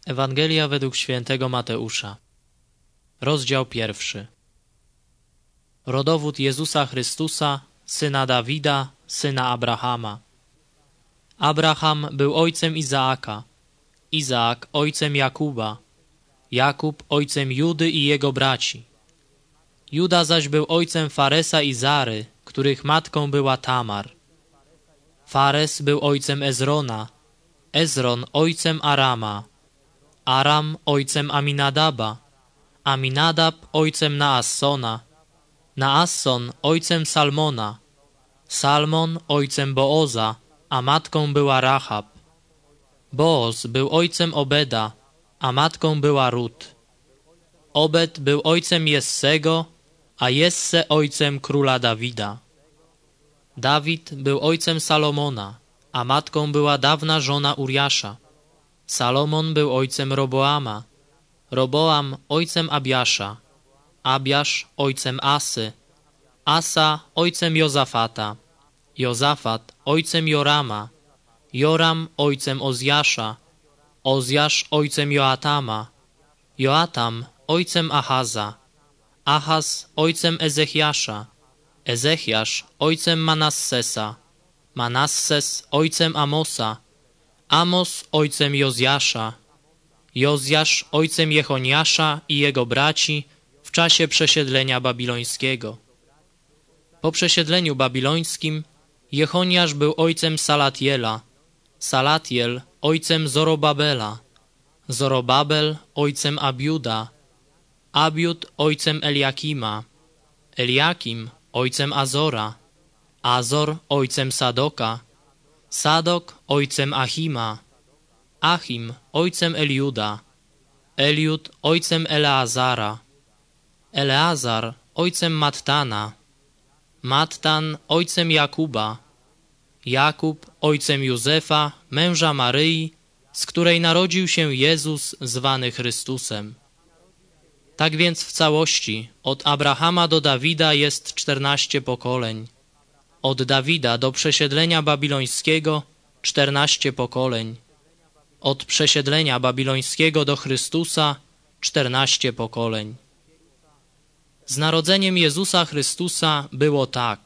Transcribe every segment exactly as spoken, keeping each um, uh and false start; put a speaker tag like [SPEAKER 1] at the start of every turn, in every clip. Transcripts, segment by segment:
[SPEAKER 1] Ewangelia według świętego Mateusza. Rozdział pierwszy. Rodowód Jezusa Chrystusa, syna Dawida, syna Abrahama. Abraham był ojcem Izaaka, Izaak ojcem Jakuba, Jakub ojcem Judy i jego braci. Juda zaś był ojcem Faresa i Zary, których matką była Tamar. Fares był ojcem Ezrona, Ezron ojcem Arama, Aram ojcem Aminadaba, Aminadab ojcem Naassona, Naasson ojcem Salmona, Salmon ojcem Booza, a matką była Rahab. Booz był ojcem Obeda, a matką była Rut. Obed był ojcem Jessego, a Jesse ojcem króla Dawida. Dawid był ojcem Salomona, a matką była dawna żona Uriasza. Salomon był ojcem Roboama, Roboam ojcem Abiasza, Abiasz ojcem Asy, Asa ojcem Jozafata, Jozafat ojcem Jorama, Joram ojcem Ozjasza, Ozjasz ojcem Joatama, Joatam ojcem Ahaza, Ahaz ojcem Ezechiasza, Ezechiasz ojcem Manassesa, Manasses ojcem Amosa, Amos ojcem Jozjasza, Jozjasz ojcem Jechoniasza i jego braci w czasie przesiedlenia babilońskiego. Po przesiedleniu babilońskim Jechoniasz był ojcem Salatiela, Salatiel ojcem Zorobabela, Zorobabel ojcem Abiuda, Abiud ojcem Eliakima, Eliakim ojcem Azora, Azor ojcem Sadoka, Sadok ojcem Achima, Achim ojcem Eliuda, Eliud ojcem Eleazara, Eleazar ojcem Mattana, Mattan ojcem Jakuba, Jakub ojcem Józefa, męża Maryi, z której narodził się Jezus zwany Chrystusem. Tak więc w całości od Abrahama do Dawida jest czternaście pokoleń, od Dawida do przesiedlenia babilońskiego czternaście pokoleń, od przesiedlenia babilońskiego do Chrystusa czternaście pokoleń. Z narodzeniem Jezusa Chrystusa było tak.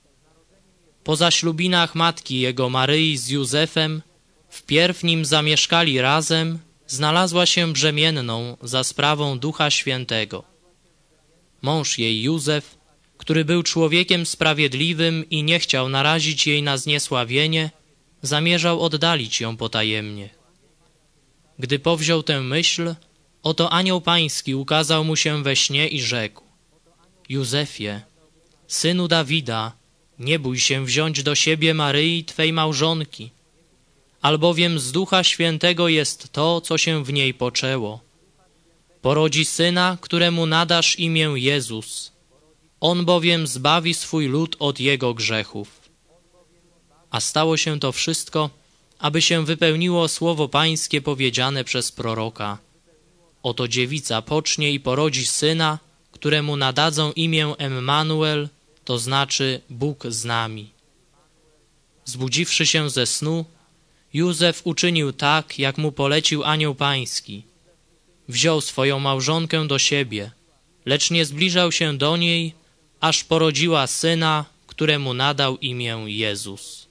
[SPEAKER 1] Po zaślubinach matki jego Maryi z Józefem, wpierw nim zamieszkali razem, znalazła się brzemienną za sprawą Ducha Świętego. Mąż jej Józef, który był człowiekiem sprawiedliwym i nie chciał narazić jej na zniesławienie, zamierzał oddalić ją potajemnie. Gdy powziął tę myśl, oto anioł pański ukazał mu się we śnie i rzekł: Józefie, synu Dawida, nie bój się wziąć do siebie Maryi, twej małżonki, albowiem z Ducha Świętego jest to, co się w niej poczęło. Porodzi syna, któremu nadasz imię Jezus. On bowiem zbawi swój lud od jego grzechów. A stało się to wszystko, aby się wypełniło słowo pańskie powiedziane przez proroka. Oto dziewica pocznie i porodzi syna, któremu nadadzą imię Emmanuel, to znaczy Bóg z nami. Zbudziwszy się ze snu, Józef uczynił tak, jak mu polecił anioł pański. Wziął swoją małżonkę do siebie, lecz nie zbliżał się do niej, aż porodziła syna, któremu nadał imię Jezus.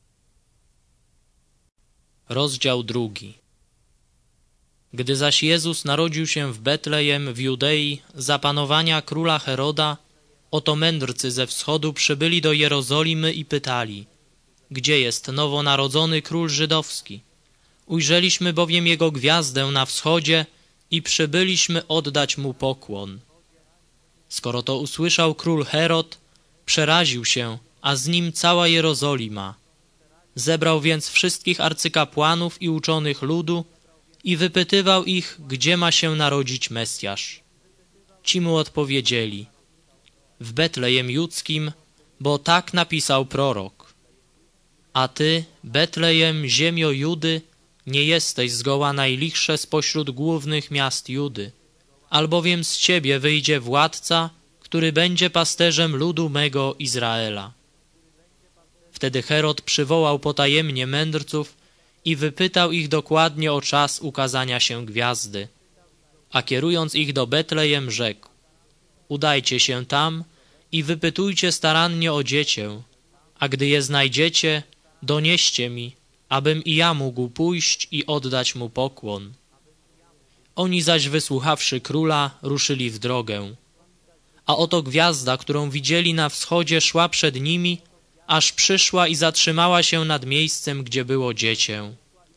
[SPEAKER 1] Rozdział drugi. Gdy zaś Jezus narodził się w Betlejem w Judei za panowania króla Heroda, oto mędrcy ze wschodu przybyli do Jerozolimy i pytali: gdzie jest nowonarodzony król żydowski? Ujrzeliśmy bowiem jego gwiazdę na wschodzie i przybyliśmy oddać mu pokłon. Skoro to usłyszał król Herod, przeraził się, a z nim cała Jerozolima. Zebrał więc wszystkich arcykapłanów i uczonych ludu i wypytywał ich, gdzie ma się narodzić Mesjasz. Ci mu odpowiedzieli: w Betlejem Judzkim, bo tak napisał prorok. A ty, Betlejem, ziemio Judy, nie jesteś zgoła najlichsze spośród głównych miast Judy, albowiem z ciebie wyjdzie władca, który będzie pasterzem ludu mego Izraela. Wtedy Herod przywołał potajemnie mędrców i wypytał ich dokładnie o czas ukazania się gwiazdy. A kierując ich do Betlejem, rzekł: udajcie się tam i wypytujcie starannie o dziecię, a gdy je znajdziecie, donieście mi, abym i ja mógł pójść i oddać mu pokłon. Oni zaś, wysłuchawszy króla, ruszyli w drogę. A oto gwiazda, którą widzieli na wschodzie, szła przed nimi, aż przyszła i zatrzymała się nad miejscem, gdzie było dziecię.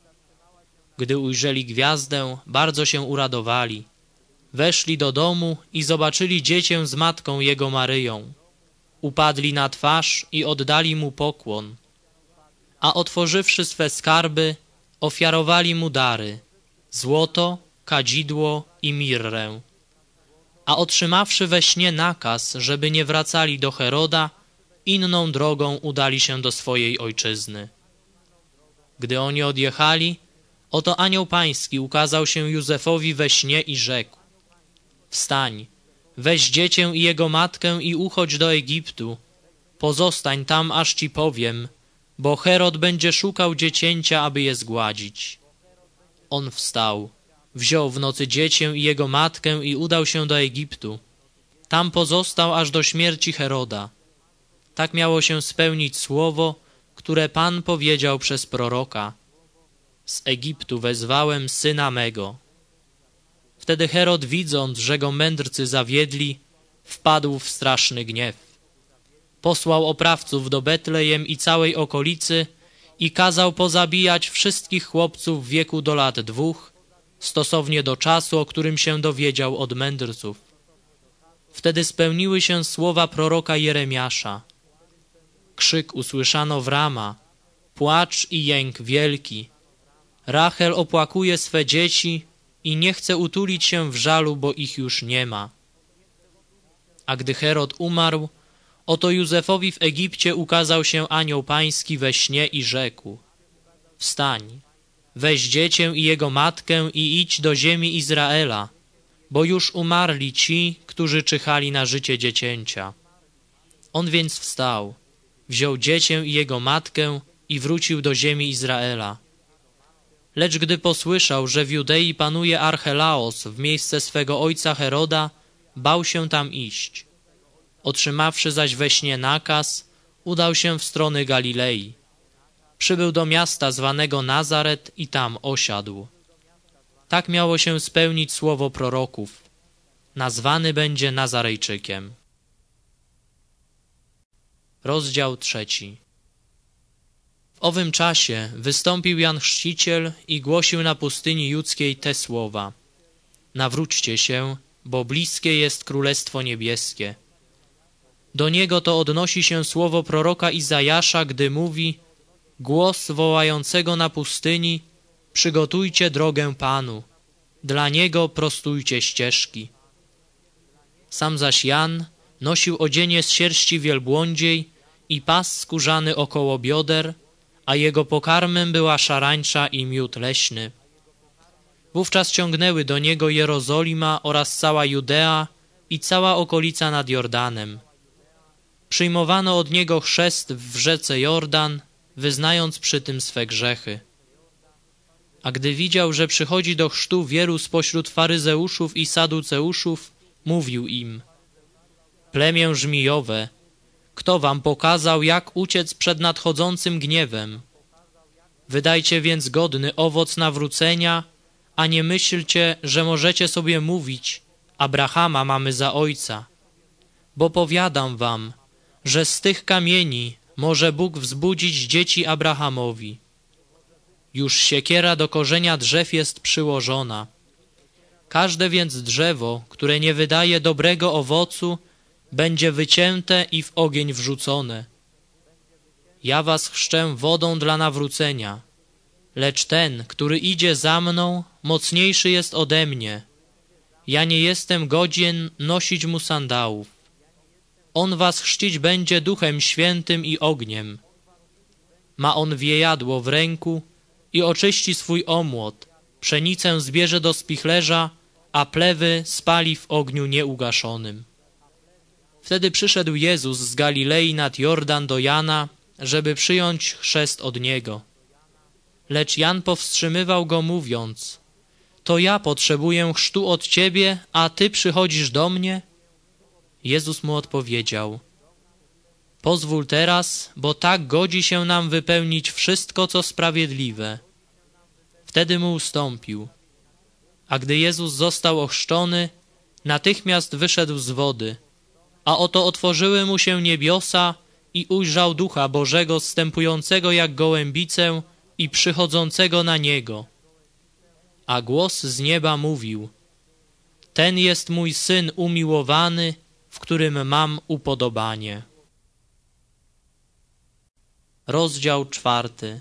[SPEAKER 1] Gdy ujrzeli gwiazdę, bardzo się uradowali. Weszli do domu i zobaczyli dziecię z matką jego Maryją. Upadli na twarz i oddali mu pokłon. A otworzywszy swe skarby, ofiarowali mu dary: złoto, kadzidło i mirrę. A otrzymawszy we śnie nakaz, żeby nie wracali do Heroda, inną drogą udali się do swojej ojczyzny. Gdy oni odjechali, oto anioł pański ukazał się Józefowi we śnie i rzekł: wstań, weź dziecię i jego matkę i uchodź do Egiptu. Pozostań tam, aż ci powiem, bo Herod będzie szukał dziecięcia, aby je zgładzić. On wstał, wziął w nocy dziecię i jego matkę i udał się do Egiptu. Tam pozostał aż do śmierci Heroda. Tak miało się spełnić słowo, które Pan powiedział przez proroka: z Egiptu wezwałem syna mego. Wtedy Herod, widząc, że go mędrcy zawiedli, wpadł w straszny gniew. Posłał oprawców do Betlejem i całej okolicy i kazał pozabijać wszystkich chłopców w wieku do lat dwóch, stosownie do czasu, o którym się dowiedział od mędrców. Wtedy spełniły się słowa proroka Jeremiasza. Krzyk usłyszano w Rama, płacz i jęk wielki. Rachel opłakuje swe dzieci i nie chce utulić się w żalu, bo ich już nie ma. A gdy Herod umarł, oto Józefowi w Egipcie ukazał się anioł pański we śnie i rzekł: wstań, weź dziecię i jego matkę i idź do ziemi Izraela, bo już umarli ci, którzy czyhali na życie dziecięcia. On więc wstał, wziął dziecię i jego matkę i wrócił do ziemi Izraela. Lecz gdy posłyszał, że w Judei panuje Archelaos w miejsce swego ojca Heroda, bał się tam iść. Otrzymawszy zaś we śnie nakaz, udał się w strony Galilei. Przybył do miasta zwanego Nazaret i tam osiadł. Tak miało się spełnić słowo proroków: nazwany będzie Nazarejczykiem. Rozdział trzeci. W owym czasie wystąpił Jan Chrzciciel i głosił na pustyni judzkiej te słowa: nawróćcie się, bo bliskie jest Królestwo Niebieskie. Do niego to odnosi się słowo proroka Izajasza, gdy mówi: głos wołającego na pustyni: przygotujcie drogę Panu, dla Niego prostujcie ścieżki. Sam zaś Jan nosił odzienie z sierści wielbłądziej i pas skórzany około bioder, a jego pokarmem była szarańcza i miód leśny. Wówczas ciągnęły do niego Jerozolima oraz cała Judea i cała okolica nad Jordanem. Przyjmowano od niego chrzest w rzece Jordan, wyznając przy tym swe grzechy. A gdy widział, że przychodzi do chrztu wielu spośród faryzeuszów i saduceuszów, mówił im: plemię żmijowe, kto wam pokazał, jak uciec przed nadchodzącym gniewem? Wydajcie więc godny owoc nawrócenia, a nie myślcie, że możecie sobie mówić: Abrahama mamy za ojca. Bo powiadam wam, że z tych kamieni może Bóg wzbudzić dzieci Abrahamowi. Już siekiera do korzenia drzew jest przyłożona. Każde więc drzewo, które nie wydaje dobrego owocu, będzie wycięte i w ogień wrzucone. Ja was chrzczę wodą dla nawrócenia, lecz ten, który idzie za mną, mocniejszy jest ode mnie. Ja nie jestem godzien nosić mu sandałów. On was chrzcić będzie Duchem Świętym i ogniem. Ma on wiejadło w ręku i oczyści swój omłot, pszenicę zbierze do spichlerza, a plewy spali w ogniu nieugaszonym. Wtedy przyszedł Jezus z Galilei nad Jordan do Jana, żeby przyjąć chrzest od Niego. Lecz Jan powstrzymywał go, mówiąc: to ja potrzebuję chrztu od Ciebie, a Ty przychodzisz do mnie? Jezus mu odpowiedział: pozwól teraz, bo tak godzi się nam wypełnić wszystko, co sprawiedliwe. Wtedy mu ustąpił. A gdy Jezus został ochrzczony, natychmiast wyszedł z wody, a oto otworzyły mu się niebiosa i ujrzał Ducha Bożego zstępującego jak gołębicę i przychodzącego na niego. A głos z nieba mówił: ten jest mój Syn umiłowany, w którym mam upodobanie. Rozdział czwarty.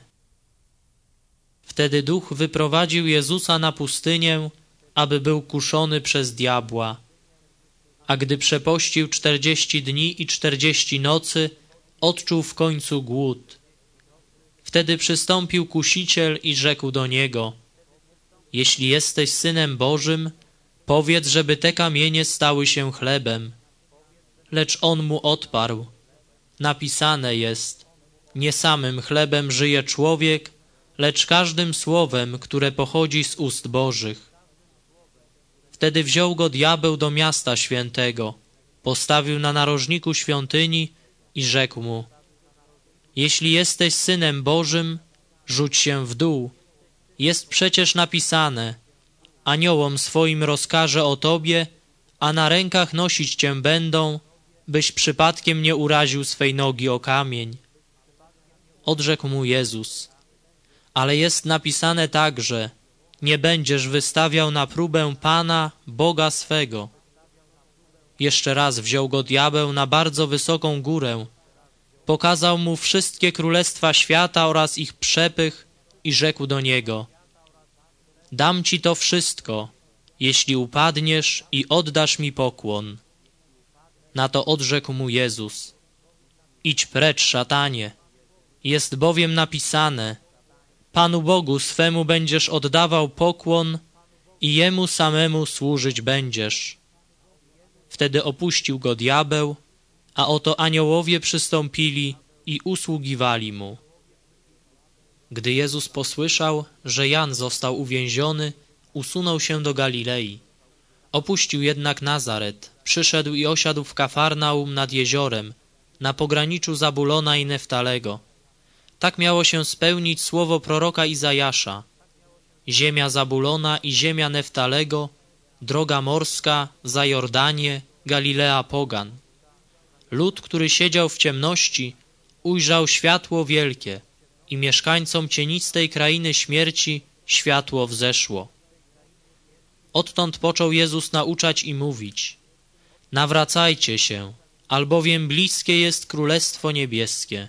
[SPEAKER 1] Wtedy Duch wyprowadził Jezusa na pustynię, aby był kuszony przez diabła. A gdy przepościł czterdzieści dni i czterdzieści nocy, odczuł w końcu głód. Wtedy przystąpił kusiciel i rzekł do niego: jeśli jesteś Synem Bożym, powiedz, żeby te kamienie stały się chlebem. Lecz on mu odparł: napisane jest: nie samym chlebem żyje człowiek, lecz każdym słowem, które pochodzi z ust Bożych. Wtedy wziął go diabeł do miasta świętego, postawił na narożniku świątyni i rzekł mu: jeśli jesteś Synem Bożym, rzuć się w dół. Jest przecież napisane: aniołom swoim rozkaże o Tobie, a na rękach nosić Cię będą, byś przypadkiem nie uraził swej nogi o kamień. Odrzekł mu Jezus: ale jest napisane także: nie będziesz wystawiał na próbę Pana, Boga swego. Jeszcze raz wziął go diabeł na bardzo wysoką górę, pokazał mu wszystkie królestwa świata oraz ich przepych i rzekł do niego: dam ci to wszystko, jeśli upadniesz i oddasz mi pokłon. Na to odrzekł mu Jezus: idź precz, szatanie, jest bowiem napisane: Panu Bogu swemu będziesz oddawał pokłon i Jemu samemu służyć będziesz. Wtedy opuścił go diabeł, a oto aniołowie przystąpili i usługiwali mu. Gdy Jezus posłyszał, że Jan został uwięziony, usunął się do Galilei. Opuścił jednak Nazaret, przyszedł i osiadł w Kafarnaum nad jeziorem, na pograniczu Zabulona i Neftalego. Tak miało się spełnić słowo proroka Izajasza: ziemia Zabulona i ziemia Neftalego, droga morska, za Jordanię, Galilea pogan. Lud, który siedział w ciemności, ujrzał światło wielkie i mieszkańcom cienistej krainy śmierci światło wzeszło. Odtąd począł Jezus nauczać i mówić: nawracajcie się, albowiem bliskie jest Królestwo Niebieskie.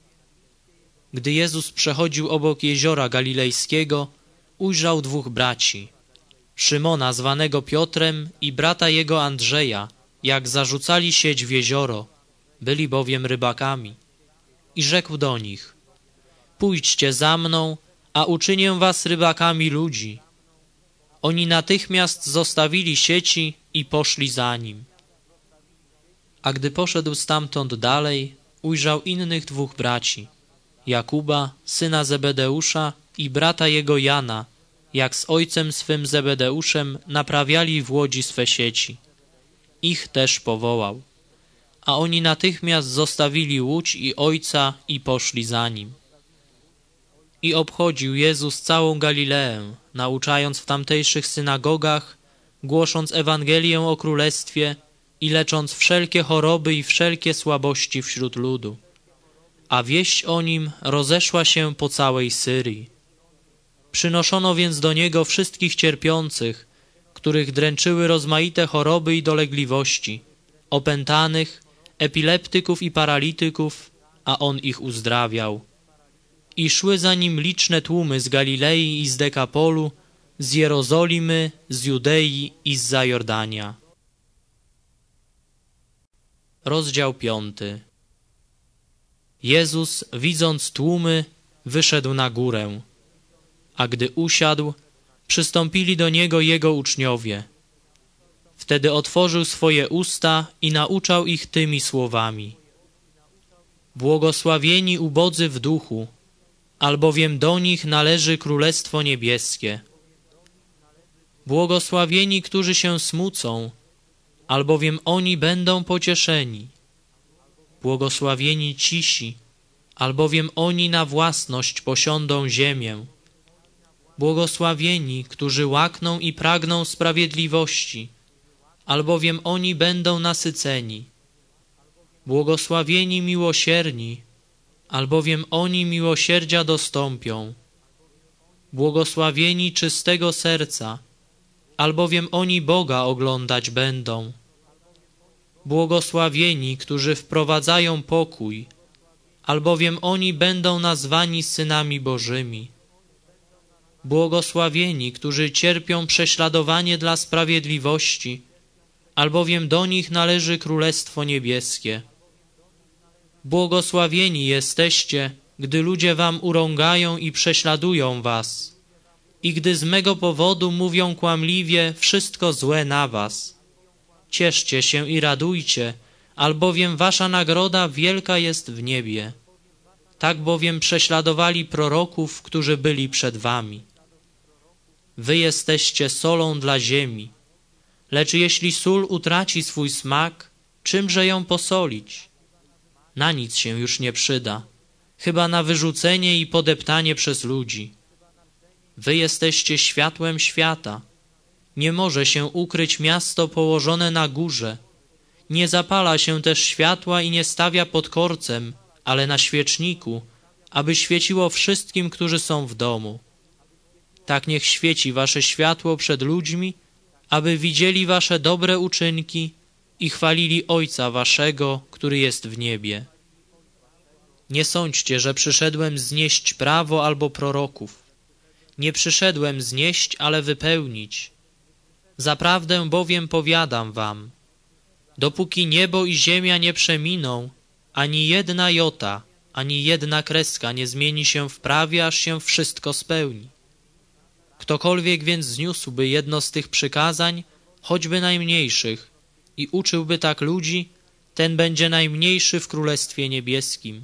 [SPEAKER 1] Gdy Jezus przechodził obok jeziora galilejskiego, ujrzał dwóch braci, Szymona zwanego Piotrem i brata jego Andrzeja, jak zarzucali sieć w jezioro, byli bowiem rybakami. I rzekł do nich: pójdźcie za mną, a uczynię was rybakami ludzi. Oni natychmiast zostawili sieci i poszli za nim. A gdy poszedł stamtąd dalej, ujrzał innych dwóch braci, Jakuba, syna Zebedeusza, i brata jego Jana, jak z ojcem swym Zebedeuszem naprawiali w łodzi swe sieci. Ich też powołał. A oni natychmiast zostawili łódź i ojca i poszli za nim. I obchodził Jezus całą Galileę, nauczając w tamtejszych synagogach, głosząc Ewangelię o Królestwie i lecząc wszelkie choroby i wszelkie słabości wśród ludu. A wieść o nim rozeszła się po całej Syrii. Przynoszono więc do niego wszystkich cierpiących, których dręczyły rozmaite choroby i dolegliwości, opętanych, epileptyków i paralityków, a on ich uzdrawiał. I szły za nim liczne tłumy z Galilei i z Dekapolu, z Jerozolimy, z Judei i z Zajordania. Rozdział piąty. Jezus, widząc tłumy, wyszedł na górę, a gdy usiadł, przystąpili do Niego Jego uczniowie. Wtedy otworzył swoje usta i nauczał ich tymi słowami: błogosławieni ubodzy w duchu, albowiem do nich należy Królestwo Niebieskie. Błogosławieni, którzy się smucą, albowiem oni będą pocieszeni. Błogosławieni cisi, albowiem oni na własność posiądą ziemię. Błogosławieni, którzy łakną i pragną sprawiedliwości, albowiem oni będą nasyceni. Błogosławieni miłosierni, albowiem oni miłosierdzia dostąpią. Błogosławieni czystego serca, albowiem oni Boga oglądać będą. Błogosławieni, którzy wprowadzają pokój, albowiem oni będą nazwani synami Bożymi. Błogosławieni, którzy cierpią prześladowanie dla sprawiedliwości, albowiem do nich należy Królestwo Niebieskie. Błogosławieni jesteście, gdy ludzie wam urągają i prześladują was, i gdy z mego powodu mówią kłamliwie wszystko złe na was. Cieszcie się i radujcie, albowiem wasza nagroda wielka jest w niebie. Tak bowiem prześladowali proroków, którzy byli przed wami. Wy jesteście solą dla ziemi. Lecz jeśli sól utraci swój smak, czymże ją posolić? Na nic się już nie przyda, chyba na wyrzucenie i podeptanie przez ludzi. Wy jesteście światłem świata. Nie może się ukryć miasto położone na górze. Nie zapala się też światła i nie stawia pod korcem, ale na świeczniku, aby świeciło wszystkim, którzy są w domu. Tak niech świeci wasze światło przed ludźmi, aby widzieli wasze dobre uczynki i chwalili Ojca waszego, który jest w niebie. Nie sądźcie, że przyszedłem znieść prawo albo proroków. Nie przyszedłem znieść, ale wypełnić. Zaprawdę bowiem powiadam wam, dopóki niebo i ziemia nie przeminą, ani jedna jota, ani jedna kreska nie zmieni się w prawie, aż się wszystko spełni. Ktokolwiek więc zniósłby jedno z tych przykazań, choćby najmniejszych, i uczyłby tak ludzi, ten będzie najmniejszy w Królestwie Niebieskim.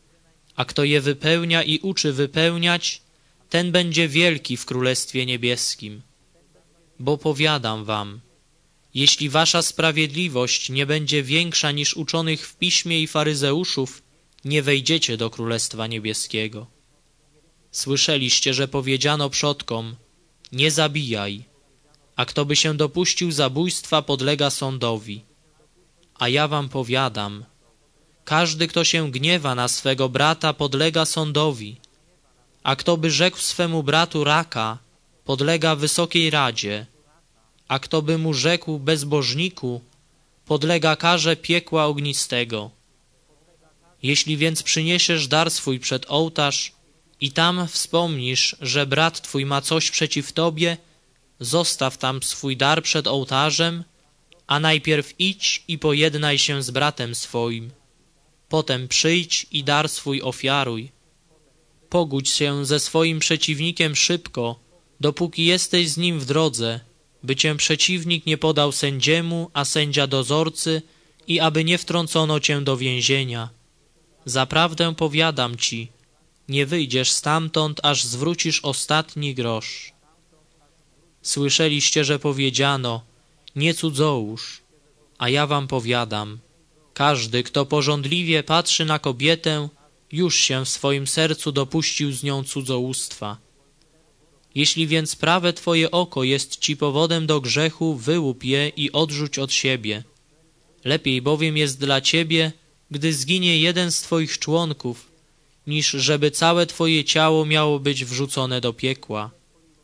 [SPEAKER 1] A kto je wypełnia i uczy wypełniać, ten będzie wielki w Królestwie Niebieskim. Bo powiadam wam, jeśli wasza sprawiedliwość nie będzie większa niż uczonych w piśmie i faryzeuszów, nie wejdziecie do Królestwa Niebieskiego. Słyszeliście, że powiedziano przodkom, nie zabijaj, a kto by się dopuścił zabójstwa, podlega sądowi. A ja wam powiadam, każdy, kto się gniewa na swego brata, podlega sądowi, a kto by rzekł swemu bratu raka, podlega wysokiej radzie, a kto by mu rzekł bezbożniku, podlega karze piekła ognistego. Jeśli więc przyniesiesz dar swój przed ołtarz i tam wspomnisz, że brat twój ma coś przeciw tobie, zostaw tam swój dar przed ołtarzem, a najpierw idź i pojednaj się z bratem swoim. Potem przyjdź i dar swój ofiaruj. Pogódź się ze swoim przeciwnikiem szybko, dopóki jesteś z nim w drodze, by cię przeciwnik nie podał sędziemu, a sędzia dozorcy i aby nie wtrącono cię do więzienia. Zaprawdę powiadam ci, nie wyjdziesz stamtąd, aż zwrócisz ostatni grosz. Słyszeliście, że powiedziano, nie cudzołóż, a ja wam powiadam, każdy, kto pożądliwie patrzy na kobietę, już się w swoim sercu dopuścił z nią cudzołóstwa. Jeśli więc prawe twoje oko jest ci powodem do grzechu, wyłup je i odrzuć od siebie. Lepiej bowiem jest dla ciebie, gdy zginie jeden z twoich członków, niż żeby całe twoje ciało miało być wrzucone do piekła.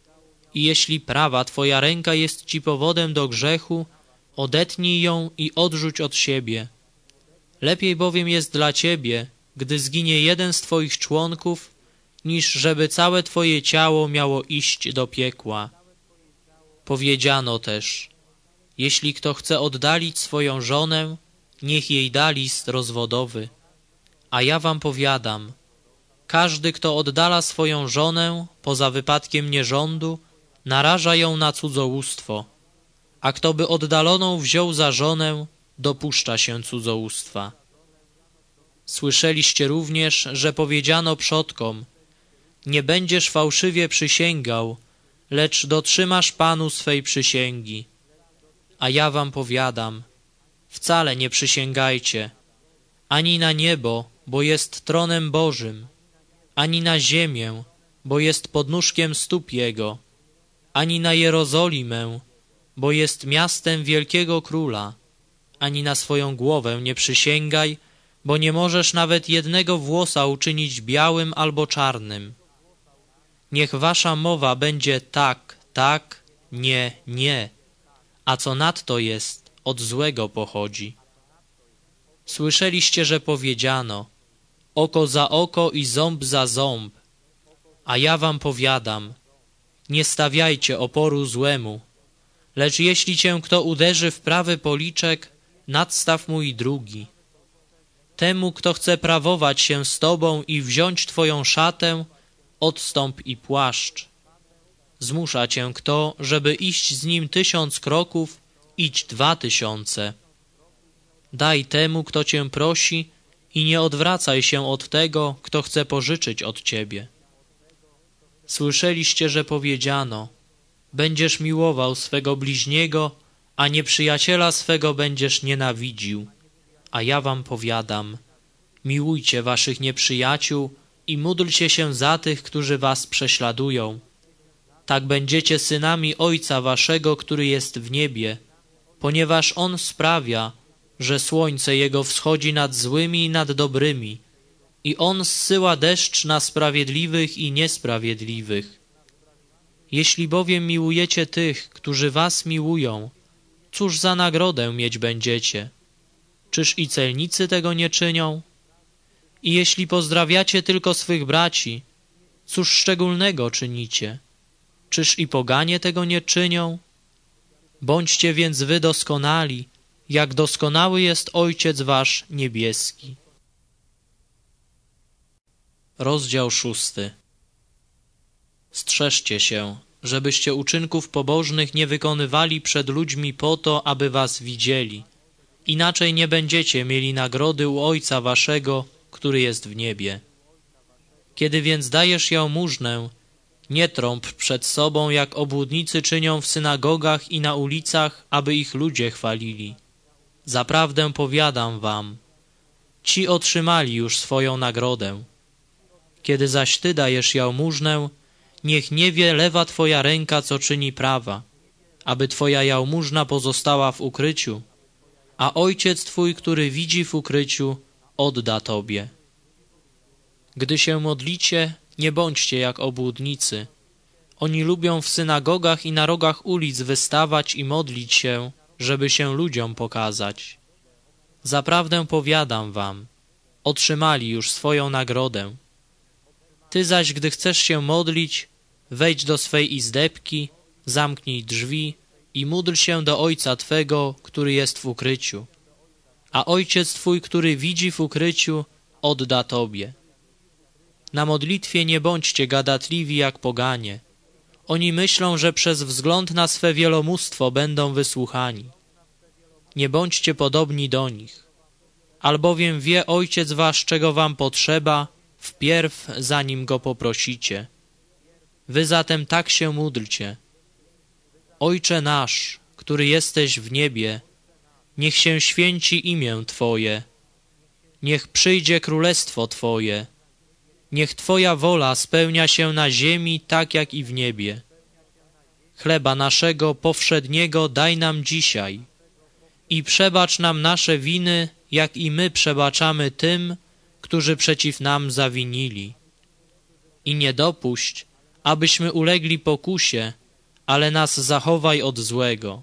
[SPEAKER 1] I jeśli prawa twoja ręka jest ci powodem do grzechu, odetnij ją i odrzuć od siebie. Lepiej bowiem jest dla ciebie, gdy zginie jeden z twoich członków, niż żeby całe twoje ciało miało iść do piekła. Powiedziano też, jeśli kto chce oddalić swoją żonę, niech jej da list rozwodowy. A ja wam powiadam, każdy, kto oddala swoją żonę poza wypadkiem nierządu, naraża ją na cudzołóstwo, a kto by oddaloną wziął za żonę, dopuszcza się cudzołóstwa. Słyszeliście również, że powiedziano przodkom, Nie będziesz fałszywie przysięgał, lecz dotrzymasz Panu swej przysięgi. A ja wam powiadam, wcale nie przysięgajcie, ani na niebo, bo jest tronem Bożym, ani na ziemię, bo jest podnóżkiem stóp Jego, ani na Jerozolimę, bo jest miastem wielkiego króla, ani na swoją głowę nie przysięgaj, bo nie możesz nawet jednego włosa uczynić białym albo czarnym. Niech wasza mowa będzie tak, tak, nie, nie, a co nadto jest, od złego pochodzi. Słyszeliście, że powiedziano, oko za oko i ząb za ząb, a ja wam powiadam, nie stawiajcie oporu złemu, lecz jeśli cię kto uderzy w prawy policzek, nadstaw mu i drugi. Temu, kto chce prawować się z tobą i wziąć twoją szatę, odstąp i płaszcz. Zmusza cię kto, żeby iść z nim tysiąc kroków, idź dwa tysiące. Daj temu, kto cię prosi i nie odwracaj się od tego, kto chce pożyczyć od ciebie. Słyszeliście, że powiedziano, będziesz miłował swego bliźniego, a nieprzyjaciela swego będziesz nienawidził. A ja wam powiadam, miłujcie waszych nieprzyjaciół i módlcie się za tych, którzy was prześladują. Tak będziecie synami Ojca waszego, który jest w niebie, ponieważ On sprawia, że słońce Jego wschodzi nad złymi i nad dobrymi i On zsyła deszcz na sprawiedliwych i niesprawiedliwych. Jeśli bowiem miłujecie tych, którzy was miłują, cóż za nagrodę mieć będziecie? Czyż i celnicy tego nie czynią? I jeśli pozdrawiacie tylko swych braci, cóż szczególnego czynicie? Czyż i poganie tego nie czynią? Bądźcie więc wy doskonali, jak doskonały jest Ojciec wasz niebieski. Rozdział szósty. Strzeżcie się, żebyście uczynków pobożnych nie wykonywali przed ludźmi po to, aby was widzieli. Inaczej nie będziecie mieli nagrody u Ojca waszego, który jest w niebie. Kiedy więc dajesz jałmużnę, nie trąb przed sobą, jak obłudnicy czynią w synagogach i na ulicach, aby ich ludzie chwalili. Zaprawdę powiadam wam, ci otrzymali już swoją nagrodę. Kiedy zaś ty dajesz jałmużnę, niech nie wie lewa twoja ręka, co czyni prawa, aby twoja jałmużna pozostała w ukryciu, a Ojciec twój, który widzi w ukryciu, odda tobie. Gdy się modlicie, nie bądźcie jak obłudnicy. Oni lubią w synagogach i na rogach ulic wystawać i modlić się, żeby się ludziom pokazać. Zaprawdę powiadam wam, otrzymali już swoją nagrodę. Ty zaś, gdy chcesz się modlić, wejdź do swej izdebki, zamknij drzwi i módl się do Ojca Twego, który jest w ukryciu. A Ojciec Twój, który widzi w ukryciu, odda Tobie. Na modlitwie nie bądźcie gadatliwi jak poganie. Oni myślą, że przez wzgląd na swe wielomóstwo będą wysłuchani. Nie bądźcie podobni do nich. Albowiem wie Ojciec wasz, czego wam potrzeba, wpierw zanim Go poprosicie. Wy zatem tak się módlcie. Ojcze nasz, który jesteś w niebie, niech się święci imię Twoje. Niech przyjdzie królestwo Twoje. Niech Twoja wola spełnia się na ziemi tak jak i w niebie. Chleba naszego powszedniego daj nam dzisiaj i przebacz nam nasze winy, jak i my przebaczamy tym, którzy przeciw nam zawinili. I nie dopuść, abyśmy ulegli pokusie, ale nas zachowaj od złego.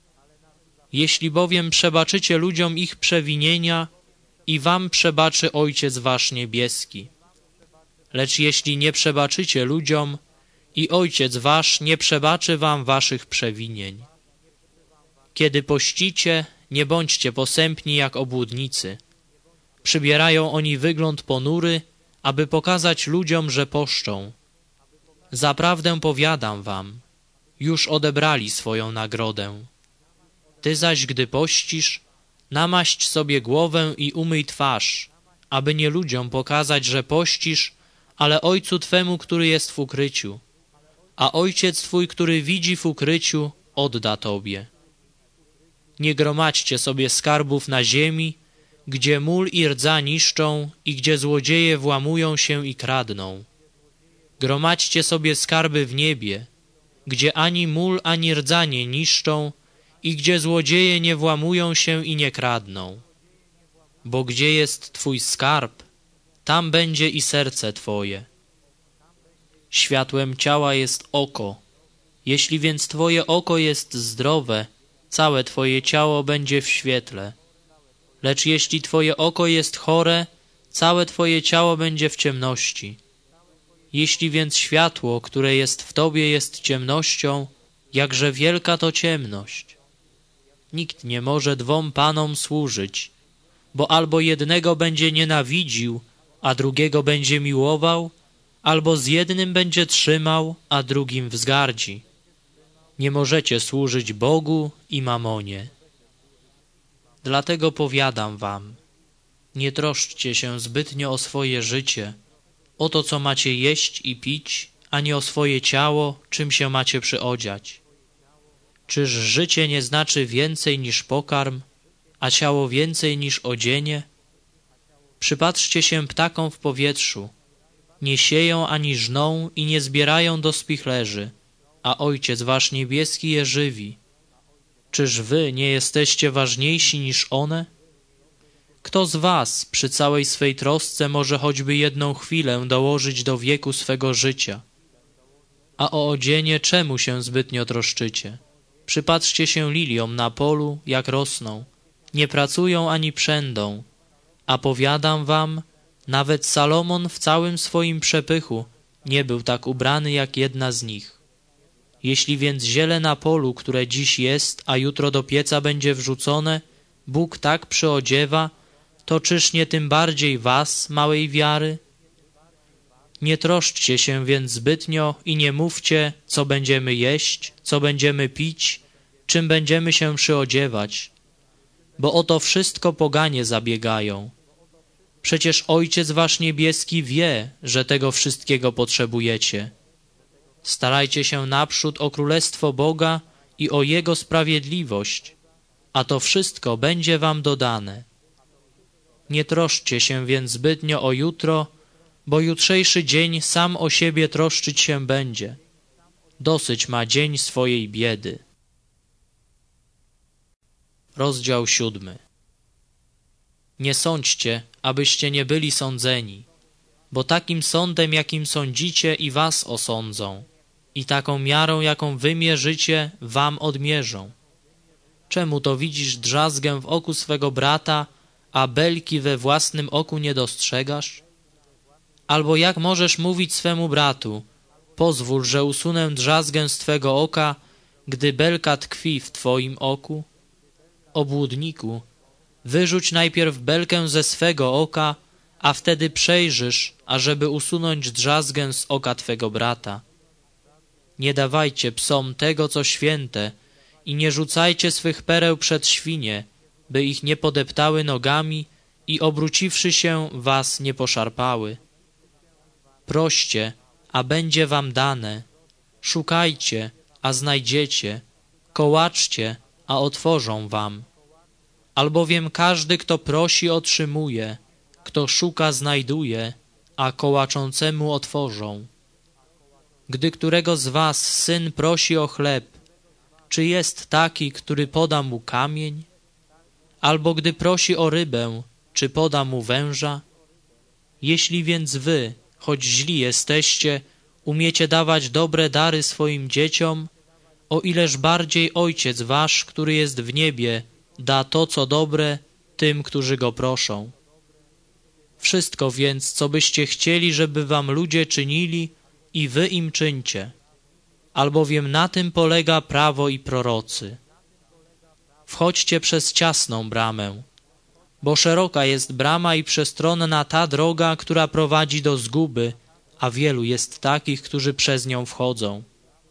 [SPEAKER 1] Jeśli bowiem przebaczycie ludziom ich przewinienia, i wam przebaczy Ojciec wasz niebieski. Lecz jeśli nie przebaczycie ludziom, i Ojciec wasz nie przebaczy wam waszych przewinień. Kiedy pościcie, nie bądźcie posępni jak obłudnicy. Przybierają oni wygląd ponury, aby pokazać ludziom, że poszczą. Zaprawdę powiadam wam, już odebrali swoją nagrodę. Ty zaś, gdy pościsz, namaść sobie głowę i umyj twarz, aby nie ludziom pokazać, że pościsz, ale Ojcu Twemu, który jest w ukryciu, a Ojciec Twój, który widzi w ukryciu, odda Tobie. Nie gromadźcie sobie skarbów na ziemi, gdzie mól i rdza niszczą i gdzie złodzieje włamują się i kradną. Gromadźcie sobie skarby w niebie, gdzie ani mól, ani rdza nie niszczą i gdzie złodzieje nie włamują się i nie kradną. Bo gdzie jest Twój skarb, tam będzie i serce Twoje. Światłem ciała jest oko. Jeśli więc Twoje oko jest zdrowe, całe Twoje ciało będzie w świetle. Lecz jeśli Twoje oko jest chore, całe Twoje ciało będzie w ciemności. Jeśli więc światło, które jest w Tobie, jest ciemnością, jakże wielka to ciemność. Nikt nie może dwom panom służyć, bo albo jednego będzie nienawidził, a drugiego będzie miłował, albo z jednym będzie trzymał, a drugim wzgardzi. Nie możecie służyć Bogu i mamonie. Dlatego powiadam wam, nie troszczcie się zbytnio o swoje życie, o to, co macie jeść i pić, ani o swoje ciało, czym się macie przyodziać. Czyż życie nie znaczy więcej niż pokarm, a ciało więcej niż odzienie? Przypatrzcie się ptakom w powietrzu. Nie sieją ani żną i nie zbierają do spichlerzy, a Ojciec wasz niebieski je żywi. Czyż wy nie jesteście ważniejsi niż one? Kto z was przy całej swej trosce może choćby jedną chwilę dołożyć do wieku swego życia? A o odzienie czemu się zbytnio troszczycie? Przypatrzcie się liliom na polu, jak rosną. Nie pracują ani przędą. A powiadam wam, nawet Salomon w całym swoim przepychu nie był tak ubrany jak jedna z nich. Jeśli więc ziele na polu, które dziś jest, a jutro do pieca będzie wrzucone, Bóg tak przyodziewa, to czyż nie tym bardziej was, małej wiary? Nie troszczcie się więc zbytnio i nie mówcie, co będziemy jeść, co będziemy pić, czym będziemy się przyodziewać, bo o to wszystko poganie zabiegają. Przecież Ojciec wasz niebieski wie, że tego wszystkiego potrzebujecie. Starajcie się naprzód o Królestwo Boga i o Jego sprawiedliwość, a to wszystko będzie wam dodane. Nie troszczcie się więc zbytnio o jutro, bo jutrzejszy dzień sam o siebie troszczyć się będzie. Dosyć ma dzień swojej biedy. Rozdział siódmy. Nie sądźcie, abyście nie byli sądzeni, bo takim sądem, jakim sądzicie, i was osądzą, i taką miarą, jaką wy mierzycie, wam odmierzą. Czemu to widzisz drzazgę w oku swego brata, a belki we własnym oku nie dostrzegasz? Albo jak możesz mówić swemu bratu, pozwól, że usunę drzazgę z twego oka, gdy belka tkwi w twoim oku? Obłudniku, wyrzuć najpierw belkę ze swego oka, a wtedy przejrzysz, ażeby usunąć drzazgę z oka twego brata. Nie dawajcie psom tego, co święte, i nie rzucajcie swych pereł przed świnie, by ich nie podeptały nogami i obróciwszy się was nie poszarpały. Proście, a będzie wam dane. Szukajcie, a znajdziecie. Kołaczcie, a otworzą wam. Albowiem każdy, kto prosi, otrzymuje, kto szuka, znajduje, a kołaczącemu otworzą. Gdy którego z was syn prosi o chleb, czy jest taki, który poda mu kamień? Albo gdy prosi o rybę, czy poda mu węża? Jeśli więc wy, choć źli jesteście, umiecie dawać dobre dary swoim dzieciom, o ileż bardziej Ojciec wasz, który jest w niebie, da to, co dobre, tym, którzy go proszą. Wszystko więc, co byście chcieli, żeby wam ludzie czynili, i wy im czyńcie, albowiem na tym polega prawo i prorocy. Wchodźcie przez ciasną bramę, bo szeroka jest brama i przestronna ta droga, która prowadzi do zguby, a wielu jest takich, którzy przez nią wchodzą.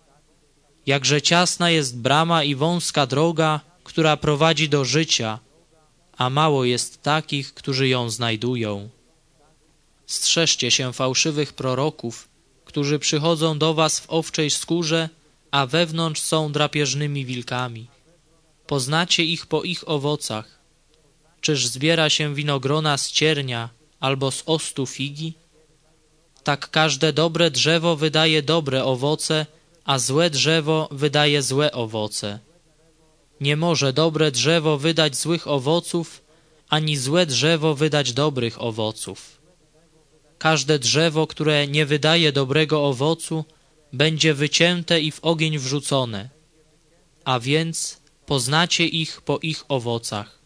[SPEAKER 1] Jakże ciasna jest brama i wąska droga, która prowadzi do życia, a mało jest takich, którzy ją znajdują. Strzeżcie się fałszywych proroków, którzy przychodzą do was w owczej skórze, a wewnątrz są drapieżnymi wilkami. Poznacie ich po ich owocach. Czyż zbiera się winogrona z ciernia albo z ostu figi? Tak każde dobre drzewo wydaje dobre owoce, a złe drzewo wydaje złe owoce. Nie może dobre drzewo wydać złych owoców, ani złe drzewo wydać dobrych owoców. Każde drzewo, które nie wydaje dobrego owocu, będzie wycięte i w ogień wrzucone. A więc poznacie ich po ich owocach.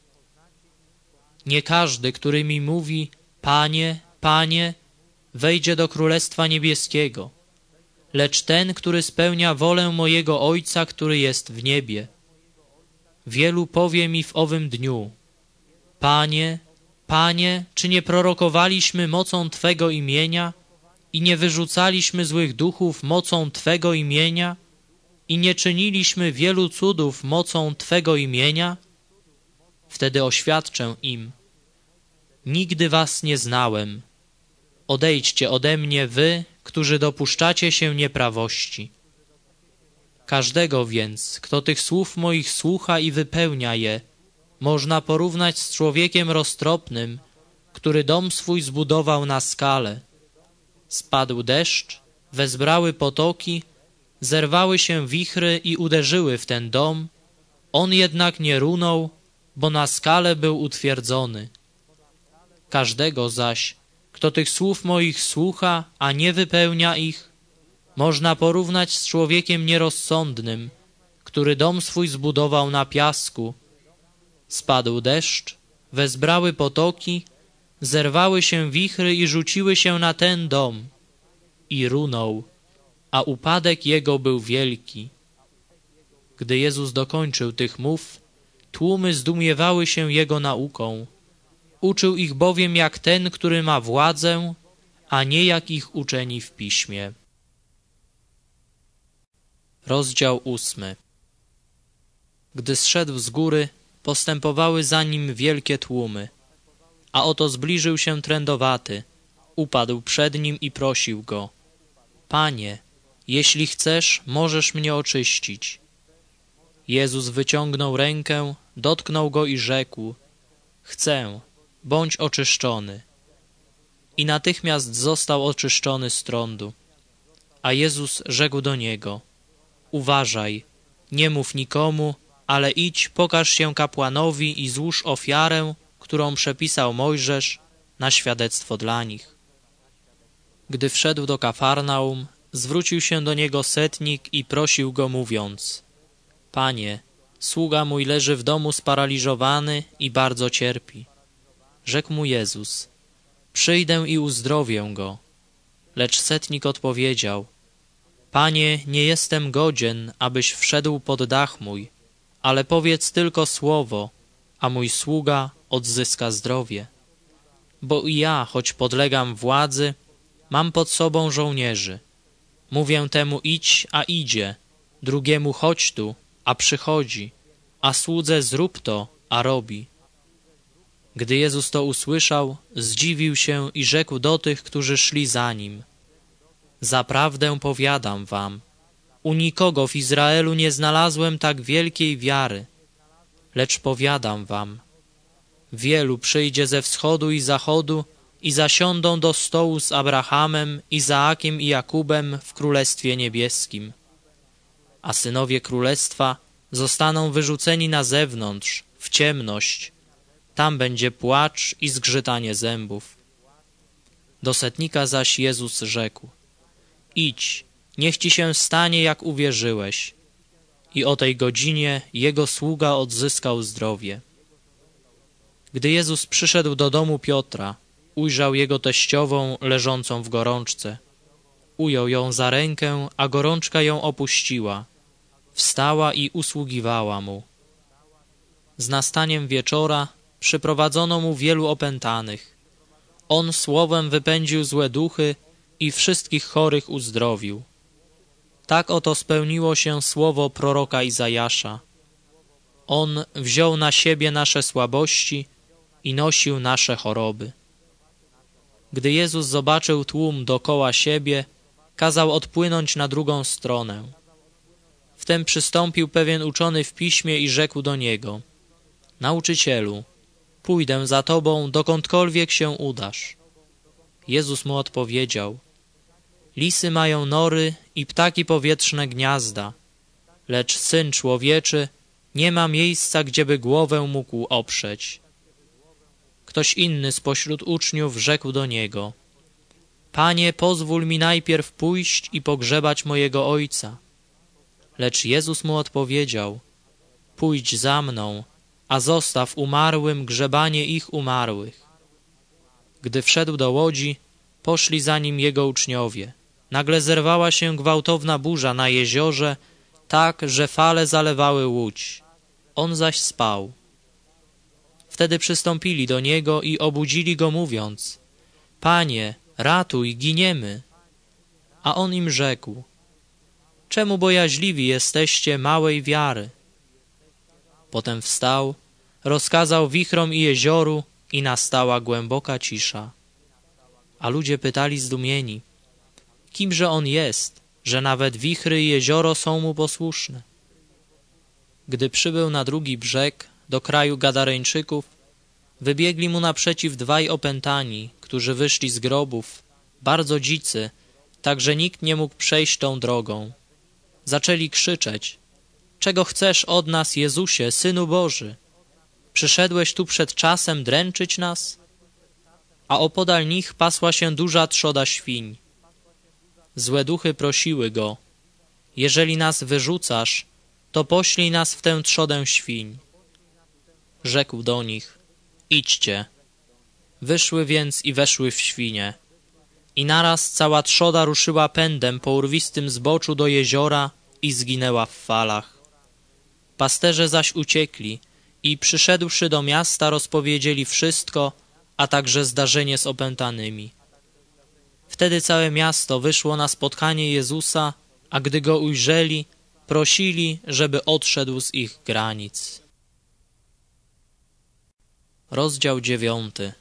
[SPEAKER 1] Nie każdy, który mi mówi: Panie, Panie, wejdzie do Królestwa Niebieskiego, lecz ten, który spełnia wolę mojego Ojca, który jest w niebie. Wielu powie mi w owym dniu: Panie, Panie, czy nie prorokowaliśmy mocą Twego imienia i nie wyrzucaliśmy złych duchów mocą Twego imienia i nie czyniliśmy wielu cudów mocą Twego imienia? Wtedy oświadczę im: Nigdy was nie znałem. Odejdźcie ode mnie wy, którzy dopuszczacie się nieprawości. Każdego więc, kto tych słów moich słucha i wypełnia je, można porównać z człowiekiem roztropnym, który dom swój zbudował na skale. Spadł deszcz, wezbrały potoki, zerwały się wichry i uderzyły w ten dom. On jednak nie runął, bo na skale był utwierdzony. Każdego zaś, kto tych słów moich słucha, a nie wypełnia ich, można porównać z człowiekiem nierozsądnym, który dom swój zbudował na piasku. Spadł deszcz, wezbrały potoki, zerwały się wichry i rzuciły się na ten dom. I runął, a upadek jego był wielki. Gdy Jezus dokończył tych mów, tłumy zdumiewały się Jego nauką. Uczył ich bowiem jak ten, który ma władzę, a nie jak ich uczeni w Piśmie. Rozdział ósmy. Gdy zszedł z góry, postępowały za nim wielkie tłumy. A oto zbliżył się trędowaty, upadł przed nim i prosił go: Panie, jeśli chcesz, możesz mnie oczyścić. Jezus wyciągnął rękę, dotknął go i rzekł: Chcę, bądź oczyszczony. I natychmiast został oczyszczony z trądu. A Jezus rzekł do niego: Uważaj, nie mów nikomu, ale idź, pokaż się kapłanowi i złóż ofiarę, którą przepisał Mojżesz, na świadectwo dla nich. Gdy wszedł do Kafarnaum, zwrócił się do niego setnik i prosił go, mówiąc: Panie, sługa mój leży w domu sparaliżowany i bardzo cierpi. Rzekł mu Jezus: Przyjdę i uzdrowię go. Lecz setnik odpowiedział: Panie, nie jestem godzien, abyś wszedł pod dach mój, ale powiedz tylko słowo, a mój sługa odzyska zdrowie. Bo i ja, choć podlegam władzy, mam pod sobą żołnierzy. Mówię temu: idź, a idzie, drugiemu: chodź tu, a przychodzi, a słudze: zrób to, a robi. Gdy Jezus to usłyszał, zdziwił się i rzekł do tych, którzy szli za Nim: Zaprawdę powiadam wam, u nikogo w Izraelu nie znalazłem tak wielkiej wiary. Lecz powiadam wam, wielu przyjdzie ze wschodu i zachodu i zasiądą do stołu z Abrahamem, Izaakiem i Jakubem w Królestwie Niebieskim. A synowie Królestwa zostaną wyrzuceni na zewnątrz, w ciemność. Tam będzie płacz i zgrzytanie zębów. Do setnika zaś Jezus rzekł: Idź, niech ci się stanie, jak uwierzyłeś. I o tej godzinie jego sługa odzyskał zdrowie. Gdy Jezus przyszedł do domu Piotra, ujrzał jego teściową leżącą w gorączce. Ujął ją za rękę, a gorączka ją opuściła. Wstała i usługiwała mu. Z nastaniem wieczora przyprowadzono mu wielu opętanych. On słowem wypędził złe duchy i wszystkich chorych uzdrowił. Tak oto spełniło się słowo proroka Izajasza. On wziął na siebie nasze słabości i nosił nasze choroby. Gdy Jezus zobaczył tłum dokoła siebie, kazał odpłynąć na drugą stronę. Wtem przystąpił pewien uczony w piśmie i rzekł do Niego: Nauczycielu, pójdę za Tobą, dokądkolwiek się udasz. Jezus mu odpowiedział: Lisy mają nory i ptaki powietrzne gniazda, lecz Syn Człowieczy nie ma miejsca, gdzieby głowę mógł oprzeć. Ktoś inny spośród uczniów rzekł do Niego: Panie, pozwól mi najpierw pójść i pogrzebać mojego ojca. Lecz Jezus mu odpowiedział: Pójdź za mną, a zostaw umarłym grzebanie ich umarłych. Gdy wszedł do łodzi, poszli za nim jego uczniowie. Nagle zerwała się gwałtowna burza na jeziorze, tak, że fale zalewały łódź. On zaś spał. Wtedy przystąpili do niego i obudzili go, mówiąc: Panie, ratuj, giniemy. A on im rzekł: Czemu bojaźliwi jesteście małej wiary? Potem wstał, rozkazał wichrom i jezioru i nastała głęboka cisza. A ludzie pytali zdumieni: Kimże on jest, że nawet wichry i jezioro są mu posłuszne? Gdy przybył na drugi brzeg, do kraju Gadareńczyków, wybiegli mu naprzeciw dwaj opętani, którzy wyszli z grobów, bardzo dzicy, tak że nikt nie mógł przejść tą drogą. Zaczęli krzyczeć: Czego chcesz od nas, Jezusie, Synu Boży? Przyszedłeś tu przed czasem dręczyć nas? A opodal nich pasła się duża trzoda świń. Złe duchy prosiły go: Jeżeli nas wyrzucasz, to poślij nas w tę trzodę świń. Rzekł do nich: Idźcie. Wyszły więc i weszły w świnie. I naraz cała trzoda ruszyła pędem po urwistym zboczu do jeziora i zginęła w falach. Pasterze zaś uciekli i przyszedłszy do miasta, rozpowiedzieli wszystko, a także zdarzenie z opętanymi. Wtedy całe miasto wyszło na spotkanie Jezusa, a gdy Go ujrzeli, prosili, żeby odszedł z ich granic. Rozdział dziewiąty.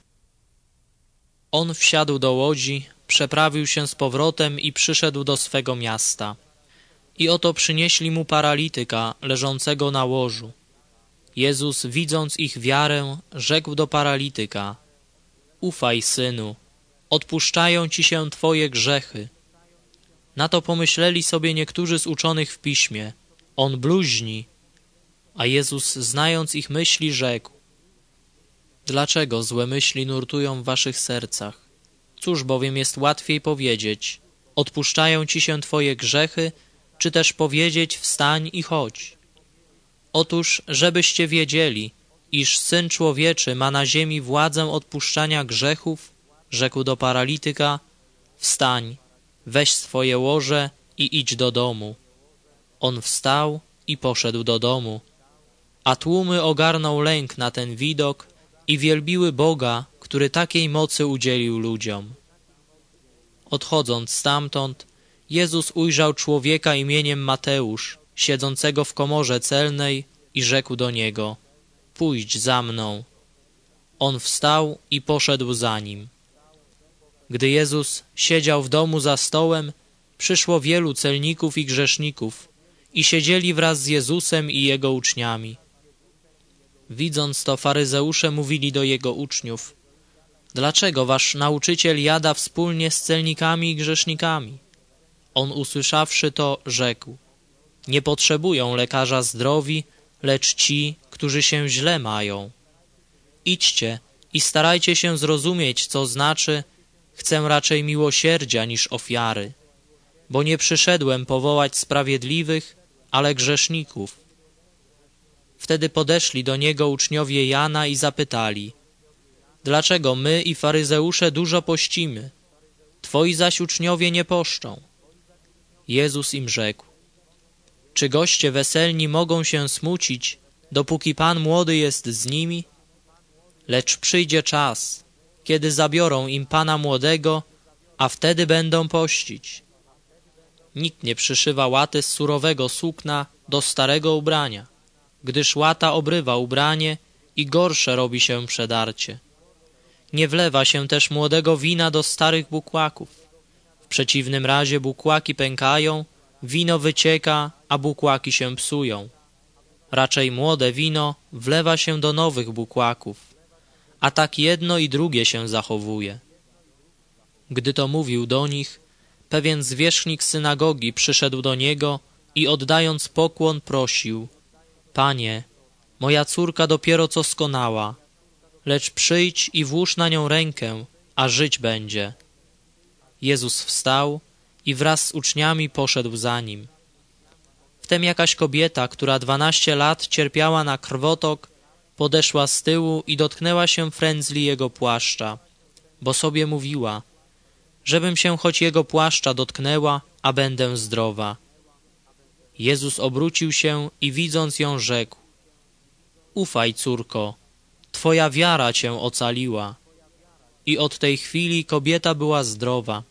[SPEAKER 1] On wsiadł do łodzi, przeprawił się z powrotem i przyszedł do swego miasta. I oto przynieśli mu paralityka leżącego na łożu. Jezus, widząc ich wiarę, rzekł do paralityka: Ufaj, synu, odpuszczają ci się twoje grzechy. Na to pomyśleli sobie niektórzy z uczonych w piśmie: On bluźni. A Jezus, znając ich myśli, rzekł: Dlaczego złe myśli nurtują w waszych sercach? Cóż bowiem jest łatwiej powiedzieć: Odpuszczają ci się twoje grzechy, czy też powiedzieć: Wstań i chodź? Otóż, żebyście wiedzieli, iż Syn Człowieczy ma na ziemi władzę odpuszczania grzechów, rzekł do paralityka: Wstań, weź swoje łoże i idź do domu. On wstał i poszedł do domu, a tłumy ogarnął lęk na ten widok i wielbiły Boga, który takiej mocy udzielił ludziom. Odchodząc stamtąd, Jezus ujrzał człowieka imieniem Mateusz, siedzącego w komorze celnej, i rzekł do niego: Pójdź za mną. On wstał i poszedł za nim. Gdy Jezus siedział w domu za stołem, przyszło wielu celników i grzeszników i siedzieli wraz z Jezusem i Jego uczniami. Widząc to, faryzeusze mówili do Jego uczniów: Dlaczego wasz nauczyciel jada wspólnie z celnikami i grzesznikami? On, usłyszawszy to, rzekł: Nie potrzebują lekarza zdrowi, lecz ci, którzy się źle mają. Idźcie i starajcie się zrozumieć, co znaczy: Chcę raczej miłosierdzia niż ofiary, bo nie przyszedłem powołać sprawiedliwych, ale grzeszników. Wtedy podeszli do Niego uczniowie Jana i zapytali: Dlaczego my i faryzeusze dużo pościmy, twoi zaś uczniowie nie poszczą? Jezus im rzekł: Czy goście weselni mogą się smucić, dopóki Pan młody jest z nimi? Lecz przyjdzie czas, kiedy zabiorą im Pana młodego, a wtedy będą pościć. Nikt nie przyszywa łaty z surowego sukna do starego ubrania, gdyż łata obrywa ubranie i gorsze robi się przedarcie. Nie wlewa się też młodego wina do starych bukłaków. W przeciwnym razie bukłaki pękają, wino wycieka, a bukłaki się psują. Raczej młode wino wlewa się do nowych bukłaków, a tak jedno i drugie się zachowuje. Gdy to mówił do nich, pewien zwierzchnik synagogi przyszedł do niego i oddając pokłon prosił: Panie, moja córka dopiero co skonała, lecz przyjdź i włóż na nią rękę, a żyć będzie. Jezus wstał i wraz z uczniami poszedł za nim. Wtem jakaś kobieta, która dwanaście lat cierpiała na krwotok, podeszła z tyłu i dotknęła się frędzli jego płaszcza, bo sobie mówiła: żebym się choć jego płaszcza dotknęła, a będę zdrowa. Jezus obrócił się i widząc ją rzekł: Ufaj, córko, twoja wiara cię ocaliła. I od tej chwili kobieta była zdrowa.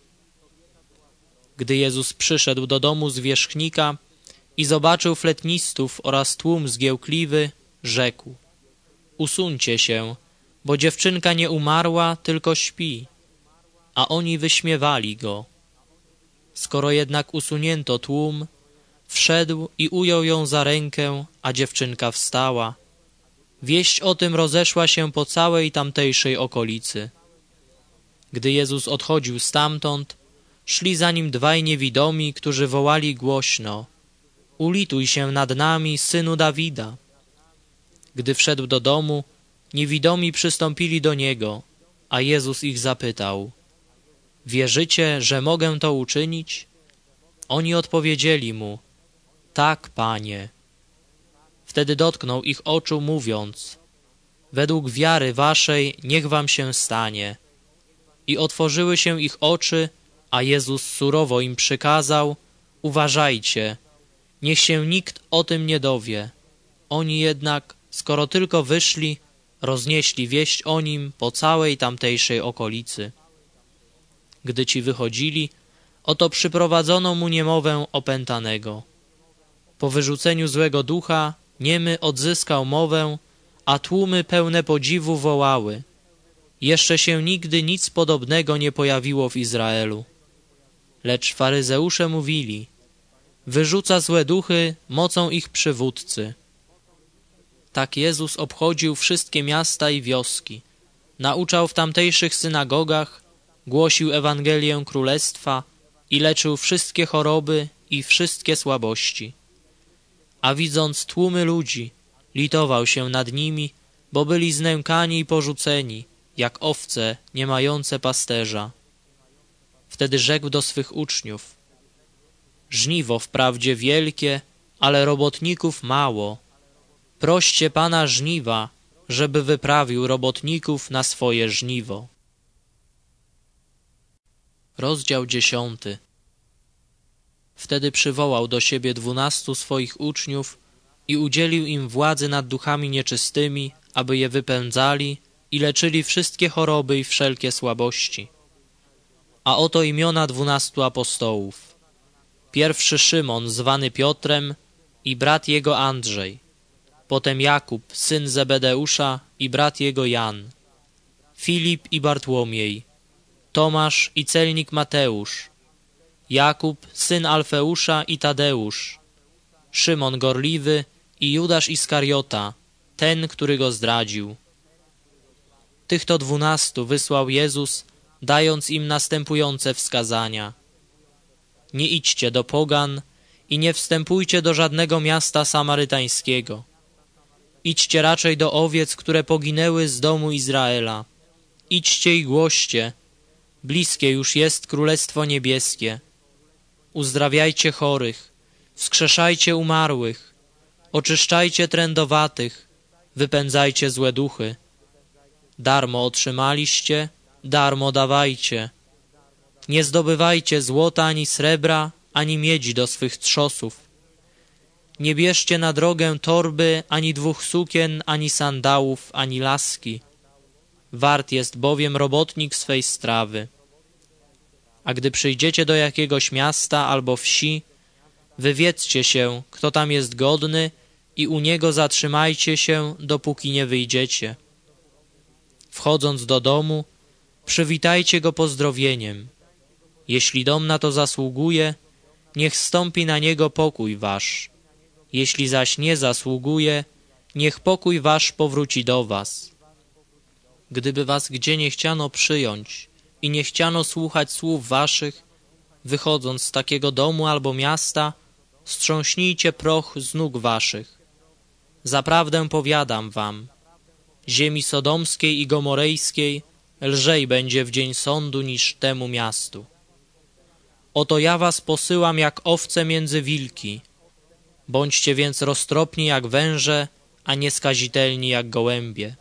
[SPEAKER 1] Gdy Jezus przyszedł do domu zwierzchnika i zobaczył fletnistów oraz tłum zgiełkliwy, rzekł: Usuńcie się, bo dziewczynka nie umarła, tylko śpi. A oni wyśmiewali go. Skoro jednak usunięto tłum, wszedł i ujął ją za rękę, a dziewczynka wstała. Wieść o tym rozeszła się po całej tamtejszej okolicy. Gdy Jezus odchodził stamtąd, szli za nim dwaj niewidomi, którzy wołali głośno: Ulituj się nad nami, Synu Dawida. Gdy wszedł do domu, niewidomi przystąpili do niego, a Jezus ich zapytał: Wierzycie, że mogę to uczynić? Oni odpowiedzieli mu: Tak, Panie. Wtedy dotknął ich oczu, mówiąc: Według wiary waszej niech wam się stanie. I otworzyły się ich oczy, a Jezus surowo im przykazał: Uważajcie, niech się nikt o tym nie dowie. Oni jednak, skoro tylko wyszli, roznieśli wieść o nim po całej tamtejszej okolicy. Gdy ci wychodzili, oto przyprowadzono mu niemowę opętanego. Po wyrzuceniu złego ducha niemy odzyskał mowę, a tłumy pełne podziwu wołały: Jeszcze się nigdy nic podobnego nie pojawiło w Izraelu. Lecz faryzeusze mówili: Wyrzuca złe duchy mocą ich przywódcy. Tak Jezus obchodził wszystkie miasta i wioski, nauczał w tamtejszych synagogach, głosił Ewangelię Królestwa i leczył wszystkie choroby i wszystkie słabości. A widząc tłumy ludzi, litował się nad nimi, bo byli znękani i porzuceni, jak owce nie mające pasterza. Wtedy rzekł do swych uczniów: Żniwo wprawdzie wielkie, ale robotników mało. Proście Pana żniwa, żeby wyprawił robotników na swoje żniwo. Rozdział dziesiąty. Wtedy przywołał do siebie dwunastu swoich uczniów i udzielił im władzy nad duchami nieczystymi, aby je wypędzali i leczyli wszystkie choroby i wszelkie słabości. A oto imiona dwunastu apostołów. Pierwszy Szymon, zwany Piotrem, i brat jego Andrzej. Potem Jakub, syn Zebedeusza, i brat jego Jan. Filip i Bartłomiej. Tomasz i celnik Mateusz. Jakub, syn Alfeusza, i Tadeusz. Szymon Gorliwy i Judasz Iskariota, ten, który go zdradził. Tych to dwunastu wysłał Jezus, dając im następujące wskazania: Nie idźcie do pogan i nie wstępujcie do żadnego miasta samarytańskiego. Idźcie raczej do owiec, które poginęły z domu Izraela. Idźcie i głoście: bliskie już jest Królestwo Niebieskie. Uzdrawiajcie chorych, wskrzeszajcie umarłych, oczyszczajcie trędowatych, wypędzajcie złe duchy. Darmo otrzymaliście, darmo dawajcie. Nie zdobywajcie złota ani srebra, ani miedzi do swych trzosów. Nie bierzcie na drogę torby, ani dwóch sukien, ani sandałów, ani laski. Wart jest bowiem robotnik swej strawy. A gdy przyjdziecie do jakiegoś miasta albo wsi, wywiedzcie się, kto tam jest godny, i u niego zatrzymajcie się, dopóki nie wyjdziecie. wchodząc do domu, przywitajcie go pozdrowieniem. Jeśli dom na to zasługuje, niech zstąpi na niego pokój wasz. Jeśli zaś nie zasługuje, niech pokój wasz powróci do was. Gdyby was gdzie nie chciano przyjąć i nie chciano słuchać słów waszych, wychodząc z takiego domu albo miasta, strząśnijcie proch z nóg waszych. Zaprawdę powiadam wam, ziemi sodomskiej i gomorejskiej lżej będzie w dzień sądu niż temu miastu. Oto ja was posyłam jak owce między wilki. Bądźcie więc roztropni jak węże, a nieskazitelni jak gołębie.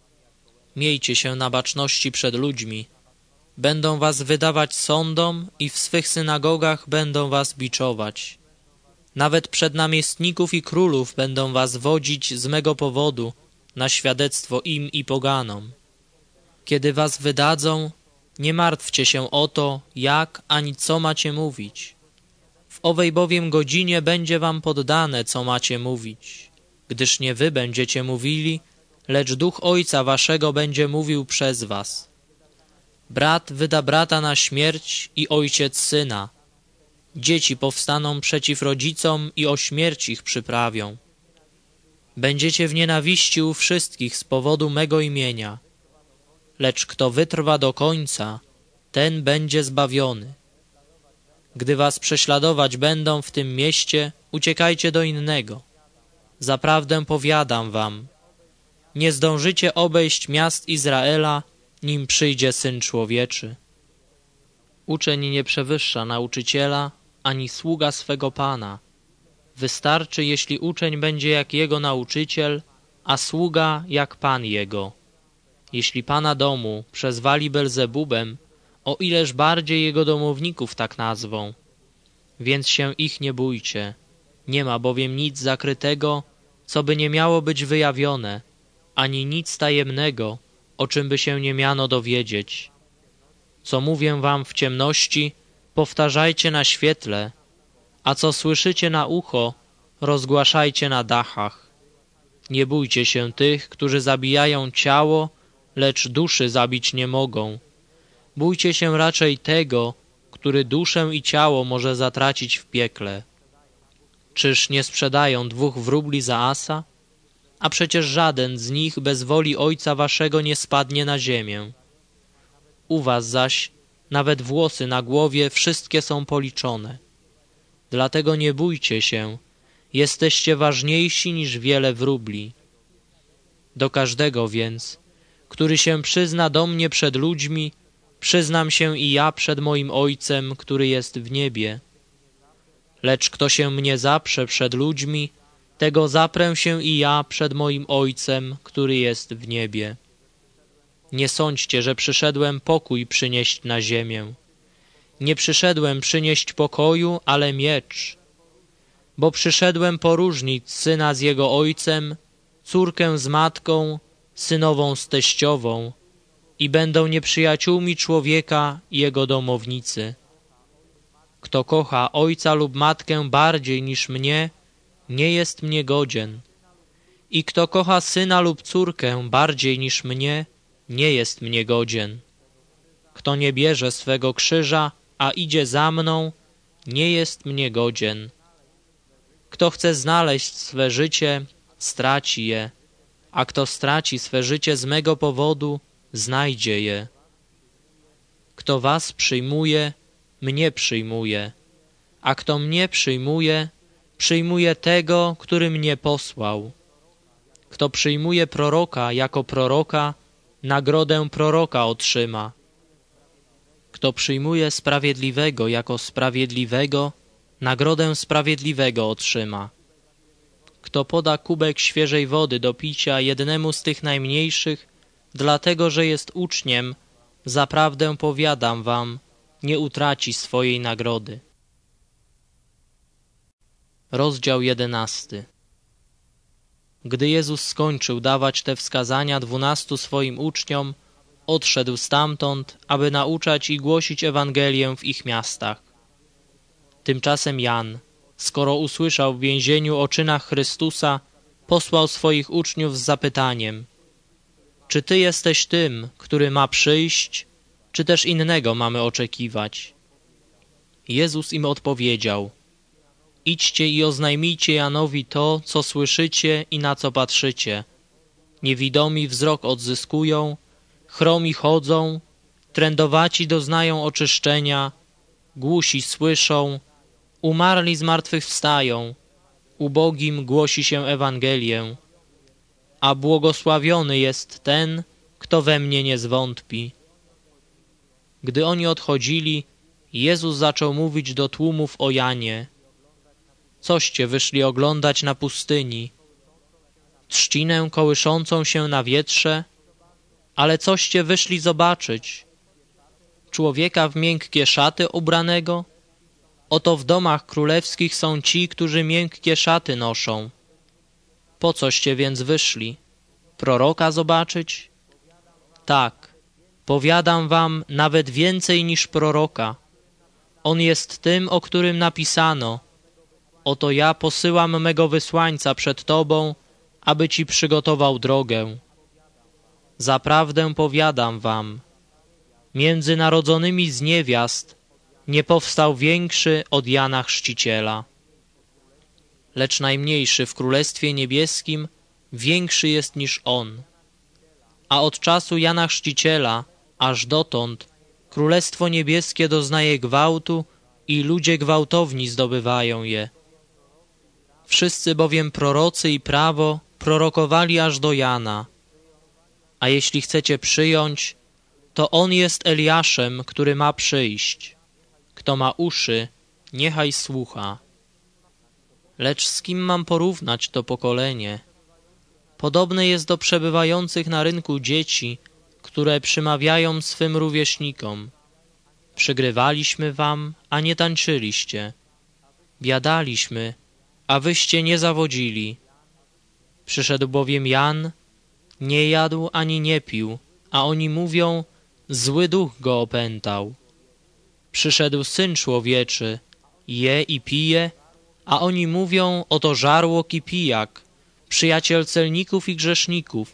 [SPEAKER 1] Miejcie się na baczności przed ludźmi. Będą was wydawać sądom i w swych synagogach będą was biczować. Nawet przed namiestników i królów będą was wodzić z mego powodu na świadectwo im i poganom. Kiedy was wydadzą, nie martwcie się o to, jak ani co macie mówić. W owej bowiem godzinie będzie wam poddane, co macie mówić, gdyż nie wy będziecie mówili, lecz Duch Ojca waszego będzie mówił przez was. Brat wyda brata na śmierć i ojciec syna. Dzieci powstaną przeciw rodzicom i o śmierć ich przyprawią. Będziecie w nienawiści u wszystkich z powodu mego imienia. Lecz kto wytrwa do końca, ten będzie zbawiony. Gdy was prześladować będą w tym mieście, uciekajcie do innego. Zaprawdę powiadam wam, nie zdążycie obejść miast Izraela, nim przyjdzie Syn Człowieczy. Uczeń nie przewyższa nauczyciela, ani sługa swego Pana. Wystarczy, jeśli uczeń będzie jak jego nauczyciel, a sługa jak Pan jego. Jeśli Pana domu przezwali Belzebubem, o ileż bardziej jego domowników tak nazwą. Więc się ich nie bójcie. Nie ma bowiem nic zakrytego, co by nie miało być wyjawione, ani nic tajemnego, o czym by się nie miano dowiedzieć. Co mówię wam w ciemności, powtarzajcie na świetle, a co słyszycie na ucho, rozgłaszajcie na dachach. Nie bójcie się tych, którzy zabijają ciało, lecz duszy zabić nie mogą. Bójcie się raczej tego, który duszę i ciało może zatracić w piekle. Czyż nie sprzedają dwóch wróbli za asa? A przecież żaden z nich bez woli Ojca waszego nie spadnie na ziemię. U was zaś nawet włosy na głowie wszystkie są policzone. Dlatego nie bójcie się, jesteście ważniejsi niż wiele wróbli. Do każdego więc, który się przyzna do mnie przed ludźmi, przyznam się i ja przed moim Ojcem, który jest w niebie. Lecz kto się mnie zaprze przed ludźmi, tego zaprę się i ja przed moim Ojcem, który jest w niebie. Nie sądźcie, że przyszedłem pokój przynieść na ziemię. Nie przyszedłem przynieść pokoju, ale miecz. Bo przyszedłem poróżnić syna z jego ojcem, córkę z matką, synową z teściową i będą nieprzyjaciółmi człowieka i jego domownicy. Kto kocha ojca lub matkę bardziej niż mnie, nie jest mnie godzien. I kto kocha syna lub córkę bardziej niż mnie, nie jest mnie godzien. Kto nie bierze swego krzyża, a idzie za mną, nie jest mnie godzien. Kto chce znaleźć swe życie, straci je, a kto straci swe życie z mego powodu, znajdzie je. Kto was przyjmuje, mnie przyjmuje, a kto mnie przyjmuje, przyjmuje tego, który mnie posłał. Kto przyjmuje proroka jako proroka, nagrodę proroka otrzyma. Kto przyjmuje sprawiedliwego jako sprawiedliwego, nagrodę sprawiedliwego otrzyma. Kto poda kubek świeżej wody do picia jednemu z tych najmniejszych, dlatego że jest uczniem, zaprawdę powiadam wam, nie utraci swojej nagrody. Rozdział jedenasty. Gdy Jezus skończył dawać te wskazania dwunastu swoim uczniom, odszedł stamtąd, aby nauczać i głosić Ewangelię w ich miastach. Tymczasem Jan, skoro usłyszał w więzieniu o czynach Chrystusa, posłał swoich uczniów z zapytaniem: czy Ty jesteś tym, który ma przyjść, czy też innego mamy oczekiwać? Jezus im odpowiedział: idźcie i oznajmijcie Janowi to, co słyszycie i na co patrzycie. Niewidomi wzrok odzyskują, chromi chodzą, trędowaci doznają oczyszczenia, głusi słyszą, umarli zmartwychwstają, ubogim głosi się Ewangelię. A błogosławiony jest ten, kto we mnie nie zwątpi. Gdy oni odchodzili, Jezus zaczął mówić do tłumów o Janie. Coście wyszli oglądać na pustyni? Trzcinę kołyszącą się na wietrze? Ale coście wyszli zobaczyć? Człowieka w miękkie szaty ubranego? Oto w domach królewskich są ci, którzy miękkie szaty noszą. Po coście więc wyszli? Proroka zobaczyć? Tak, powiadam wam, nawet więcej niż proroka. On jest tym, o którym napisano: oto ja posyłam mego wysłańca przed tobą, aby ci przygotował drogę. Zaprawdę powiadam wam, między narodzonymi z niewiast nie powstał większy od Jana Chrzciciela. Lecz najmniejszy w Królestwie Niebieskim większy jest niż on. A od czasu Jana Chrzciciela aż dotąd Królestwo Niebieskie doznaje gwałtu i ludzie gwałtowni zdobywają je. Wszyscy bowiem prorocy i prawo prorokowali aż do Jana. A jeśli chcecie przyjąć, to on jest Eliaszem, który ma przyjść. Kto ma uszy, niechaj słucha. Lecz z kim mam porównać to pokolenie? Podobne jest do przebywających na rynku dzieci, które przymawiają swym rówieśnikom: przygrywaliśmy wam, a nie tańczyliście. Biadaliśmy, a wyście nie zawodzili. Przyszedł bowiem Jan, nie jadł ani nie pił, a oni mówią: zły duch go opętał. Przyszedł Syn Człowieczy, je i pije, a oni mówią: oto żarłok i pijak, przyjaciel celników i grzeszników.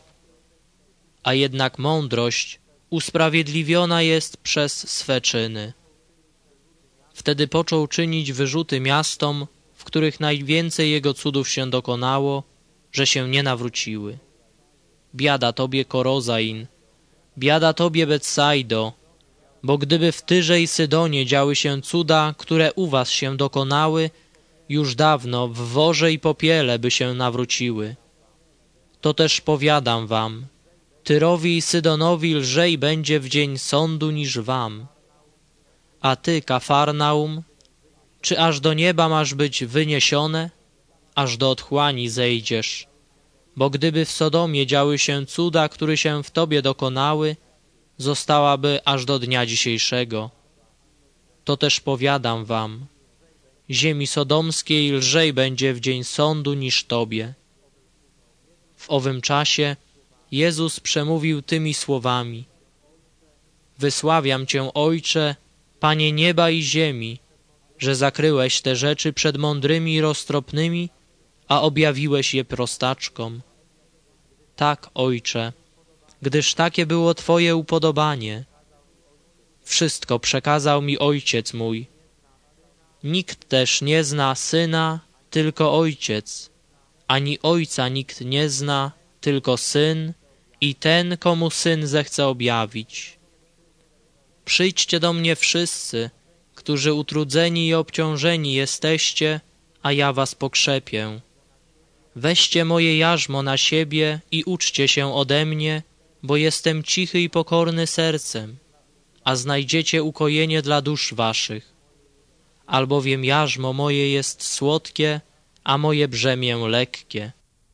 [SPEAKER 1] A jednak mądrość usprawiedliwiona jest przez swe czyny. Wtedy począł czynić wyrzuty miastom, w których najwięcej jego cudów się dokonało, że się nie nawróciły. Biada tobie, Korozain, biada tobie, Betsaido, bo gdyby w Tyrze i Sydonie działy się cuda, które u was się dokonały, już dawno w worze i popiele by się nawróciły. To też powiadam wam, Tyrowi i Sydonowi lżej będzie w dzień sądu niż wam. A ty, Kafarnaum, czy aż do nieba masz być wyniesione? Aż do otchłani zejdziesz. Bo gdyby w Sodomie działy się cuda, które się w tobie dokonały, zostałaby aż do dnia dzisiejszego. To też powiadam wam, ziemi sodomskiej lżej będzie w dzień sądu niż tobie. W owym czasie Jezus przemówił tymi słowami: wysławiam Cię, Ojcze, Panie nieba i ziemi, że zakryłeś te rzeczy przed mądrymi i roztropnymi, a objawiłeś je prostaczkom. Tak, Ojcze, gdyż takie było Twoje upodobanie. Wszystko przekazał mi Ojciec mój. Nikt też nie zna Syna, tylko Ojciec, ani Ojca nikt nie zna, tylko Syn i ten, komu Syn zechce objawić. Przyjdźcie do mnie wszyscy, którzy utrudzeni i obciążeni jesteście, a ja was pokrzepię. Weźcie moje jarzmo na siebie i uczcie się ode mnie, bo jestem cichy i pokorny sercem, a znajdziecie ukojenie dla dusz waszych. Albowiem jarzmo moje jest słodkie, a moje brzemię lekkie.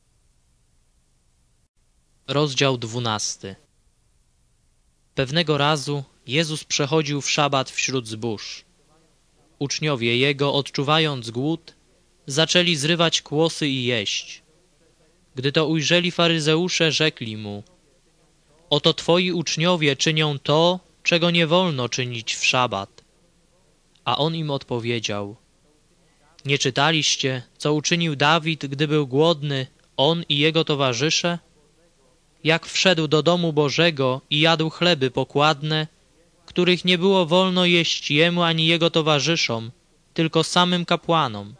[SPEAKER 1] Rozdział dwunasty. Pewnego razu Jezus przechodził w szabat wśród zbóż. Uczniowie Jego, odczuwając głód, zaczęli zrywać kłosy i jeść. Gdy to ujrzeli faryzeusze, rzekli Mu: oto Twoi uczniowie czynią to, czego nie wolno czynić w szabat. A On im odpowiedział: nie czytaliście, co uczynił Dawid, gdy był głodny, on i jego towarzysze? jak wszedł do domu Bożego i jadł chleby pokładne, których nie było wolno jeść jemu ani jego towarzyszom, tylko samym kapłanom.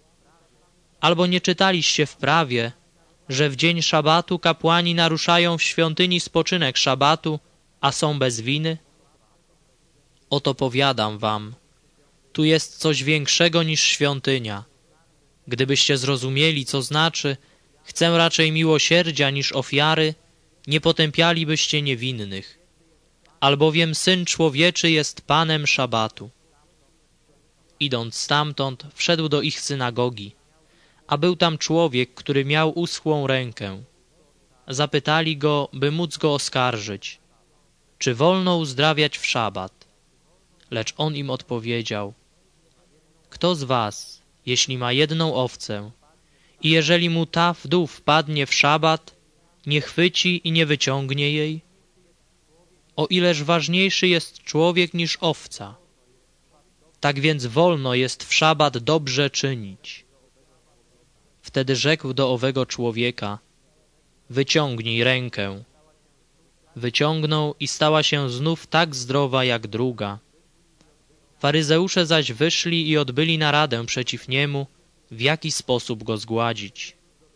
[SPEAKER 1] Albo nie czytaliście w prawie, że w dzień szabatu kapłani naruszają w świątyni spoczynek szabatu, a są bez winy? Oto powiadam wam, tu jest coś większego niż świątynia. Gdybyście zrozumieli, co znaczy chcę raczej miłosierdzia niż ofiary, nie potępialibyście niewinnych. Albowiem Syn Człowieczy jest Panem szabatu. Idąc stamtąd, wszedł do ich synagogi, a był tam człowiek, który miał uschłą rękę. Zapytali go, by móc go oskarżyć, czy wolno uzdrawiać w szabat. Lecz on im odpowiedział, kto z was, jeśli ma jedną owcę i jeżeli mu ta w dół wpadnie w szabat, nie chwyci i nie wyciągnie jej? O ileż ważniejszy jest człowiek niż owca. Tak więc wolno jest w szabat dobrze czynić. Wtedy rzekł do owego człowieka, wyciągnij rękę. Wyciągnął i stała się znów tak zdrowa jak druga. Faryzeusze zaś wyszli i odbyli naradę przeciw niemu, w jaki sposób go zgładzić.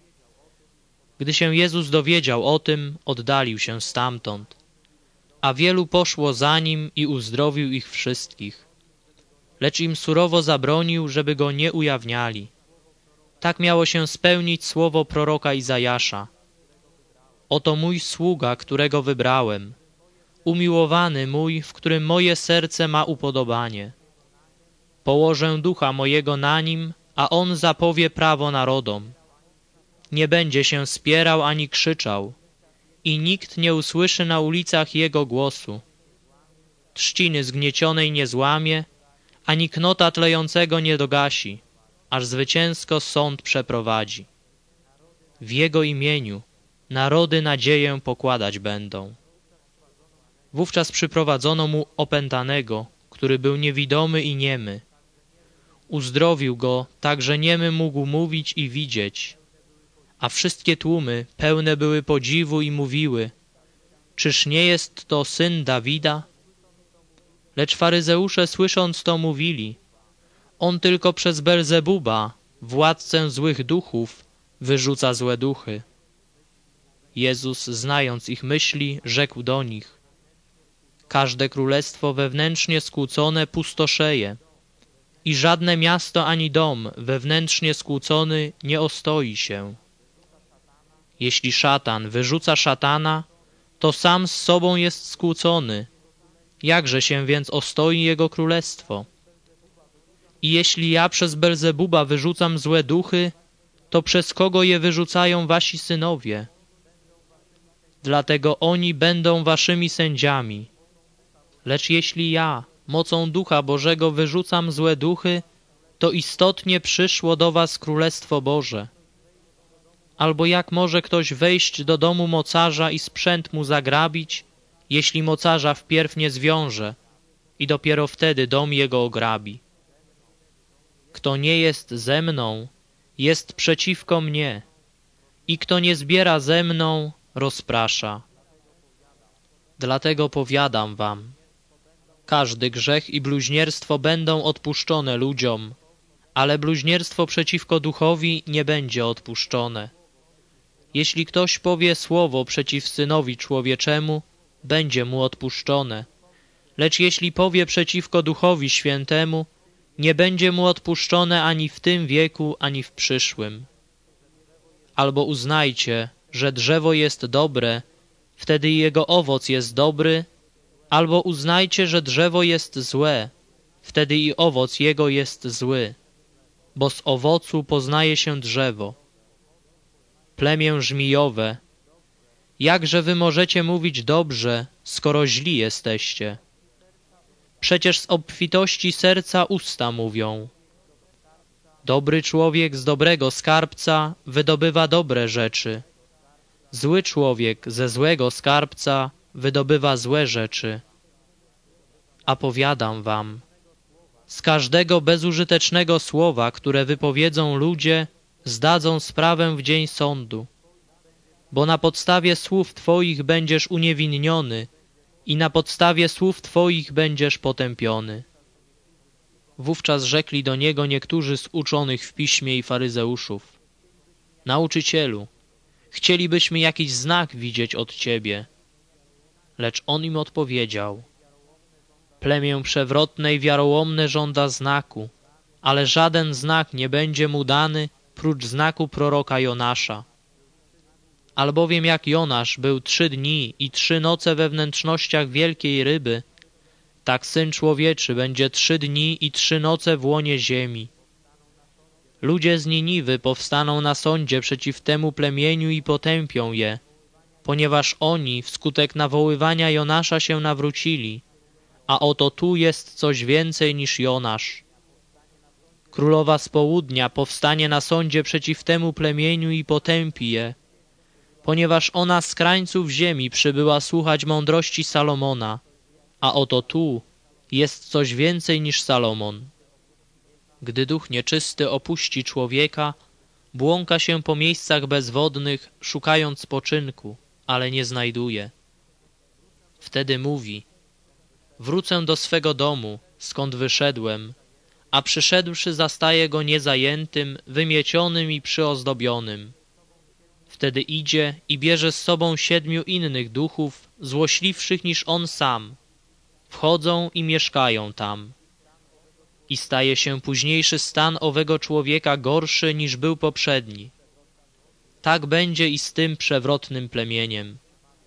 [SPEAKER 1] Gdy się Jezus dowiedział o tym, oddalił się stamtąd, a wielu poszło za nim i uzdrowił ich wszystkich. Lecz im surowo zabronił, żeby go nie ujawniali. Tak miało się spełnić słowo proroka Izajasza. Oto mój sługa, którego wybrałem, umiłowany mój, w którym moje serce ma upodobanie. Położę ducha mojego na nim, a on zapowie prawo narodom. Nie będzie się spierał ani krzyczał i nikt nie usłyszy na ulicach jego głosu. Trzciny zgniecionej nie złamie, ani knota tlejącego nie dogasi, aż zwycięsko sąd przeprowadzi. W jego imieniu narody nadzieję pokładać będą. Wówczas przyprowadzono mu opętanego, który był niewidomy i niemy. Uzdrowił go, tak że niemy mógł mówić i widzieć. A wszystkie tłumy pełne były podziwu i mówiły, czyż nie jest to syn Dawida? Lecz faryzeusze słysząc to mówili, on tylko przez Belzebuba, władcę złych duchów, wyrzuca złe duchy. Jezus, znając ich myśli, rzekł do nich, każde królestwo wewnętrznie skłócone pustoszeje i żadne miasto ani dom wewnętrznie skłócony nie ostoi się. Jeśli szatan wyrzuca szatana, to sam z sobą jest skłócony. Jakże się więc ostoi jego królestwo? I jeśli ja przez Belzebuba wyrzucam złe duchy, to przez kogo je wyrzucają wasi synowie? Dlatego oni będą waszymi sędziami. Lecz jeśli ja mocą Ducha Bożego wyrzucam złe duchy, to istotnie przyszło do was Królestwo Boże. Albo jak może ktoś wejść do domu mocarza i sprzęt mu zagrabić, jeśli mocarza wpierw nie zwiąże i dopiero wtedy dom jego ograbi? Kto nie jest ze mną, jest przeciwko mnie i kto nie zbiera ze mną, rozprasza. Dlatego powiadam wam, każdy grzech i bluźnierstwo będą odpuszczone ludziom, ale bluźnierstwo przeciwko duchowi nie będzie odpuszczone. Jeśli ktoś powie słowo przeciw Synowi Człowieczemu, będzie mu odpuszczone. Lecz jeśli powie przeciwko Duchowi Świętemu, nie będzie mu odpuszczone ani w tym wieku, ani w przyszłym. Albo uznajcie, że drzewo jest dobre, wtedy i jego owoc jest dobry, albo uznajcie, że drzewo jest złe, wtedy i owoc jego jest zły, bo z owocu poznaje się drzewo. Plemię żmijowe, jakże wy możecie mówić dobrze, skoro źli jesteście? Przecież z obfitości serca usta mówią. Dobry człowiek z dobrego skarbca wydobywa dobre rzeczy. Zły człowiek ze złego skarbca wydobywa złe rzeczy. A powiadam wam, z każdego bezużytecznego słowa, które wypowiedzą ludzie, zdadzą sprawę w dzień sądu. bo na podstawie słów Twoich będziesz uniewinniony i na podstawie słów Twoich będziesz potępiony. Wówczas rzekli do Niego niektórzy z uczonych w piśmie i faryzeuszów: Nauczycielu, chcielibyśmy jakiś znak widzieć od Ciebie. Lecz On im odpowiedział: Plemię przewrotne i wiarołomne żąda znaku, ale żaden znak nie będzie mu dany, prócz znaku proroka Jonasza. Albowiem jak Jonasz był trzy dni i trzy noce we wnętrznościach wielkiej ryby, tak Syn Człowieczy będzie trzy dni i trzy noce w łonie ziemi. Ludzie z Niniwy powstaną na sądzie przeciw temu plemieniu i potępią je, ponieważ oni wskutek nawoływania Jonasza się nawrócili, a oto tu jest coś więcej niż Jonasz. Królowa z południa powstanie na sądzie przeciw temu plemieniu i potępi je, ponieważ ona z krańców ziemi przybyła słuchać mądrości Salomona, a oto tu jest coś więcej niż Salomon. Gdy duch nieczysty opuści człowieka, błąka się po miejscach bezwodnych, szukając spoczynku, ale nie znajduje. Wtedy mówi: Wrócę do swego domu, skąd wyszedłem, a przyszedłszy zastaje go niezajętym, wymiecionym i przyozdobionym. Wtedy idzie i bierze z sobą siedmiu innych duchów, złośliwszych niż on sam. Wchodzą i mieszkają tam. I staje się późniejszy stan owego człowieka gorszy niż był poprzedni. Tak będzie i z tym przewrotnym plemieniem.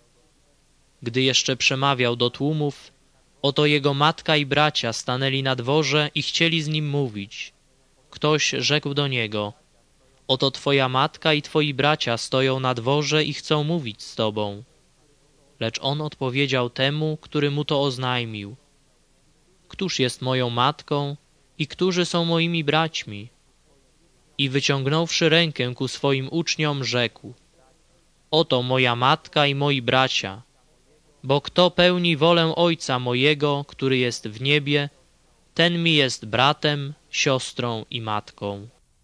[SPEAKER 1] Gdy jeszcze przemawiał do tłumów, oto jego matka i bracia stanęli na dworze i chcieli z nim mówić. Ktoś rzekł do niego: Oto twoja matka i twoi bracia stoją na dworze i chcą mówić z tobą. Lecz on odpowiedział temu, który mu to oznajmił: Któż jest moją matką i którzy są moimi braćmi? I wyciągnąwszy rękę ku swoim uczniom, rzekł: Oto moja matka i moi bracia, bo kto pełni wolę Ojca mojego, który jest w niebie, ten mi jest bratem, siostrą i matką.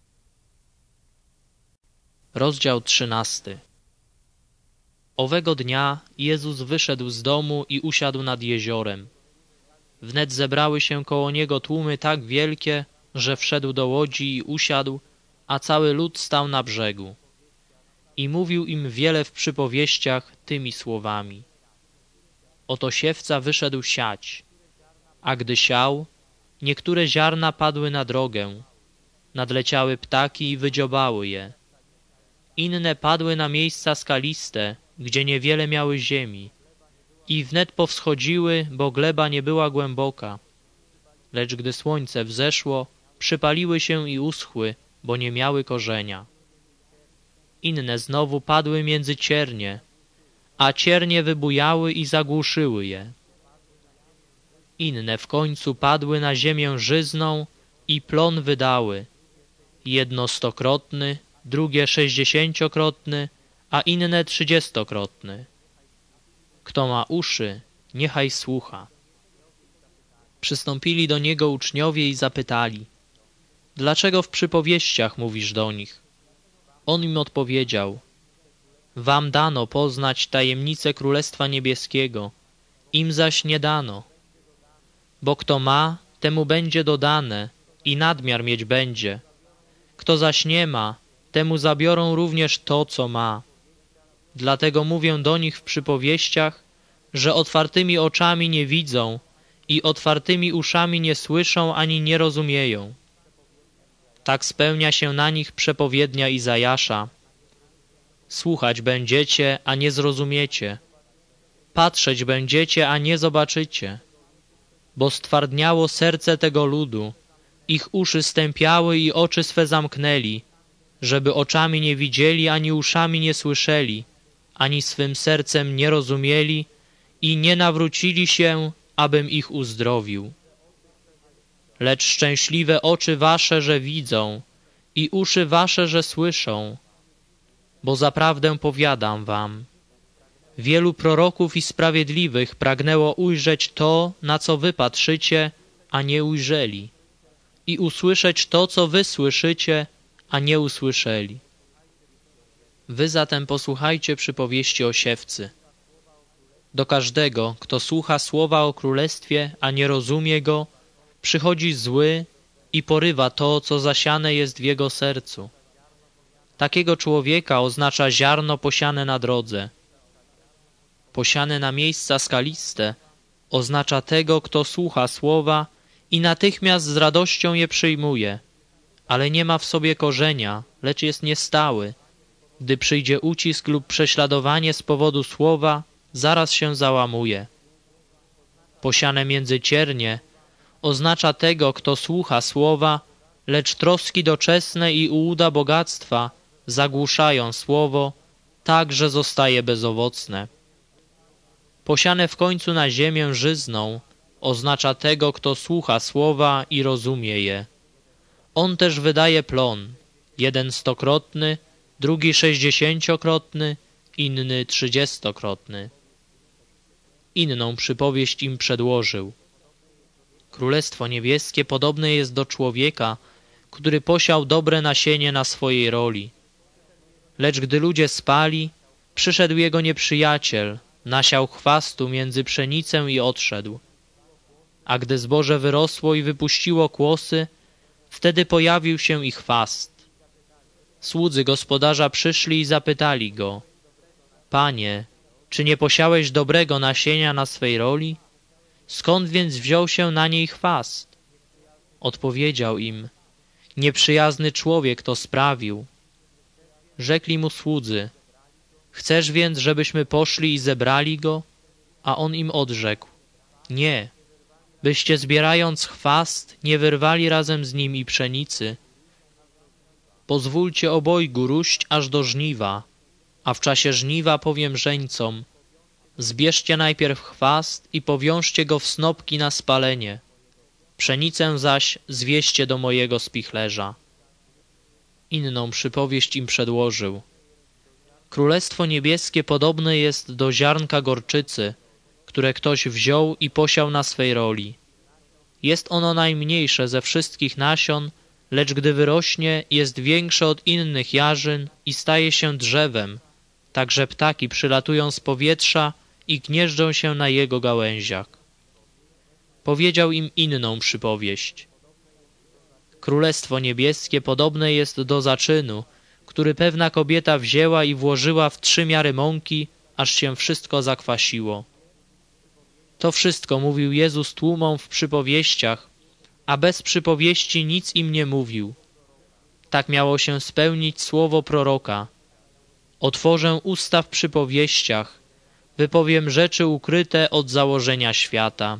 [SPEAKER 1] Rozdział trzynasty. Owego dnia Jezus wyszedł z domu i usiadł nad jeziorem. Wnet zebrały się koło Niego tłumy tak wielkie, że wszedł do łodzi i usiadł, a cały lud stał na brzegu. I mówił im wiele w przypowieściach tymi słowami. Oto siewca wyszedł siać, a gdy siał, niektóre ziarna padły na drogę, nadleciały ptaki i wydziobały je. Inne padły na miejsca skaliste, gdzie niewiele miały ziemi, i wnet powschodziły, bo gleba nie była głęboka. Lecz gdy słońce wzeszło, przypaliły się i uschły, bo nie miały korzenia. Inne znowu padły między ciernie, a ciernie wybujały i zagłuszyły je. Inne w końcu padły na ziemię żyzną i plon wydały, jedno stokrotny, drugie sześćdziesięciokrotny, a inne trzydziestokrotny. Kto ma uszy, niechaj słucha. Przystąpili do Niego uczniowie i zapytali: Dlaczego w przypowieściach mówisz do nich? On im odpowiedział: Wam dano poznać tajemnicę Królestwa Niebieskiego, im zaś nie dano. Bo kto ma, temu będzie dodane i nadmiar mieć będzie. Kto zaś nie ma, temu zabiorą również to, co ma. Dlatego mówię do nich w przypowieściach, że otwartymi oczami nie widzą i otwartymi uszami nie słyszą ani nie rozumieją. Tak spełnia się na nich przepowiednia Izajasza. Słuchać będziecie, a nie zrozumiecie. Patrzeć będziecie, a nie zobaczycie. Bo stwardniało serce tego ludu, ich uszy stępiały i oczy swe zamknęli, żeby oczami nie widzieli, ani uszami nie słyszeli, ani swym sercem nie rozumieli i nie nawrócili się, abym ich uzdrowił. Lecz szczęśliwe oczy wasze, że widzą, i uszy wasze, że słyszą. Bo zaprawdę powiadam wam, wielu proroków i sprawiedliwych pragnęło ujrzeć to, na co wy patrzycie, a nie ujrzeli, i usłyszeć to, co wy słyszycie, a nie usłyszeli. Wy zatem posłuchajcie przypowieści o siewcy. Do każdego, kto słucha słowa o królestwie, a nie rozumie go, przychodzi zły i porywa to, co zasiane jest w jego sercu. Takiego człowieka oznacza ziarno posiane na drodze. Posiane na miejsca skaliste oznacza tego, kto słucha słowa i natychmiast z radością je przyjmuje, ale nie ma w sobie korzenia, lecz jest niestały. Gdy przyjdzie ucisk lub prześladowanie z powodu słowa, zaraz się załamuje. Posiane między ciernie oznacza tego, kto słucha słowa, lecz troski doczesne i ułuda bogactwa zagłuszają słowo, tak, że zostaje bezowocne. Posiane w końcu na ziemię żyzną oznacza tego, kto słucha słowa i rozumie je. On też wydaje plon, jeden stokrotny, drugi sześćdziesięciokrotny, inny trzydziestokrotny. Inną przypowieść im przedłożył. Królestwo niebieskie podobne jest do człowieka, który posiał dobre nasienie na swojej roli. Lecz gdy ludzie spali, przyszedł jego nieprzyjaciel, nasiał chwastu między pszenicę i odszedł. A gdy zboże wyrosło i wypuściło kłosy, wtedy pojawił się i chwast. Słudzy gospodarza przyszli i zapytali go: Panie, czy nie posiałeś dobrego nasienia na swej roli? Skąd więc wziął się na niej chwast? Odpowiedział im: Nieprzyjazny człowiek to sprawił. Rzekli mu słudzy: Chcesz więc, żebyśmy poszli i zebrali go? A on im odrzekł: Nie, byście zbierając chwast nie wyrwali razem z nim i pszenicy. Pozwólcie obojgu róść aż do żniwa, a w czasie żniwa powiem żeńcom: Zbierzcie najpierw chwast i powiążcie go w snopki na spalenie. Pszenicę zaś zwieźcie do mojego spichlerza. Inną przypowieść im przedłożył. Królestwo niebieskie podobne jest do ziarnka gorczycy, które ktoś wziął i posiał na swej roli. Jest ono najmniejsze ze wszystkich nasion, lecz gdy wyrośnie, jest większe od innych jarzyn i staje się drzewem, tak że ptaki przylatują z powietrza i gnieżdżą się na jego gałęziach. Powiedział im inną przypowieść. Królestwo niebieskie podobne jest do zaczynu, który pewna kobieta wzięła i włożyła w trzy miary mąki, aż się wszystko zakwasiło. To wszystko mówił Jezus tłumom w przypowieściach, a bez przypowieści nic im nie mówił. Tak miało się spełnić słowo proroka. Otworzę usta w przypowieściach, wypowiem rzeczy ukryte od założenia świata.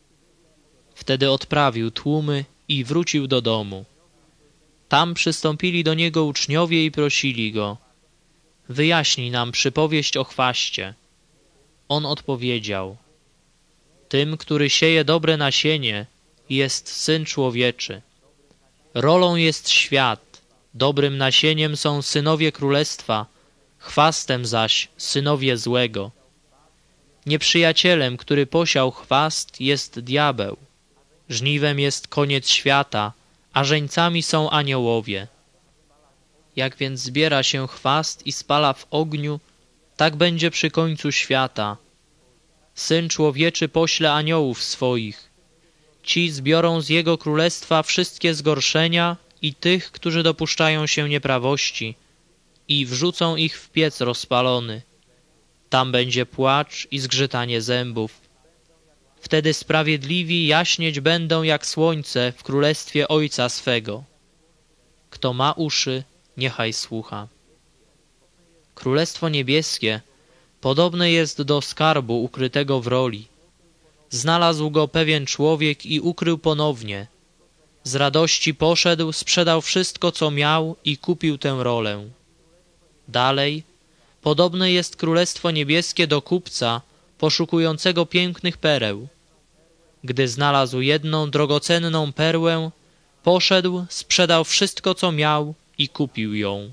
[SPEAKER 1] Wtedy odprawił tłumy i wrócił do domu. Tam przystąpili do niego uczniowie i prosili go: Wyjaśnij nam przypowieść o chwaście. On odpowiedział: Tym, który sieje dobre nasienie, jest Syn Człowieczy. Rolą jest świat, dobrym nasieniem są synowie królestwa, chwastem zaś synowie złego. Nieprzyjacielem, który posiał chwast, jest diabeł. Żniwem jest koniec świata, a żeńcami są aniołowie. Jak więc zbiera się chwast i spala w ogniu, tak będzie przy końcu świata. Syn Człowieczy pośle aniołów swoich. Ci zbiorą z Jego królestwa wszystkie zgorszenia i tych, którzy dopuszczają się nieprawości, i wrzucą ich w piec rozpalony. Tam będzie płacz i zgrzytanie zębów. Wtedy sprawiedliwi jaśnieć będą jak słońce w królestwie Ojca swego. Kto ma uszy, niechaj słucha. Królestwo niebieskie podobne jest do skarbu ukrytego w roli. Znalazł go pewien człowiek i ukrył ponownie. Z radości poszedł, sprzedał wszystko, co miał i kupił tę rolę. Dalej, podobne jest Królestwo Niebieskie do kupca poszukującego pięknych pereł. Gdy znalazł jedną drogocenną perłę, poszedł, sprzedał wszystko, co miał i kupił ją.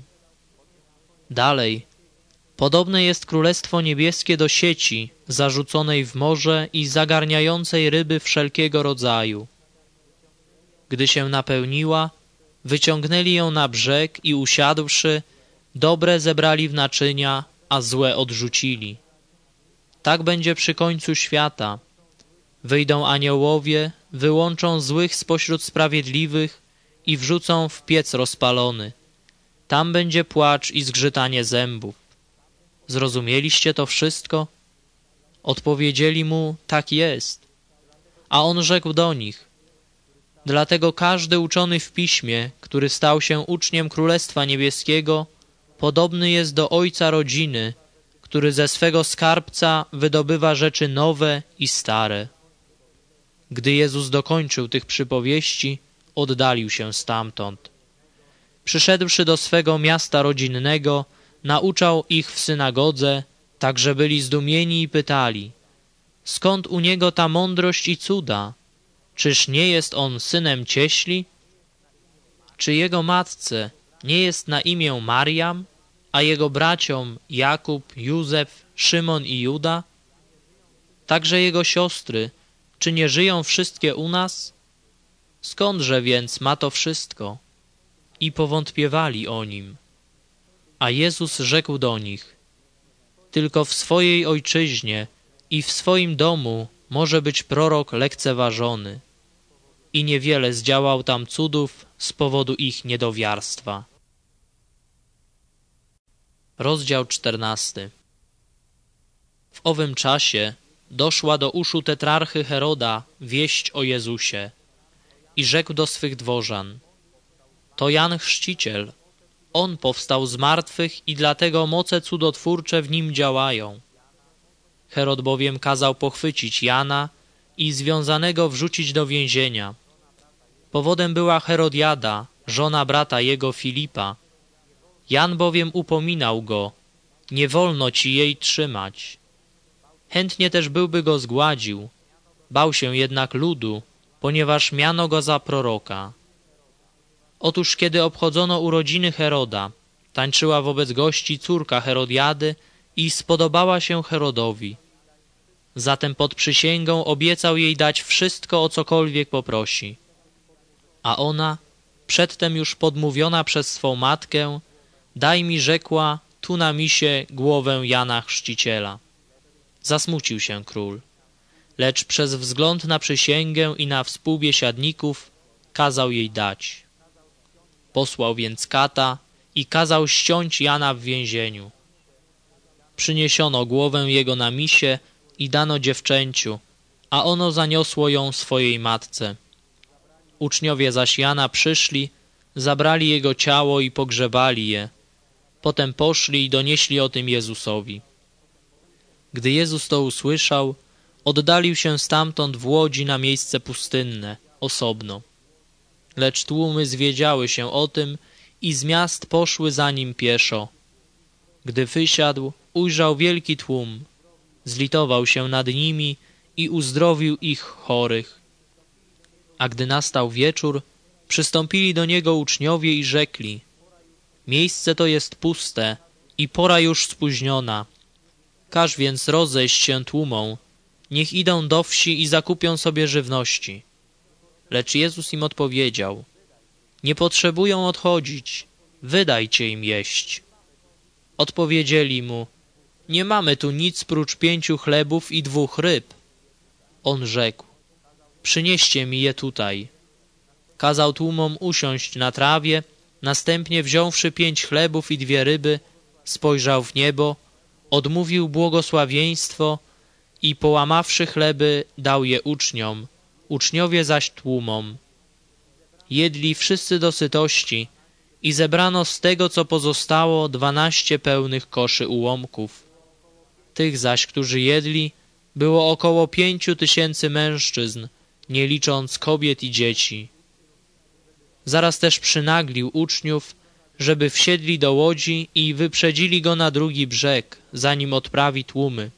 [SPEAKER 1] Dalej, podobne jest Królestwo Niebieskie do sieci zarzuconej w morze i zagarniającej ryby wszelkiego rodzaju. Gdy się napełniła, wyciągnęli ją na brzeg i usiadłszy, Dobre zebrali w naczynia, a złe odrzucili. Tak będzie przy końcu świata. Wyjdą aniołowie, wyłączą złych spośród sprawiedliwych i wrzucą w piec rozpalony. Tam będzie płacz i zgrzytanie zębów. Zrozumieliście to wszystko? Odpowiedzieli mu, tak jest. A on rzekł do nich, dlatego każdy uczony w piśmie, który stał się uczniem Królestwa Niebieskiego, podobny jest do ojca rodziny, który ze swego skarbca wydobywa rzeczy nowe i stare. Gdy Jezus dokończył tych przypowieści, oddalił się stamtąd. Przyszedłszy do swego miasta rodzinnego, nauczał ich w synagodze, tak że byli zdumieni i pytali, skąd u niego ta mądrość i cuda? Czyż nie jest on synem cieśli? Czy jego matce nie jest na imię Mariam, a jego braciom Jakub, Józef, Szymon i Juda? Także jego siostry, czy nie żyją wszystkie u nas? Skądże więc ma to wszystko? I powątpiewali o nim. A Jezus rzekł do nich, tylko w swojej ojczyźnie i w swoim domu może być prorok lekceważony. I niewiele zdziałał tam cudów z powodu ich niedowiarstwa. Rozdział czternasty. W owym czasie doszła do uszu tetrarchy Heroda wieść o Jezusie i rzekł do swych dworzan, to Jan Chrzciciel, on powstał z martwych i dlatego moce cudotwórcze w nim działają. Herod bowiem kazał pochwycić Jana i związanego wrzucić do więzienia. Powodem była Herodiada, żona brata jego Filipa. Jan bowiem upominał go, nie wolno ci jej trzymać. Chętnie też byłby go zgładził, bał się jednak ludu, ponieważ miano go za proroka. Otóż kiedy obchodzono urodziny Heroda, tańczyła wobec gości córka Herodiady i spodobała się Herodowi. Zatem pod przysięgą obiecał jej dać wszystko, o cokolwiek poprosi. A ona, przedtem już podmówiona przez swą matkę, daj mi, rzekła, tu na misie głowę Jana Chrzciciela. Zasmucił się król, lecz przez wzgląd na przysięgę i na współbiesiadników kazał jej dać. Posłał więc kata i kazał ściąć Jana w więzieniu. Przyniesiono głowę jego na misie i dano dziewczęciu, a ono zaniosło ją swojej matce. Uczniowie zaś Jana przyszli, zabrali jego ciało i pogrzebali je. Potem poszli i donieśli o tym Jezusowi. Gdy Jezus to usłyszał, oddalił się stamtąd w łodzi na miejsce pustynne, osobno. Lecz tłumy zwiedziały się o tym i z miast poszły za nim pieszo. Gdy wysiadł, ujrzał wielki tłum, zlitował się nad nimi i uzdrowił ich chorych. A gdy nastał wieczór, przystąpili do niego uczniowie i rzekli, miejsce to jest puste i pora już spóźniona. Każ więc rozejść się tłumom, niech idą do wsi i zakupią sobie żywności. Lecz Jezus im odpowiedział, nie potrzebują odchodzić, wydajcie im jeść. Odpowiedzieli mu, nie mamy tu nic prócz pięciu chlebów i dwóch ryb. On rzekł, przynieście mi je tutaj. Kazał tłumom usiąść na trawie, następnie wziąwszy pięć chlebów i dwie ryby, spojrzał w niebo, odmówił błogosławieństwo i połamawszy chleby, dał je uczniom, uczniowie zaś tłumom. Jedli wszyscy do sytości i zebrano z tego, co pozostało, dwanaście pełnych koszy ułomków. Tych zaś, którzy jedli, było około pięciu tysięcy mężczyzn, nie licząc kobiet i dzieci. Zaraz też przynaglił uczniów, żeby wsiedli do łodzi i wyprzedzili go na drugi brzeg, zanim odprawi tłumy.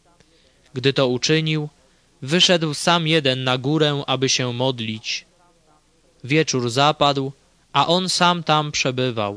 [SPEAKER 1] Gdy to uczynił, wyszedł sam jeden na górę, aby się modlić. Wieczór zapadł, a on sam tam przebywał.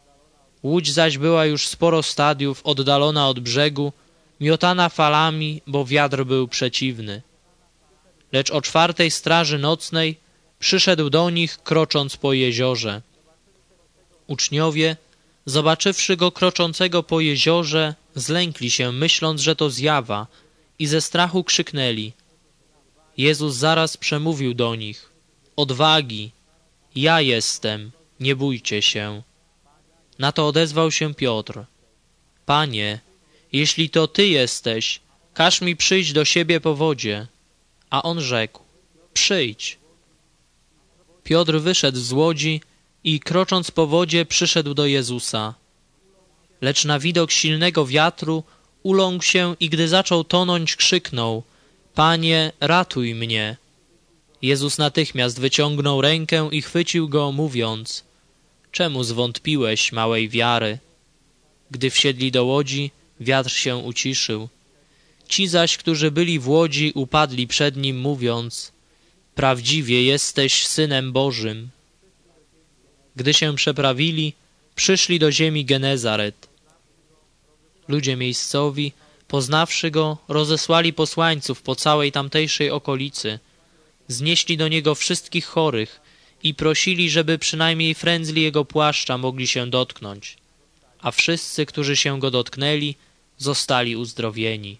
[SPEAKER 1] Łódź zaś była już sporo stadiów oddalona od brzegu, miotana falami, bo wiatr był przeciwny. Lecz o czwartej straży nocnej przyszedł do nich, krocząc po jeziorze. Uczniowie, zobaczywszy go kroczącego po jeziorze, zlękli się, myśląc, że to zjawa, i ze strachu krzyknęli. Jezus zaraz przemówił do nich. Odwagi, ja jestem, nie bójcie się. Na to odezwał się Piotr. Panie, jeśli to Ty jesteś, każ mi przyjść do siebie po wodzie. A on rzekł, przyjdź. Piotr wyszedł z łodzi i krocząc po wodzie przyszedł do Jezusa. Lecz na widok silnego wiatru uląkł się i gdy zaczął tonąć, krzyknął, Panie, ratuj mnie. Jezus natychmiast wyciągnął rękę i chwycił go, mówiąc, czemu zwątpiłeś, małej wiary? Gdy wsiedli do łodzi, wiatr się uciszył. Ci zaś, którzy byli w łodzi, upadli przed nim, mówiąc, prawdziwie jesteś Synem Bożym. Gdy się przeprawili, przyszli do ziemi Genezaret. Ludzie miejscowi, poznawszy go, rozesłali posłańców po całej tamtejszej okolicy. Znieśli do niego wszystkich chorych i prosili, żeby przynajmniej frędzli jego płaszcza mogli się dotknąć. A wszyscy, którzy się go dotknęli, zostali uzdrowieni.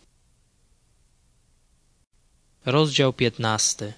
[SPEAKER 1] Rozdział piętnasty.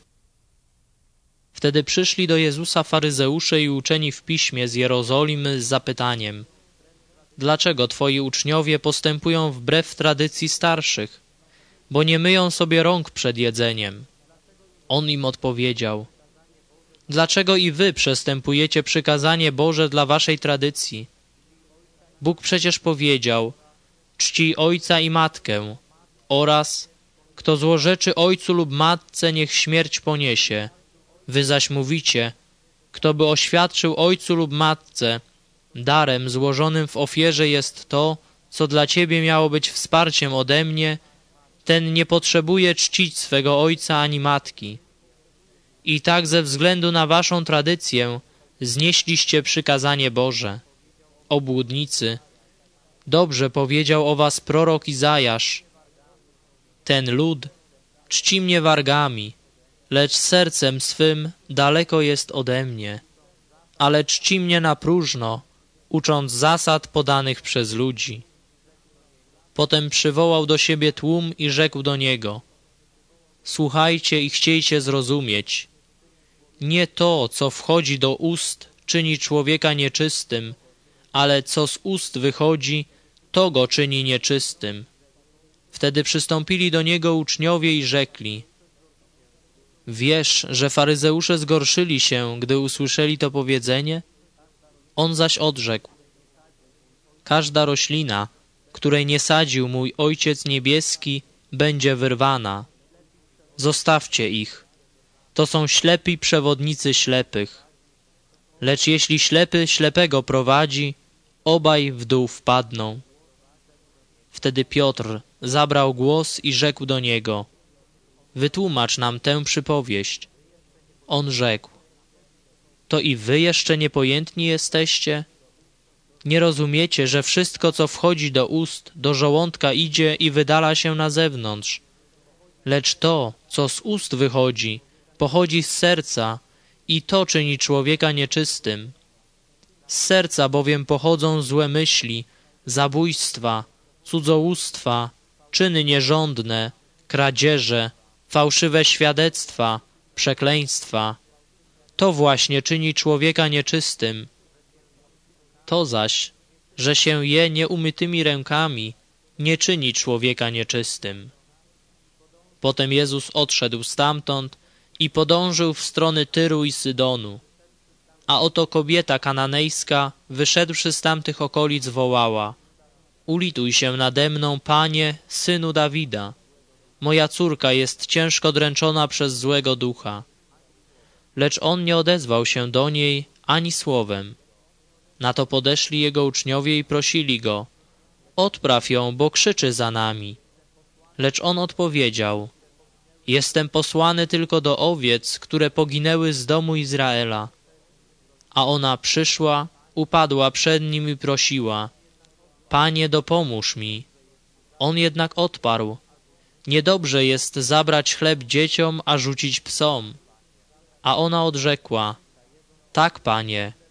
[SPEAKER 1] Wtedy przyszli do Jezusa faryzeusze i uczeni w piśmie z Jerozolimy z zapytaniem, dlaczego twoi uczniowie postępują wbrew tradycji starszych, bo nie myją sobie rąk przed jedzeniem? On im odpowiedział, dlaczego i wy przestępujecie przykazanie Boże dla waszej tradycji? Bóg przecież powiedział, czcij ojca i matkę oraz kto złorzeczy ojcu lub matce, niech śmierć poniesie. Wy zaś mówicie, kto by oświadczył ojcu lub matce, darem złożonym w ofierze jest to, co dla ciebie miało być wsparciem ode mnie, ten nie potrzebuje czcić swego ojca ani matki. I tak ze względu na waszą tradycję znieśliście przykazanie Boże. Obłudnicy, dobrze powiedział o was prorok Izajasz. Ten lud czci mnie wargami, lecz sercem swym daleko jest ode mnie, ale czci mnie na próżno, ucząc zasad podanych przez ludzi. Potem przywołał do siebie tłum i rzekł do niego, słuchajcie i chciejcie zrozumieć. Nie to, co wchodzi do ust, czyni człowieka nieczystym, ale co z ust wychodzi, to go czyni nieczystym. Wtedy przystąpili do niego uczniowie i rzekli, wiesz, że faryzeusze zgorszyli się, gdy usłyszeli to powiedzenie? On zaś odrzekł, każda roślina, której nie sadził mój Ojciec Niebieski, będzie wyrwana. Zostawcie ich. To są ślepi przewodnicy ślepych. Lecz jeśli ślepy ślepego prowadzi, obaj w dół wpadną. Wtedy Piotr zabrał głos i rzekł do niego, wytłumacz nam tę przypowieść. On rzekł, to i wy jeszcze niepojętni jesteście? Nie rozumiecie, że wszystko, co wchodzi do ust, do żołądka idzie i wydala się na zewnątrz. Lecz to, co z ust wychodzi, pochodzi z serca i to czyni człowieka nieczystym. Z serca bowiem pochodzą złe myśli, zabójstwa, cudzołóstwa, czyny nierządne, kradzieże, fałszywe świadectwa, przekleństwa. To właśnie czyni człowieka nieczystym. To zaś, że się je nieumytymi rękami, nie czyni człowieka nieczystym. Potem Jezus odszedł stamtąd i podążył w strony Tyru i Sydonu. A oto kobieta kananejska, wyszedłszy z tamtych okolic, wołała, ulituj się nade mną, Panie, Synu Dawida. Moja córka jest ciężko dręczona przez złego ducha. Lecz on nie odezwał się do niej ani słowem. Na to podeszli jego uczniowie i prosili go, odpraw ją, bo krzyczy za nami. Lecz on odpowiedział, jestem posłany tylko do owiec, które poginęły z domu Izraela. A ona przyszła, upadła przed nim i prosiła, Panie, dopomóż mi. On jednak odparł, niedobrze jest zabrać chleb dzieciom, a rzucić psom. A ona odrzekła, tak, Panie,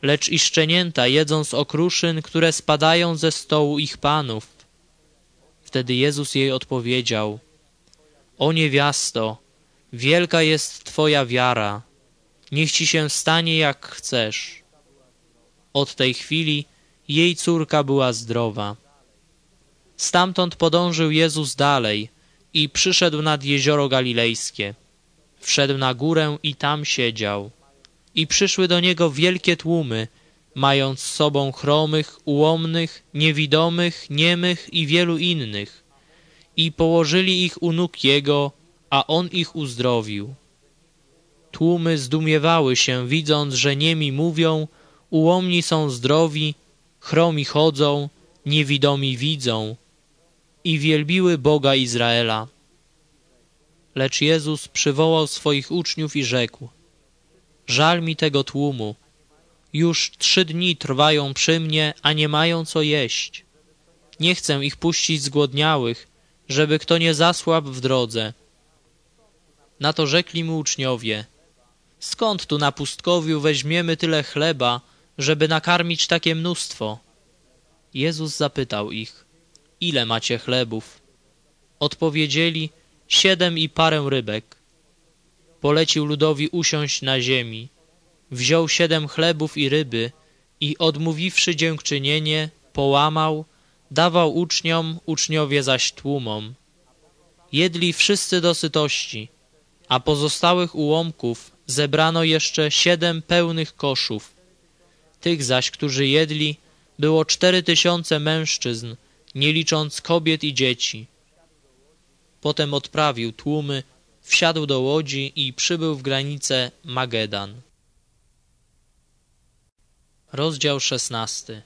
[SPEAKER 1] lecz i szczenięta jedzą z okruszyn, które spadają ze stołu ich panów. Wtedy Jezus jej odpowiedział: O niewiasto, wielka jest Twoja wiara, niech Ci się stanie jak chcesz. Od tej chwili jej córka była zdrowa. Stamtąd podążył Jezus dalej i przyszedł nad jezioro galilejskie. Wszedł na górę i tam siedział. I przyszły do Niego wielkie tłumy, mając z sobą chromych, ułomnych, niewidomych, niemych i wielu innych. I położyli ich u nóg Jego, a On ich uzdrowił. Tłumy zdumiewały się, widząc, że niemi mówią, ułomni są zdrowi, chromi chodzą, niewidomi widzą, i wielbiły Boga Izraela. Lecz Jezus przywołał swoich uczniów i rzekł: Żal mi tego tłumu. Już trzy dni trwają przy mnie, a nie mają co jeść. Nie chcę ich puścić zgłodniałych, żeby kto nie zasłabł w drodze. Na to rzekli mu uczniowie: Skąd tu na pustkowiu weźmiemy tyle chleba, żeby nakarmić takie mnóstwo? Jezus zapytał ich: Ile macie chlebów? Odpowiedzieli: Siedem i parę rybek. Polecił ludowi usiąść na ziemi. Wziął siedem chlebów i ryby i odmówiwszy dziękczynienie, połamał, dawał uczniom, uczniowie zaś tłumom. Jedli wszyscy do sytości, a pozostałych ułomków zebrano jeszcze siedem pełnych koszów. Tych zaś, którzy jedli, było cztery tysiące mężczyzn, nie licząc kobiet i dzieci. Potem odprawił tłumy, wsiadł do łodzi i przybył w granicę Magedan. Rozdział szesnasty.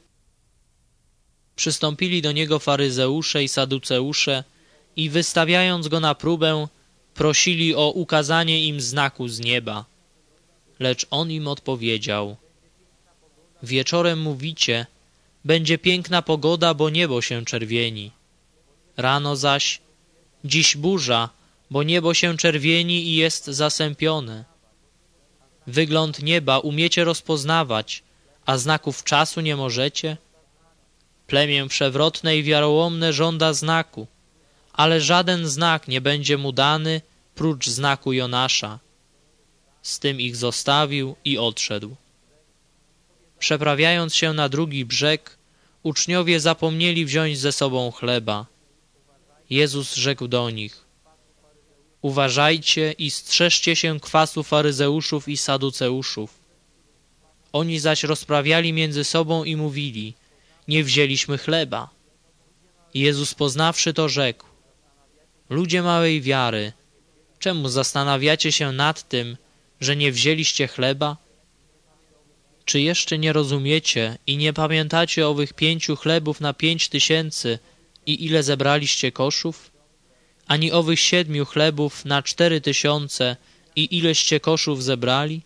[SPEAKER 1] Przystąpili do Niego faryzeusze i saduceusze i wystawiając Go na próbę, prosili o ukazanie im znaku z nieba. Lecz On im odpowiedział: Wieczorem mówicie, będzie piękna pogoda, bo niebo się czerwieni. Rano zaś, dziś burza, bo niebo się czerwieni i jest zasępione. Wygląd nieba umiecie rozpoznawać, a znaków czasu nie możecie? Plemię przewrotne i wiarołomne żąda znaku, ale żaden znak nie będzie mu dany, prócz znaku Jonasza. Z tym ich zostawił i odszedł. Przeprawiając się na drugi brzeg, uczniowie zapomnieli wziąć ze sobą chleba. Jezus rzekł do nich: Uważajcie i strzeżcie się kwasu faryzeuszów i saduceuszów. Oni zaś rozprawiali między sobą i mówili: Nie wzięliśmy chleba. Jezus poznawszy to rzekł: Ludzie małej wiary, czemu zastanawiacie się nad tym, że nie wzięliście chleba? Czy jeszcze nie rozumiecie i nie pamiętacie owych pięciu chlebów na pięć tysięcy i ile zebraliście koszów? Ani owych siedmiu chlebów na cztery tysiące i ileście koszów zebrali?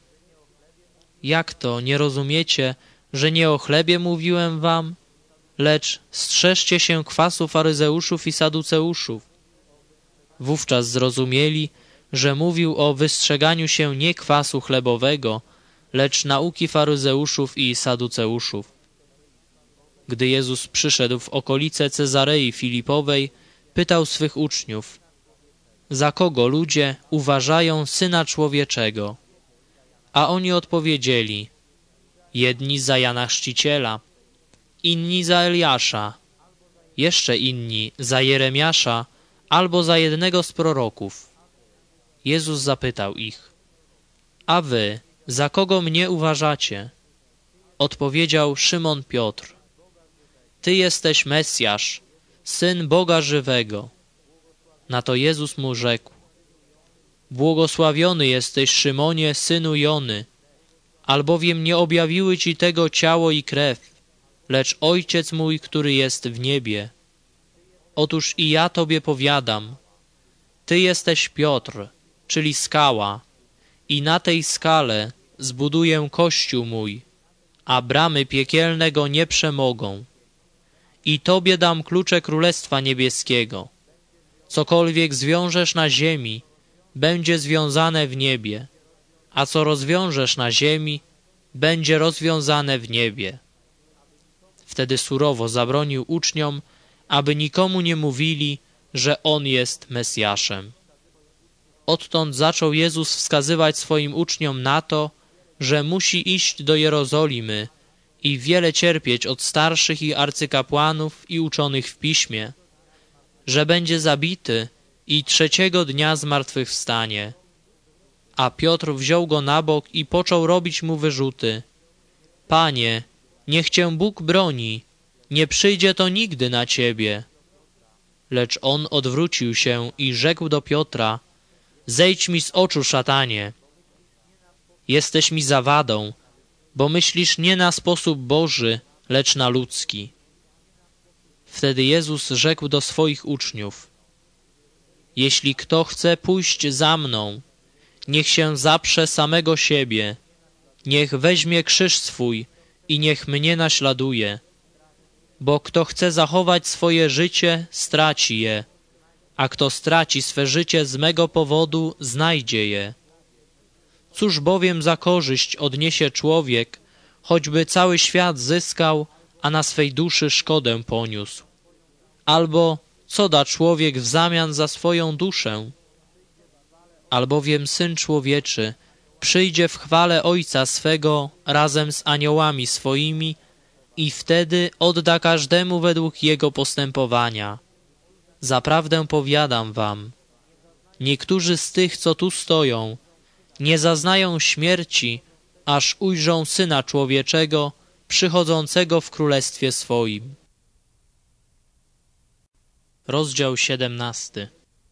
[SPEAKER 1] Jak to, nie rozumiecie, że nie o chlebie mówiłem wam? Lecz strzeżcie się kwasu faryzeuszów i saduceuszów. Wówczas zrozumieli, że mówił o wystrzeganiu się nie kwasu chlebowego, lecz nauki faryzeuszów i saduceuszów. Gdy Jezus przyszedł w okolice Cezarei Filipowej, pytał swych uczniów: Za kogo ludzie uważają Syna Człowieczego? A oni odpowiedzieli: Jedni za Jana Chrzciciela, inni za Eliasza, jeszcze inni za Jeremiasza albo za jednego z proroków. Jezus zapytał ich: A wy, za kogo mnie uważacie? Odpowiedział Szymon Piotr: Ty jesteś Mesjasz, Syn Boga żywego. Na to Jezus mu rzekł: Błogosławiony jesteś, Szymonie, synu Jony, albowiem nie objawiły ci tego ciało i krew, lecz Ojciec mój, który jest w niebie. Otóż i ja tobie powiadam, ty jesteś Piotr, czyli skała, i na tej skale zbuduję kościół mój, a bramy piekielne go nie przemogą. I tobie dam klucze Królestwa Niebieskiego. Cokolwiek zwiążesz na ziemi, będzie związane w niebie, a co rozwiążesz na ziemi, będzie rozwiązane w niebie. Wtedy surowo zabronił uczniom, aby nikomu nie mówili, że On jest Mesjaszem. Odtąd zaczął Jezus wskazywać swoim uczniom na to, że musi iść do Jerozolimy i wiele cierpieć od starszych i arcykapłanów i uczonych w piśmie, że będzie zabity i trzeciego dnia zmartwychwstanie. A Piotr wziął go na bok i począł robić mu wyrzuty. Panie, niech cię Bóg broni, nie przyjdzie to nigdy na ciebie. Lecz on odwrócił się i rzekł do Piotra: zejdź mi z oczu, szatanie. Jesteś mi zawadą, bo myślisz nie na sposób Boży, lecz na ludzki. Wtedy Jezus rzekł do swoich uczniów: jeśli kto chce pójść za mną, niech się zaprze samego siebie, niech weźmie krzyż swój i niech mnie naśladuje. Bo kto chce zachować swoje życie, straci je, a kto straci swe życie z mego powodu, znajdzie je. Cóż bowiem za korzyść odniesie człowiek, choćby cały świat zyskał, a na swej duszy szkodę poniósł? Albo co da człowiek w zamian za swoją duszę? Albowiem Syn Człowieczy przyjdzie w chwale Ojca swego razem z aniołami swoimi i wtedy odda każdemu według jego postępowania. Zaprawdę powiadam wam, niektórzy z tych, co tu stoją, nie zaznają śmierci, aż ujrzą Syna Człowieczego przychodzącego w królestwie swoim. Rozdział siedemnasty.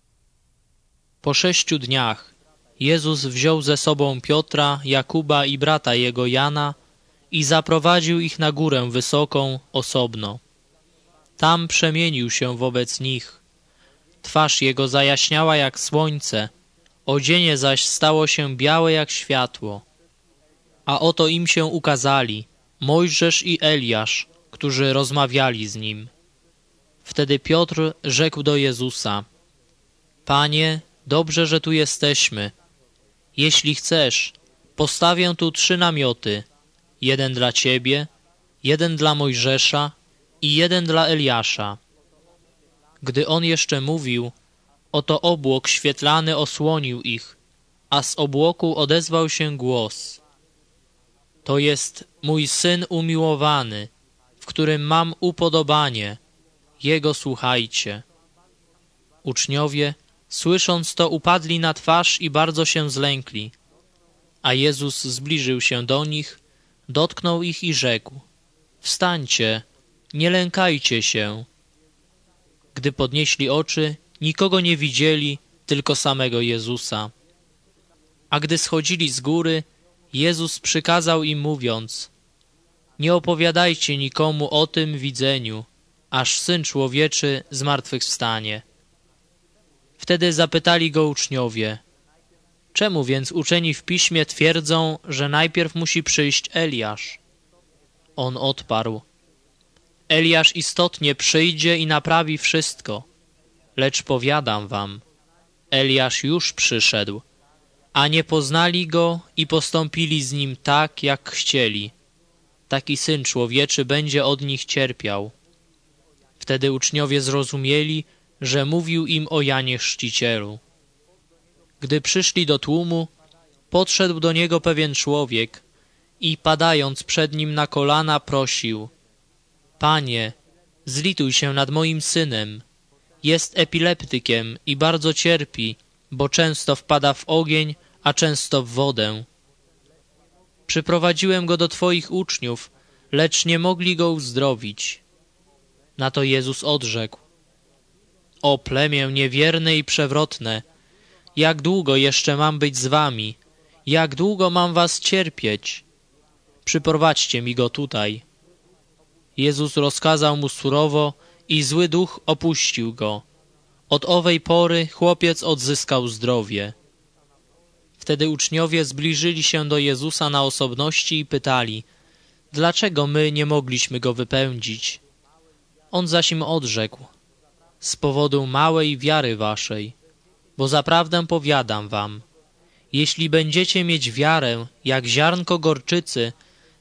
[SPEAKER 1] Po sześciu dniach Jezus wziął ze sobą Piotra, Jakuba i brata jego Jana i zaprowadził ich na górę wysoką, osobno. Tam przemienił się wobec nich. Twarz jego zajaśniała jak słońce, odzienie zaś stało się białe jak światło. A oto im się ukazali Mojżesz i Eliasz, którzy rozmawiali z nim. Wtedy Piotr rzekł do Jezusa: Panie, dobrze, że tu jesteśmy. Jeśli chcesz, postawię tu trzy namioty, jeden dla Ciebie, jeden dla Mojżesza i jeden dla Eliasza. Gdy on jeszcze mówił, oto obłok świetlany osłonił ich, a z obłoku odezwał się głos: To jest mój Syn umiłowany, w którym mam upodobanie, Jego słuchajcie. Uczniowie, słysząc to, upadli na twarz i bardzo się zlękli. A Jezus zbliżył się do nich, dotknął ich i rzekł: Wstańcie, nie lękajcie się. Gdy podnieśli oczy, nikogo nie widzieli, tylko samego Jezusa. A gdy schodzili z góry, Jezus przykazał im mówiąc: Nie opowiadajcie nikomu o tym widzeniu, aż Syn Człowieczy zmartwychwstanie. Wtedy zapytali go uczniowie: Czemu więc uczeni w piśmie twierdzą, że najpierw musi przyjść Eliasz? On odparł: Eliasz istotnie przyjdzie i naprawi wszystko. Lecz powiadam wam, Eliasz już przyszedł, a nie poznali go i postąpili z nim tak, jak chcieli. Taki Syn Człowieczy będzie od nich cierpiał. Wtedy uczniowie zrozumieli, że mówił im o Janie Chrzcicielu. Gdy przyszli do tłumu, podszedł do niego pewien człowiek i padając przed nim na kolana prosił: Panie, zlituj się nad moim synem. Jest epileptykiem i bardzo cierpi, bo często wpada w ogień, a często w wodę. Przyprowadziłem go do Twoich uczniów, lecz nie mogli go uzdrowić. Na to Jezus odrzekł: O plemię niewierne i przewrotne, jak długo jeszcze mam być z wami? Jak długo mam was cierpieć? Przyprowadźcie mi go tutaj. Jezus rozkazał mu surowo i zły duch opuścił go. Od owej pory chłopiec odzyskał zdrowie. Wtedy uczniowie zbliżyli się do Jezusa na osobności i pytali: Dlaczego my nie mogliśmy go wypędzić? On zaś im odrzekł: Z powodu małej wiary waszej. Bo zaprawdę powiadam wam, jeśli będziecie mieć wiarę jak ziarnko gorczycy,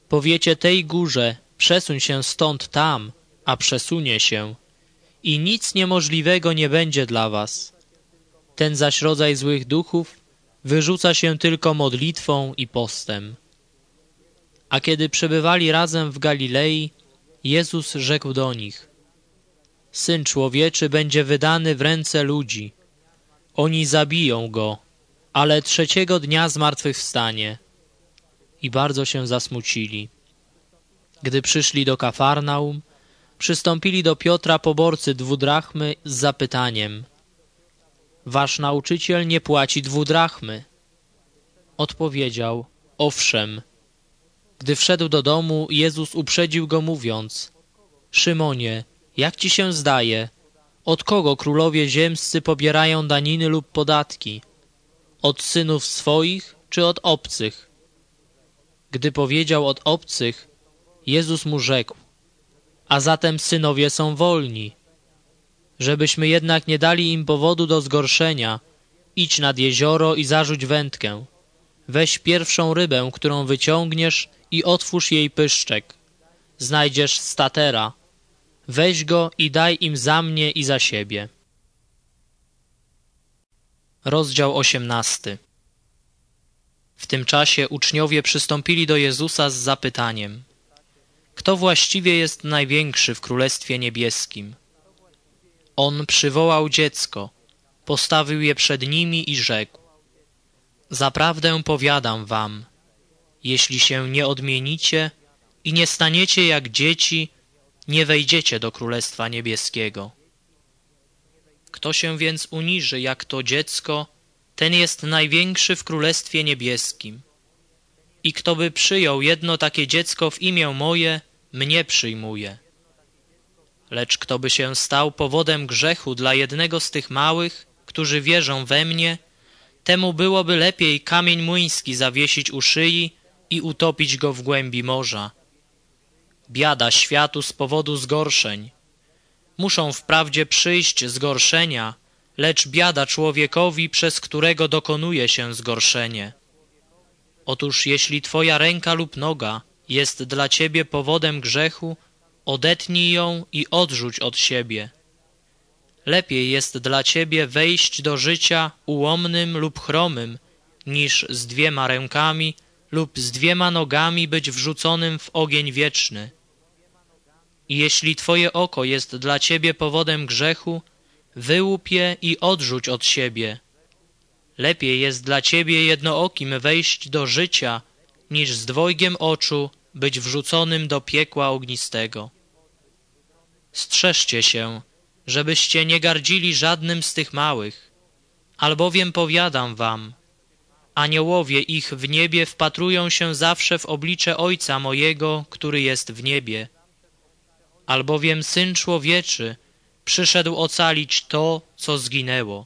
[SPEAKER 1] powiecie tej górze, przesuń się stąd tam, a przesunie się, i nic niemożliwego nie będzie dla was. Ten zaś rodzaj złych duchów wyrzuca się tylko modlitwą i postem. A kiedy przebywali razem w Galilei, Jezus rzekł do nich: Syn Człowieczy będzie wydany w ręce ludzi. Oni zabiją go, ale trzeciego dnia zmartwychwstanie. I bardzo się zasmucili. Gdy przyszli do Kafarnaum, przystąpili do Piotra poborcy dwudrachmy z zapytaniem: Wasz nauczyciel nie płaci dwudrachmy. Odpowiedział: Owszem. Gdy wszedł do domu, Jezus uprzedził go mówiąc: Szymonie, jak ci się zdaje, od kogo królowie ziemscy pobierają daniny lub podatki? Od synów swoich czy od obcych? Gdy powiedział od obcych, Jezus mu rzekł: A zatem synowie są wolni. Żebyśmy jednak nie dali im powodu do zgorszenia, idź nad jezioro i zarzuć wędkę. Weź pierwszą rybę, którą wyciągniesz, i otwórz jej pyszczek. Znajdziesz statera. Weź go i daj im za mnie i za siebie. Rozdział osiemnasty. W tym czasie uczniowie przystąpili do Jezusa z zapytaniem: Kto właściwie jest największy w Królestwie Niebieskim? On przywołał dziecko, postawił je przed nimi i rzekł: Zaprawdę powiadam wam, jeśli się nie odmienicie i nie staniecie jak dzieci, nie wejdziecie do Królestwa Niebieskiego. Kto się więc uniży jak to dziecko, ten jest największy w Królestwie Niebieskim. I kto by przyjął jedno takie dziecko w imię moje, mnie przyjmuje. Lecz kto by się stał powodem grzechu dla jednego z tych małych, którzy wierzą we mnie, temu byłoby lepiej kamień młyński zawiesić u szyi i utopić go w głębi morza. Biada światu z powodu zgorszeń. Muszą wprawdzie przyjść zgorszenia, lecz biada człowiekowi, przez którego dokonuje się zgorszenie. Otóż jeśli twoja ręka lub noga jest dla ciebie powodem grzechu, odetnij ją i odrzuć od siebie. Lepiej jest dla ciebie wejść do życia ułomnym lub chromym, niż z dwiema rękami lub z dwiema nogami być wrzuconym w ogień wieczny. I jeśli twoje oko jest dla ciebie powodem grzechu, wyłup je i odrzuć od siebie. Lepiej jest dla ciebie jednookim wejść do życia, niż z dwojgiem oczu być wrzuconym do piekła ognistego. Strzeżcie się, żebyście nie gardzili żadnym z tych małych, albowiem powiadam wam, aniołowie ich w niebie wpatrują się zawsze w oblicze Ojca mojego, który jest w niebie. Albowiem Syn Człowieczy przyszedł ocalić to, co zginęło.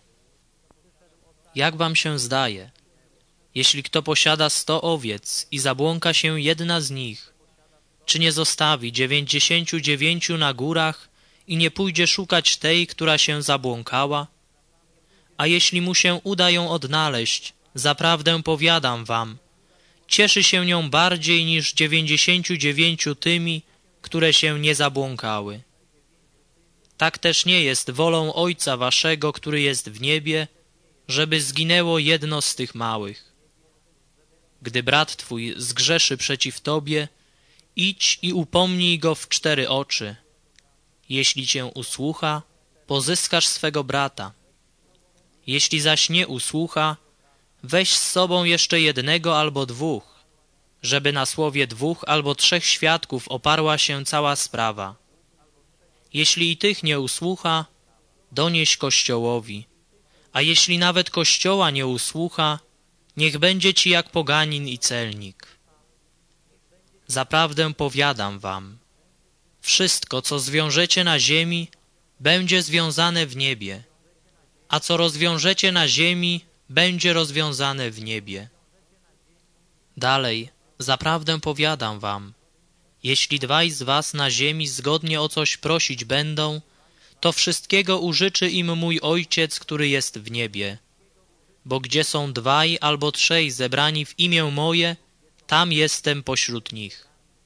[SPEAKER 1] Jak wam się zdaje, jeśli kto posiada sto owiec i zabłąka się jedna z nich, czy nie zostawi dziewięćdziesięciu dziewięciu na górach i nie pójdzie szukać tej, która się zabłąkała? A jeśli mu się uda ją odnaleźć, zaprawdę powiadam wam, cieszy się nią bardziej niż dziewięćdziesięciu dziewięciu tymi, które się nie zabłąkały. Tak też nie jest wolą Ojca waszego, który jest w niebie, żeby zginęło jedno z tych małych. Gdy brat twój zgrzeszy przeciw tobie, idź i upomnij go w cztery oczy. Jeśli cię usłucha, pozyskasz swego brata. Jeśli zaś nie usłucha, weź z sobą jeszcze jednego albo dwóch, żeby na słowie dwóch albo trzech świadków oparła się cała sprawa. Jeśli i tych nie usłucha, donieś Kościołowi, a jeśli nawet Kościoła nie usłucha, niech będzie ci jak poganin i celnik. Zaprawdę powiadam wam, wszystko, co zwiążecie na ziemi, będzie związane w niebie, a co rozwiążecie na ziemi, będzie rozwiązane w niebie. Dalej, zaprawdę powiadam wam, jeśli dwaj z was na ziemi zgodnie o coś prosić będą, to wszystkiego użyczy im mój Ojciec, który jest w niebie. Bo gdzie są dwaj albo trzej zebrani w imię moje, tam jestem pośród nich.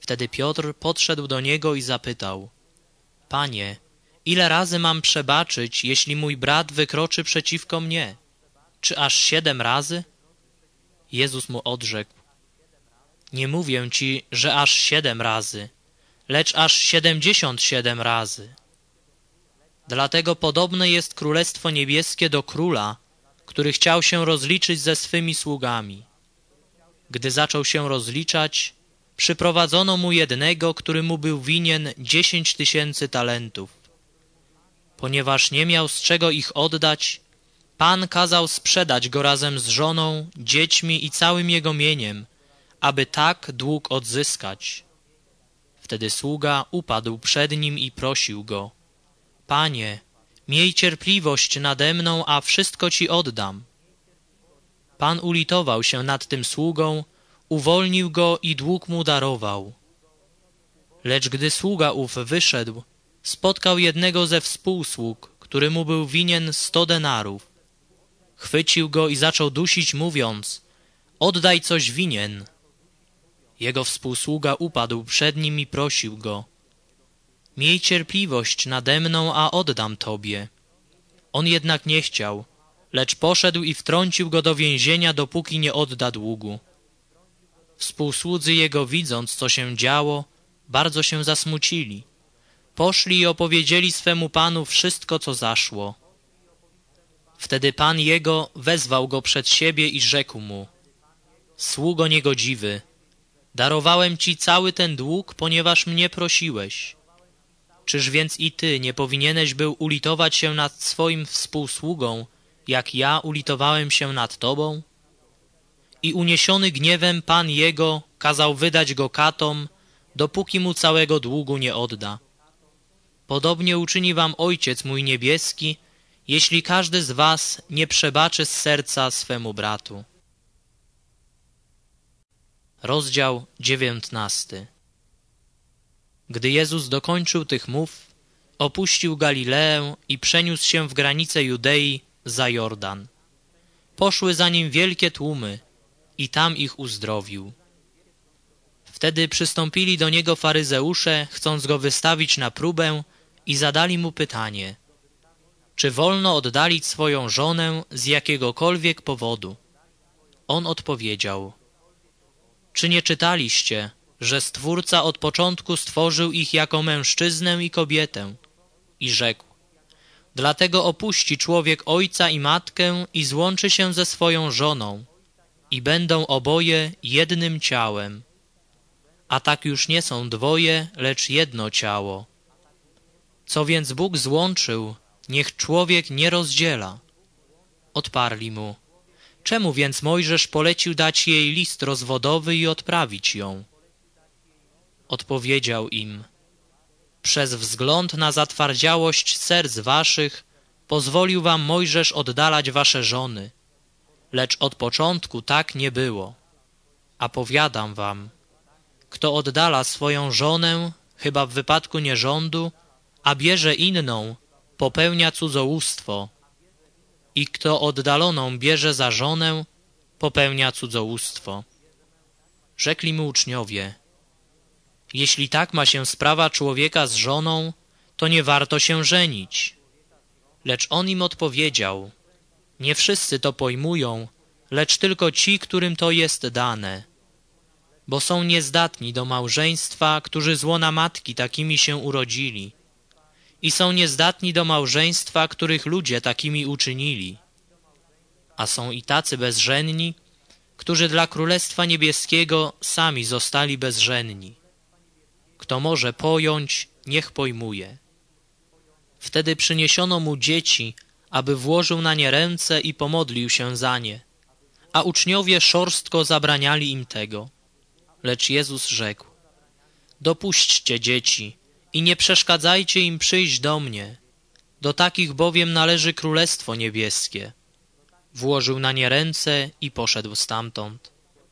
[SPEAKER 1] Wtedy Piotr podszedł do niego i zapytał: Panie, ile razy mam przebaczyć, jeśli mój brat wykroczy przeciwko mnie? Czy aż siedem razy? Jezus mu odrzekł: Nie mówię ci, że aż siedem razy, lecz aż siedemdziesiąt siedem razy. Dlatego podobne jest Królestwo Niebieskie do króla, który chciał się rozliczyć ze swymi sługami. Gdy zaczął się rozliczać, przyprowadzono mu jednego, który mu był winien dziesięć tysięcy talentów. Ponieważ nie miał z czego ich oddać, Pan kazał sprzedać go razem z żoną, dziećmi i całym jego mieniem, aby tak dług odzyskać. Wtedy sługa upadł przed nim i prosił go: Panie, miej cierpliwość nade mną, a wszystko ci oddam. Pan ulitował się nad tym sługą, uwolnił go i dług mu darował. Lecz gdy sługa ów wyszedł, spotkał jednego ze współsług, który mu był winien sto denarów. Chwycił go i zaczął dusić, mówiąc: Oddaj coś winien. Jego współsługa upadł przed nim i prosił go: Miej cierpliwość nade mną, a oddam tobie. On jednak nie chciał, lecz poszedł i wtrącił go do więzienia, dopóki nie odda długu. Współsłudzy jego, widząc, co się działo, bardzo się zasmucili. Poszli i opowiedzieli swemu panu wszystko, co zaszło. Wtedy pan jego wezwał go przed siebie i rzekł mu: Sługo niegodziwy, darowałem ci cały ten dług, ponieważ mnie prosiłeś. Czyż więc i ty nie powinieneś był ulitować się nad swoim współsługą, jak ja ulitowałem się nad tobą? I uniesiony gniewem pan jego kazał wydać go katom, dopóki mu całego długu nie odda. Podobnie uczyni wam Ojciec mój niebieski, jeśli każdy z was nie przebaczy z serca swemu bratu. Rozdział dziewiętnasty. Gdy Jezus dokończył tych mów, opuścił Galileę i przeniósł się w granice Judei za Jordan. Poszły za nim wielkie tłumy i tam ich uzdrowił. Wtedy przystąpili do niego faryzeusze, chcąc go wystawić na próbę, i zadali mu pytanie: czy wolno oddalić swoją żonę z jakiegokolwiek powodu? On odpowiedział: czy nie czytaliście, że Stwórca od początku stworzył ich jako mężczyznę i kobietę? I rzekł: dlatego opuści człowiek ojca i matkę i złączy się ze swoją żoną, i będą oboje jednym ciałem. A tak już nie są dwoje, lecz jedno ciało. Co więc Bóg złączył, niech człowiek nie rozdziela. Odparli mu: czemu więc Mojżesz polecił dać jej list rozwodowy i odprawić ją? Odpowiedział im: przez wzgląd na zatwardziałość serc waszych pozwolił wam Mojżesz oddalać wasze żony, lecz od początku tak nie było. A powiadam wam, kto oddala swoją żonę, chyba w wypadku nierządu, a bierze inną, popełnia cudzołóstwo. I kto oddaloną bierze za żonę, popełnia cudzołóstwo. Rzekli mu uczniowie: jeśli tak ma się sprawa człowieka z żoną, to nie warto się żenić. Lecz on im odpowiedział: nie wszyscy to pojmują, lecz tylko ci, którym to jest dane. Bo są niezdatni do małżeństwa, którzy z łona matki takimi się urodzili. I są niezdatni do małżeństwa, których ludzie takimi uczynili. A są i tacy bezżenni, którzy dla Królestwa Niebieskiego sami zostali bezżenni. Kto może pojąć, niech pojmuje. Wtedy przyniesiono mu dzieci, aby włożył na nie ręce i pomodlił się za nie. A uczniowie szorstko zabraniali im tego. Lecz Jezus rzekł: dopuśćcie dzieci i nie przeszkadzajcie im przyjść do mnie. Do takich bowiem należy Królestwo Niebieskie. Włożył na nie ręce i poszedł stamtąd.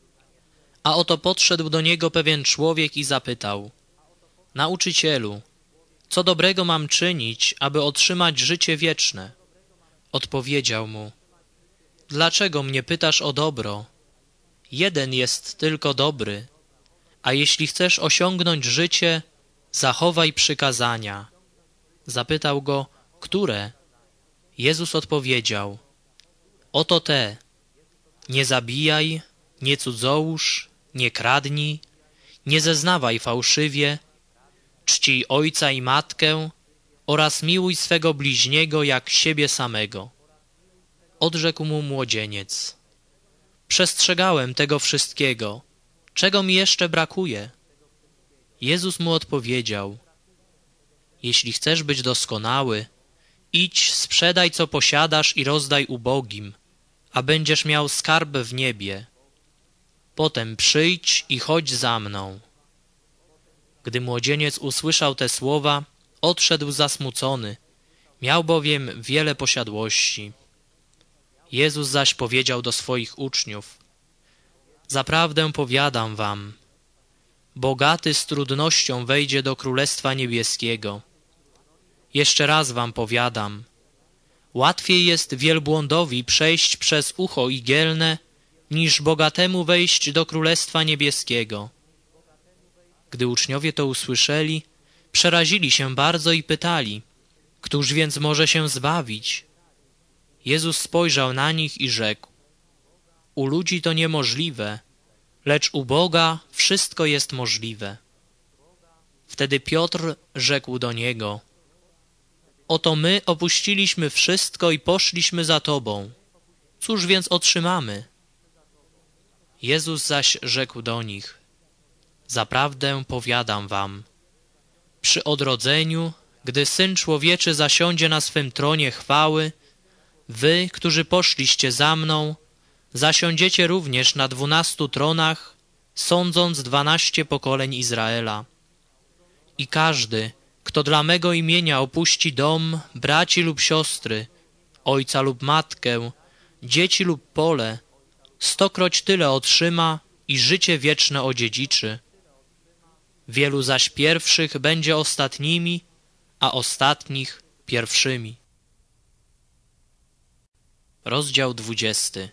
[SPEAKER 1] A oto podszedł do niego pewien człowiek i zapytał: nauczycielu, co dobrego mam czynić, aby otrzymać życie wieczne? Odpowiedział mu: dlaczego mnie pytasz o dobro? Jeden jest tylko dobry. A jeśli chcesz osiągnąć życie, zachowaj przykazania. Zapytał go, które? Jezus odpowiedział, oto te. Nie zabijaj, nie cudzołóż, nie kradnij, nie zeznawaj fałszywie, czcij ojca i matkę oraz miłuj swego bliźniego jak siebie samego. Odrzekł mu młodzieniec. Przestrzegałem tego wszystkiego. Czego mi jeszcze brakuje? Jezus mu odpowiedział. Jeśli chcesz być doskonały, idź, sprzedaj co posiadasz i rozdaj ubogim, a będziesz miał skarb w niebie. Potem przyjdź i chodź za mną. Gdy młodzieniec usłyszał te słowa, odszedł zasmucony, miał bowiem wiele posiadłości. Jezus zaś powiedział do swoich uczniów, zaprawdę powiadam wam, bogaty z trudnością wejdzie do Królestwa Niebieskiego. Jeszcze raz wam powiadam, łatwiej jest wielbłądowi przejść przez ucho igielne, niż bogatemu wejść do Królestwa Niebieskiego. Gdy uczniowie to usłyszeli, przerazili się bardzo i pytali, któż więc może się zbawić? Jezus spojrzał na nich i rzekł, u ludzi to niemożliwe, lecz u Boga wszystko jest możliwe. Wtedy Piotr rzekł do Niego, oto my opuściliśmy wszystko i poszliśmy za Tobą. Cóż więc otrzymamy? Jezus zaś rzekł do nich, zaprawdę powiadam wam, przy odrodzeniu, gdy Syn Człowieczy zasiądzie na swym tronie chwały, wy, którzy poszliście za mną, zasiądziecie również na dwunastu tronach, sądząc dwanaście pokoleń Izraela. I każdy, kto dla mego imienia opuści dom, braci lub siostry, ojca lub matkę, dzieci lub pole, stokroć tyle otrzyma i życie wieczne odziedziczy. Wielu zaś pierwszych będzie ostatnimi, a ostatnich pierwszymi. Rozdział dwudziesty.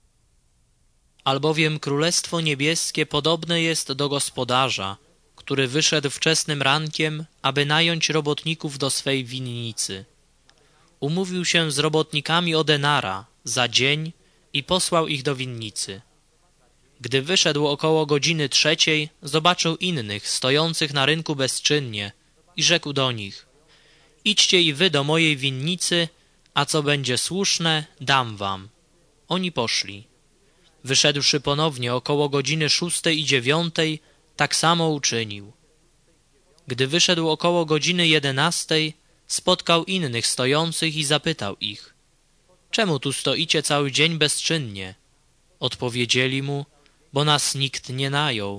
[SPEAKER 1] Albowiem Królestwo Niebieskie podobne jest do gospodarza, który wyszedł wczesnym rankiem, aby nająć robotników do swej winnicy. Umówił się z robotnikami o denara za dzień i posłał ich do winnicy. Gdy wyszedł około godziny trzeciej, zobaczył innych, stojących na rynku bezczynnie i rzekł do nich, idźcie i wy do mojej winnicy, a co będzie słuszne, dam wam. Oni poszli. Wyszedłszy ponownie około godziny szóstej i dziewiątej, tak samo uczynił. Gdy wyszedł około godziny jedenastej, spotkał innych stojących i zapytał ich, czemu tu stoicie cały dzień bezczynnie? Odpowiedzieli mu, bo nas nikt nie najął.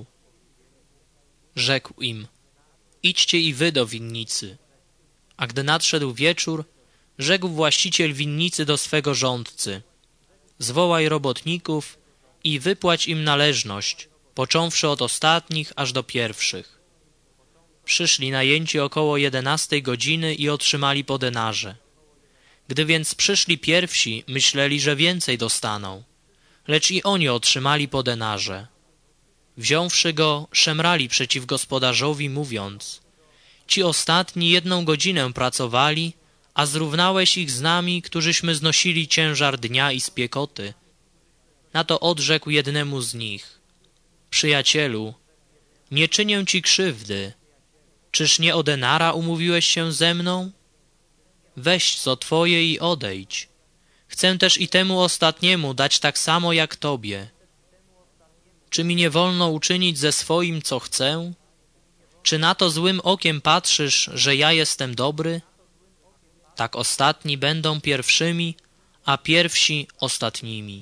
[SPEAKER 1] Rzekł im, idźcie i wy do winnicy. A gdy nadszedł wieczór, rzekł właściciel winnicy do swego rządcy, zwołaj robotników i wypłać im należność, począwszy od ostatnich aż do pierwszych. Przyszli najęci około jedenastej godziny i otrzymali po denarze. Gdy więc przyszli pierwsi, myśleli, że więcej dostaną, lecz i oni otrzymali po denarze. Wziąwszy go, szemrali przeciw gospodarzowi, mówiąc, ci ostatni jedną godzinę pracowali, a zrównałeś ich z nami, którzyśmy znosili ciężar dnia i spiekoty. Na to odrzekł jednemu z nich, przyjacielu, nie czynię ci krzywdy, czyż nie o denara umówiłeś się ze mną? Weź co twoje i odejdź. Chcę też i temu ostatniemu dać tak samo jak tobie. Czy mi nie wolno uczynić ze swoim, co chcę? Czy na to złym okiem patrzysz, że ja jestem dobry? Tak ostatni będą pierwszymi, a pierwsi ostatnimi.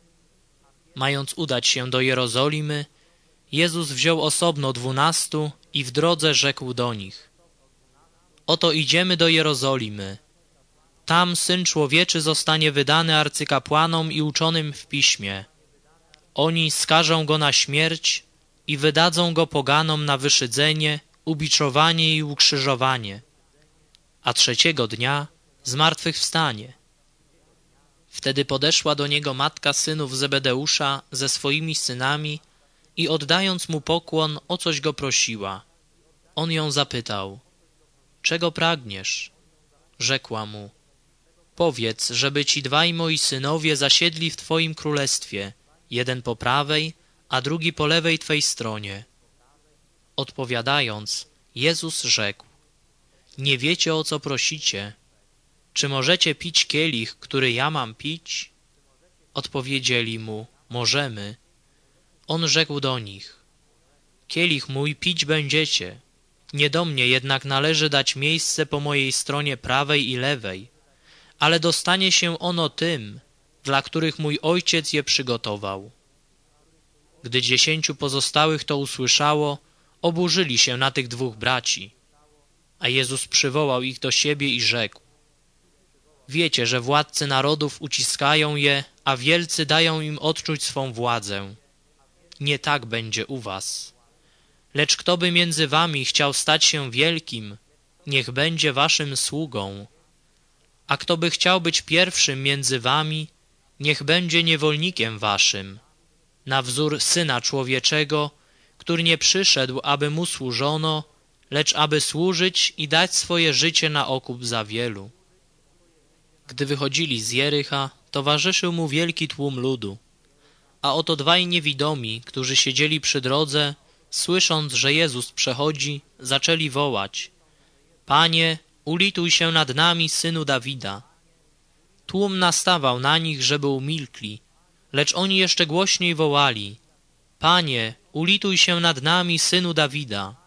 [SPEAKER 1] Mając udać się do Jerozolimy, Jezus wziął osobno dwunastu i w drodze rzekł do nich, oto idziemy do Jerozolimy. Tam Syn Człowieczy zostanie wydany arcykapłanom i uczonym w piśmie. Oni skażą Go na śmierć i wydadzą Go poganom na wyszydzenie, ubiczowanie i ukrzyżowanie, a trzeciego dnia zmartwychwstanie. Wtedy podeszła do Niego matka synów Zebedeusza ze swoimi synami i oddając mu pokłon, o coś go prosiła. On ją zapytał: czego pragniesz? Rzekła mu: powiedz, żeby ci dwaj moi synowie zasiedli w twoim królestwie, jeden po prawej, a drugi po lewej twej stronie. Odpowiadając, Jezus rzekł: nie wiecie, o co prosicie. Czy możecie pić kielich, który ja mam pić? Odpowiedzieli mu: możemy. On rzekł do nich: kielich mój pić będziecie, nie do mnie jednak należy dać miejsce po mojej stronie prawej i lewej, ale dostanie się ono tym, dla których mój Ojciec je przygotował. Gdy dziesięciu pozostałych to usłyszało, oburzyli się na tych dwóch braci. A Jezus przywołał ich do siebie i rzekł: wiecie, że władcy narodów uciskają je, a wielcy dają im odczuć swą władzę. Nie tak będzie u was. Lecz kto by między wami chciał stać się wielkim, niech będzie waszym sługą. A kto by chciał być pierwszym między wami, niech będzie niewolnikiem waszym, na wzór Syna Człowieczego, który nie przyszedł, aby mu służono, lecz aby służyć i dać swoje życie na okup za wielu. Gdy wychodzili z Jericha, towarzyszył mu wielki tłum ludu. A oto dwaj niewidomi, którzy siedzieli przy drodze, słysząc, że Jezus przechodzi, zaczęli wołać: Panie, ulituj się nad nami, Synu Dawida. Tłum nastawał na nich, żeby umilkli, lecz oni jeszcze głośniej wołali: Panie, ulituj się nad nami, Synu Dawida.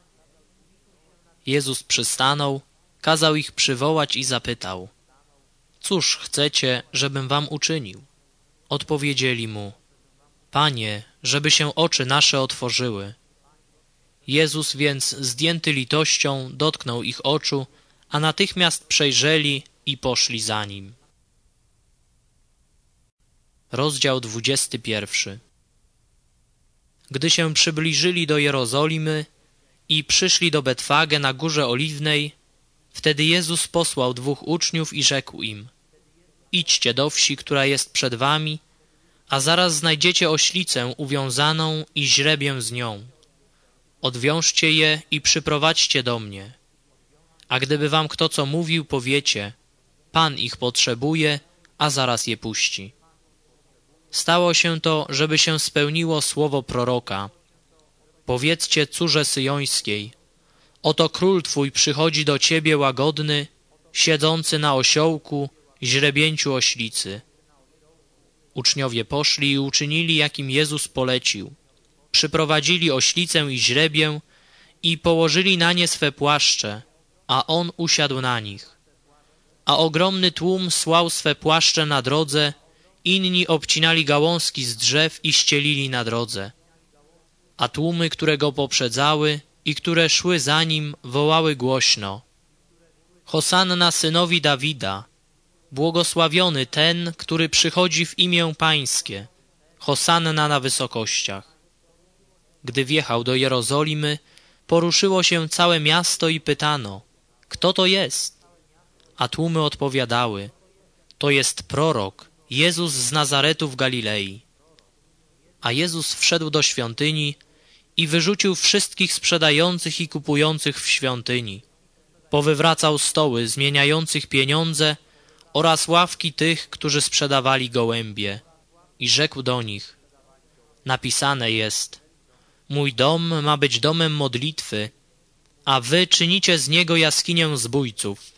[SPEAKER 1] Jezus przystanął, kazał ich przywołać i zapytał: Cóż chcecie, żebym wam uczynił? Odpowiedzieli mu: Panie, żeby się oczy nasze otworzyły. Jezus więc, zdjęty litością, dotknął ich oczu, a natychmiast przejrzeli i poszli za nim. Rozdział dwudziesty pierwszy. Gdy się przybliżyli do Jerozolimy i przyszli do Betfage na Górze Oliwnej, wtedy Jezus posłał dwóch uczniów i rzekł im: Idźcie do wsi, która jest przed wami, a zaraz znajdziecie oślicę uwiązaną i źrebię z nią. Odwiążcie je i przyprowadźcie do mnie. A gdyby wam kto co mówił, powiecie: Pan ich potrzebuje, a zaraz je puści. Stało się to, żeby się spełniło słowo proroka: Powiedzcie córze syjońskiej: Oto król twój przychodzi do ciebie łagodny, siedzący na osiołku, źrebięciu oślicy. Uczniowie poszli i uczynili, jak im Jezus polecił. Przyprowadzili oślicę i źrebię i położyli na nie swe płaszcze, a on usiadł na nich. A ogromny tłum słał swe płaszcze na drodze, inni obcinali gałązki z drzew i ścielili na drodze. A tłumy, które go poprzedzały i które szły za nim, wołały głośno: Hosanna synowi Dawida! Błogosławiony ten, który przychodzi w imię Pańskie! Hosanna na wysokościach! Gdy wjechał do Jerozolimy, poruszyło się całe miasto i pytano: Kto to jest? A tłumy odpowiadały: To jest prorok, Jezus z Nazaretu w Galilei. A Jezus wszedł do świątyni i wyrzucił wszystkich sprzedających i kupujących w świątyni. Powywracał stoły zmieniających pieniądze oraz ławki tych, którzy sprzedawali gołębie. I rzekł do nich: Napisane jest: Mój dom ma być domem modlitwy, a wy czynicie z niego jaskinię zbójców.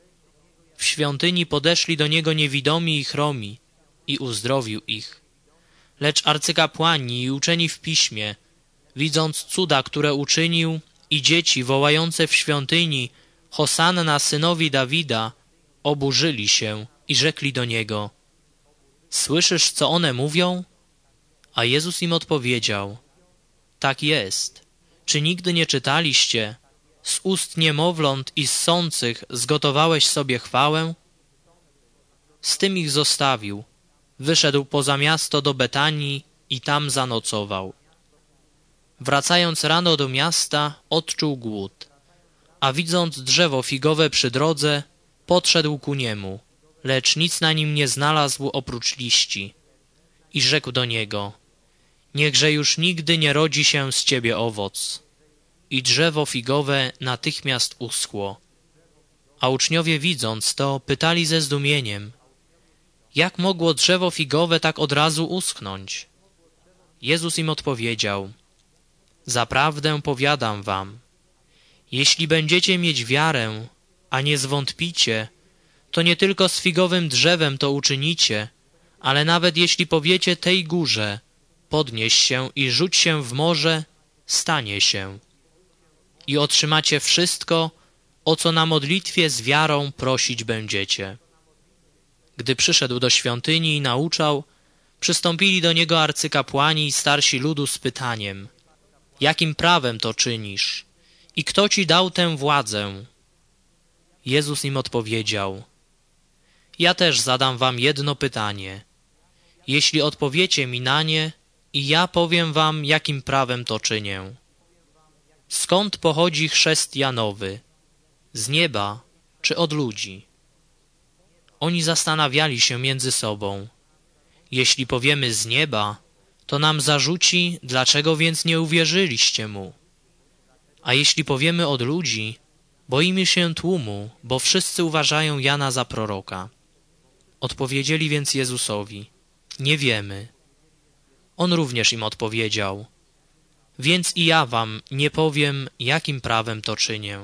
[SPEAKER 1] W świątyni podeszli do niego niewidomi i chromi i uzdrowił ich. Lecz arcykapłani i uczeni w piśmie, widząc cuda, które uczynił, i dzieci wołające w świątyni: Hosanna synowi Dawida, oburzyli się i rzekli do niego: Słyszysz, co one mówią? A Jezus im odpowiedział: Tak jest. Czy nigdy nie czytaliście: Z ust niemowląt i ssących zgotowałeś sobie chwałę? Z tym ich zostawił. Wyszedł poza miasto do Betanii i tam zanocował. Wracając rano do miasta, odczuł głód, a widząc drzewo figowe przy drodze, podszedł ku niemu, lecz nic na nim nie znalazł oprócz liści. I rzekł do niego: niechże już nigdy nie rodzi się z ciebie owoc. I drzewo figowe natychmiast uschło. A uczniowie widząc to, pytali ze zdumieniem, jak mogło drzewo figowe tak od razu uschnąć? Jezus im odpowiedział, zaprawdę powiadam wam, jeśli będziecie mieć wiarę, a nie zwątpicie, to nie tylko z figowym drzewem to uczynicie, ale nawet jeśli powiecie tej górze, podnieś się i rzuć się w morze, stanie się. I otrzymacie wszystko, o co na modlitwie z wiarą prosić będziecie. Gdy przyszedł do świątyni i nauczał, przystąpili do niego arcykapłani i starsi ludu z pytaniem, jakim prawem to czynisz i kto ci dał tę władzę? Jezus im odpowiedział, ja też zadam wam jedno pytanie. Jeśli odpowiecie mi na nie, i ja powiem wam, jakim prawem to czynię. Skąd pochodzi chrzest Janowy? Z nieba czy od ludzi? Oni zastanawiali się między sobą. Jeśli powiemy z nieba, to nam zarzuci, dlaczego więc nie uwierzyliście mu? A jeśli powiemy od ludzi, boimy się tłumu, bo wszyscy uważają Jana za proroka. Odpowiedzieli więc Jezusowi, nie wiemy. On również im odpowiedział, więc i ja wam nie powiem, jakim prawem to czynię.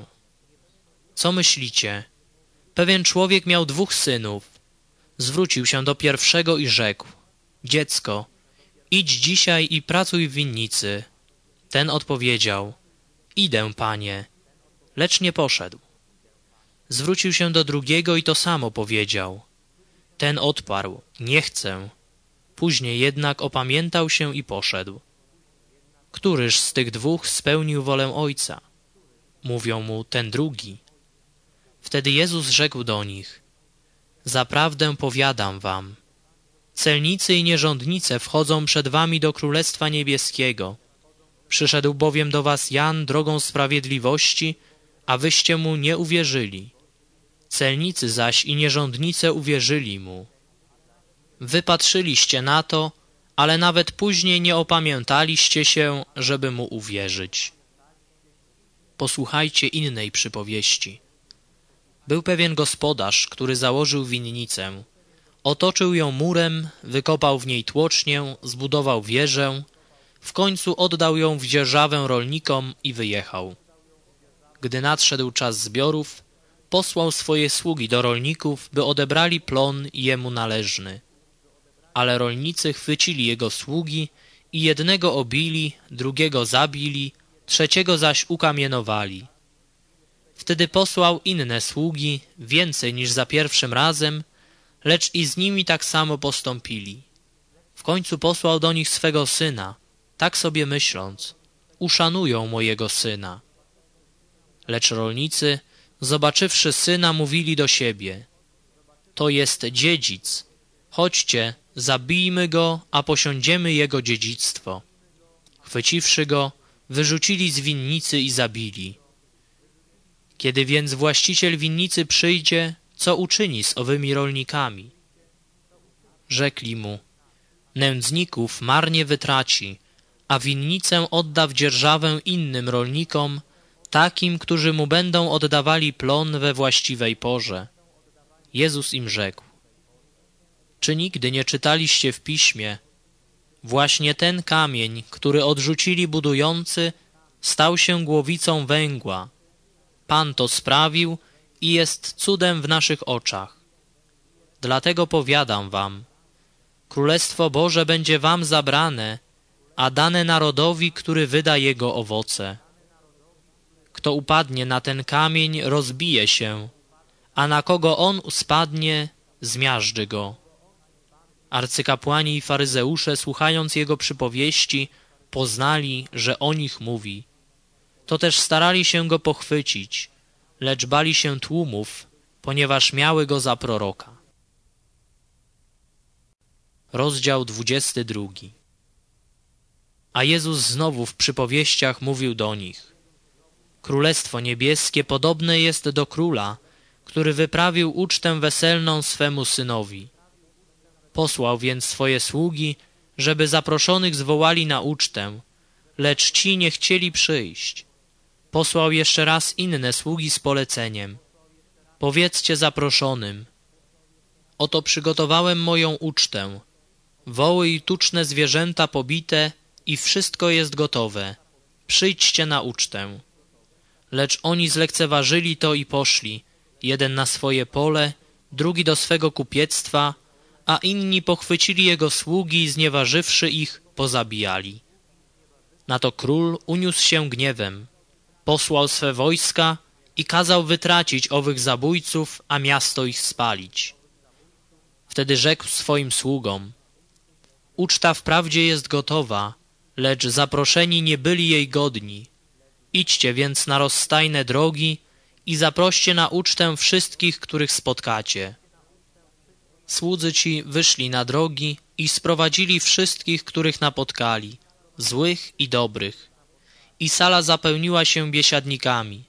[SPEAKER 1] Co myślicie? Pewien człowiek miał dwóch synów. Zwrócił się do pierwszego i rzekł, dziecko, idź dzisiaj i pracuj w winnicy. Ten odpowiedział, idę, panie, lecz nie poszedł. Zwrócił się do drugiego i to samo powiedział. Ten odparł, nie chcę. Później jednak opamiętał się i poszedł. Któryż z tych dwóch spełnił wolę ojca? Mówią mu, ten drugi. Wtedy Jezus rzekł do nich, zaprawdę powiadam wam, celnicy i nierządnice wchodzą przed wami do Królestwa Niebieskiego. Przyszedł bowiem do was Jan drogą sprawiedliwości, a wyście mu nie uwierzyli. Celnicy zaś i nierządnice uwierzyli mu. Wy patrzyliście na to, ale nawet później nie opamiętaliście się, żeby mu uwierzyć. Posłuchajcie innej przypowieści. Był pewien gospodarz, który założył winnicę. Otoczył ją murem, wykopał w niej tłocznię, zbudował wieżę, w końcu oddał ją w dzierżawę rolnikom i wyjechał. Gdy nadszedł czas zbiorów, posłał swoje sługi do rolników, by odebrali plon jemu należny. Ale rolnicy chwycili jego sługi i jednego obili, drugiego zabili, trzeciego zaś ukamienowali. Wtedy posłał inne sługi, więcej niż za pierwszym razem, lecz i z nimi tak samo postąpili. W końcu posłał do nich swego syna, tak sobie myśląc, uszanują mojego syna. Lecz rolnicy, zobaczywszy syna, mówili do siebie, to jest dziedzic, chodźcie, zabijmy go, a posiądziemy jego dziedzictwo. Chwyciwszy go, wyrzucili z winnicy i zabili. Kiedy więc właściciel winnicy przyjdzie, co uczyni z owymi rolnikami? Rzekli mu, nędzników marnie wytraci, a winnicę odda w dzierżawę innym rolnikom, takim, którzy mu będą oddawali plon we właściwej porze. Jezus im rzekł, czy nigdy nie czytaliście w Piśmie? Właśnie ten kamień, który odrzucili budujący, stał się głowicą węgła. Pan to sprawił i jest cudem w naszych oczach. Dlatego powiadam wam, Królestwo Boże będzie wam zabrane, a dane narodowi, który wyda jego owoce. Kto upadnie na ten kamień, rozbije się, a na kogo on spadnie, zmiażdży go. Arcykapłani i faryzeusze, słuchając jego przypowieści, poznali, że o nich mówi. To też starali się go pochwycić, lecz bali się tłumów, ponieważ miały go za proroka. Rozdział dwudziesty drugi. A Jezus znowu w przypowieściach mówił do nich. Królestwo niebieskie podobne jest do króla, który wyprawił ucztę weselną swemu synowi. Posłał więc swoje sługi, żeby zaproszonych zwołali na ucztę, lecz ci nie chcieli przyjść. Posłał jeszcze raz inne sługi z poleceniem: powiedzcie zaproszonym: oto przygotowałem moją ucztę, woły i tuczne zwierzęta pobite i wszystko jest gotowe. Przyjdźcie na ucztę. Lecz oni zlekceważyli to i poszli, jeden na swoje pole, drugi do swego kupiectwa, a inni pochwycili jego sługi i znieważywszy ich, pozabijali. Na to król uniósł się gniewem, posłał swe wojska i kazał wytracić owych zabójców, a miasto ich spalić. Wtedy rzekł swoim sługom: uczta wprawdzie jest gotowa, lecz zaproszeni nie byli jej godni. Idźcie więc na rozstajne drogi i zaproście na ucztę wszystkich, których spotkacie. Słudzy ci wyszli na drogi i sprowadzili wszystkich, których napotkali, złych i dobrych. I sala zapełniła się biesiadnikami.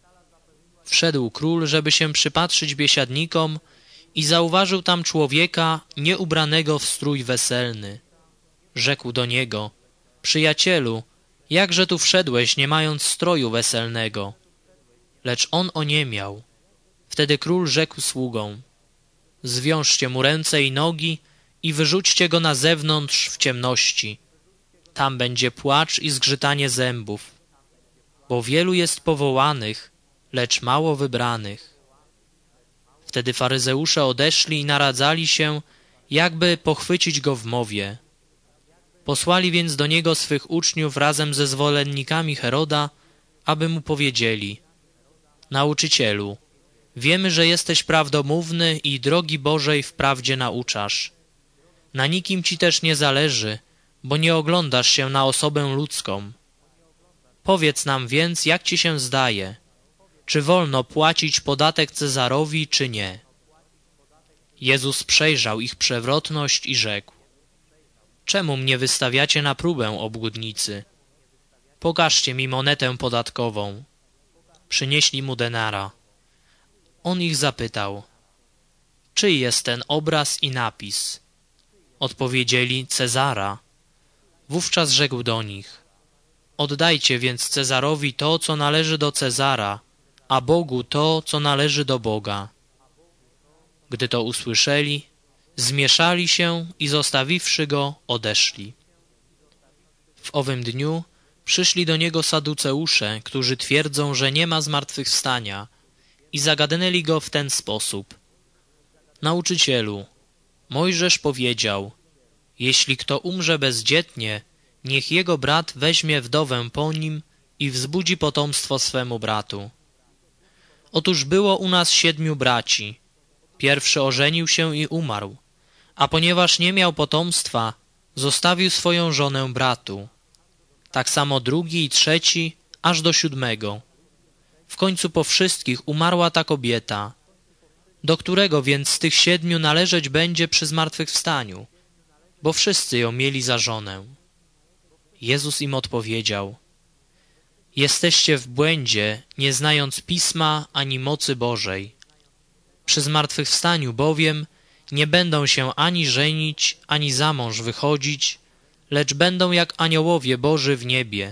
[SPEAKER 1] Wszedł król, żeby się przypatrzyć biesiadnikom, i zauważył tam człowieka nieubranego w strój weselny. Rzekł do niego: przyjacielu, jakże tu wszedłeś, nie mając stroju weselnego? Lecz on oniemiał. Wtedy król rzekł sługom: zwiążcie mu ręce i nogi i wyrzućcie go na zewnątrz w ciemności. Tam będzie płacz i zgrzytanie zębów, bo wielu jest powołanych, lecz mało wybranych. Wtedy faryzeusze odeszli i naradzali się, jakby pochwycić go w mowie. Posłali więc do niego swych uczniów razem ze zwolennikami Heroda, aby mu powiedzieli: nauczycielu, wiemy, że jesteś prawdomówny i drogi Bożej wprawdzie nauczasz. Na nikim ci też nie zależy, bo nie oglądasz się na osobę ludzką. Powiedz nam więc, jak ci się zdaje, czy wolno płacić podatek Cezarowi, czy nie? Jezus przejrzał ich przewrotność i rzekł: czemu mnie wystawiacie na próbę, obłudnicy? Pokażcie mi monetę podatkową. Przynieśli mu denara. On ich zapytał: czyj jest ten obraz i napis? Odpowiedzieli: Cezara. Wówczas rzekł do nich: oddajcie więc Cezarowi to, co należy do Cezara, a Bogu to, co należy do Boga. Gdy to usłyszeli, zmieszali się i zostawiwszy go, odeszli. W owym dniu przyszli do niego saduceusze, którzy twierdzą, że nie ma zmartwychwstania, i zagadnęli go w ten sposób: nauczycielu, Mojżesz powiedział: jeśli kto umrze bezdzietnie, niech jego brat weźmie wdowę po nim i wzbudzi potomstwo swemu bratu. Otóż było u nas siedmiu braci. Pierwszy ożenił się i umarł, a ponieważ nie miał potomstwa, zostawił swoją żonę bratu. Tak samo drugi i trzeci, aż do siódmego. W końcu po wszystkich umarła ta kobieta. Do którego więc z tych siedmiu należeć będzie przy zmartwychwstaniu? Bo wszyscy ją mieli za żonę. Jezus im odpowiedział: jesteście w błędzie, nie znając Pisma ani mocy Bożej. Przy zmartwychwstaniu bowiem nie będą się ani żenić, ani za mąż wychodzić, lecz będą jak aniołowie Boży w niebie.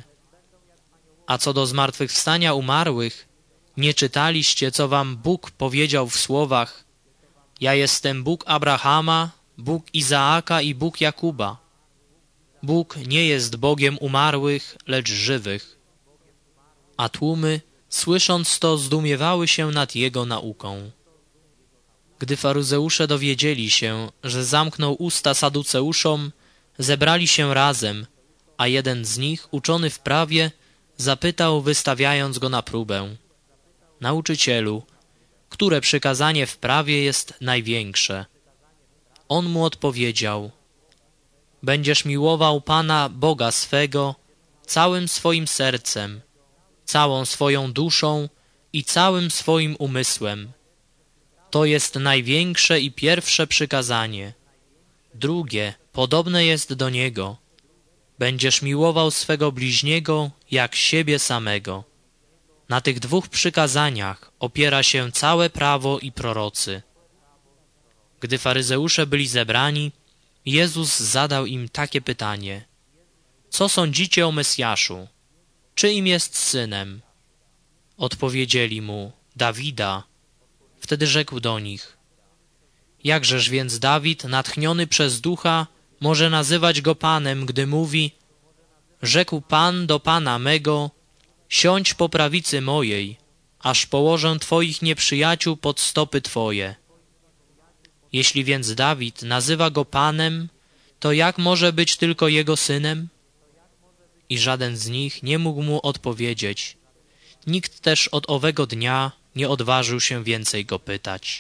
[SPEAKER 1] A co do zmartwychwstania umarłych, nie czytaliście, co wam Bóg powiedział w słowach: ja jestem Bóg Abrahama, Bóg Izaaka i Bóg Jakuba. Bóg nie jest Bogiem umarłych, lecz żywych. A tłumy, słysząc to, zdumiewały się nad jego nauką. Gdy faryzeusze dowiedzieli się, że zamknął usta saduceuszom, zebrali się razem, a jeden z nich, uczony w prawie, zapytał, wystawiając go na próbę: nauczycielu, które przykazanie w prawie jest największe? On mu odpowiedział: będziesz miłował Pana Boga swego całym swoim sercem, całą swoją duszą i całym swoim umysłem. To jest największe i pierwsze przykazanie. Drugie, podobne jest do niego: będziesz miłował swego bliźniego jak siebie samego. Na tych dwóch przykazaniach opiera się całe prawo i prorocy. Gdy faryzeusze byli zebrani, Jezus zadał im takie pytanie: co sądzicie o Mesjaszu? Czyim jest synem? Odpowiedzieli mu: Dawida. Wtedy rzekł do nich: jakżeż więc Dawid, natchniony przez Ducha, może nazywać go Panem, gdy mówi: rzekł Pan do Pana mego, siądź po prawicy mojej, aż położę Twoich nieprzyjaciół pod stopy Twoje. Jeśli więc Dawid nazywa go Panem, to jak może być tylko jego synem? I żaden z nich nie mógł mu odpowiedzieć. Nikt też od owego dnia nie odważył się więcej go pytać.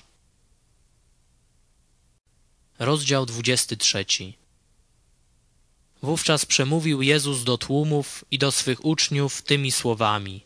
[SPEAKER 1] Rozdział dwudziesty trzeci. Wówczas przemówił Jezus do tłumów i do swych uczniów tymi słowami: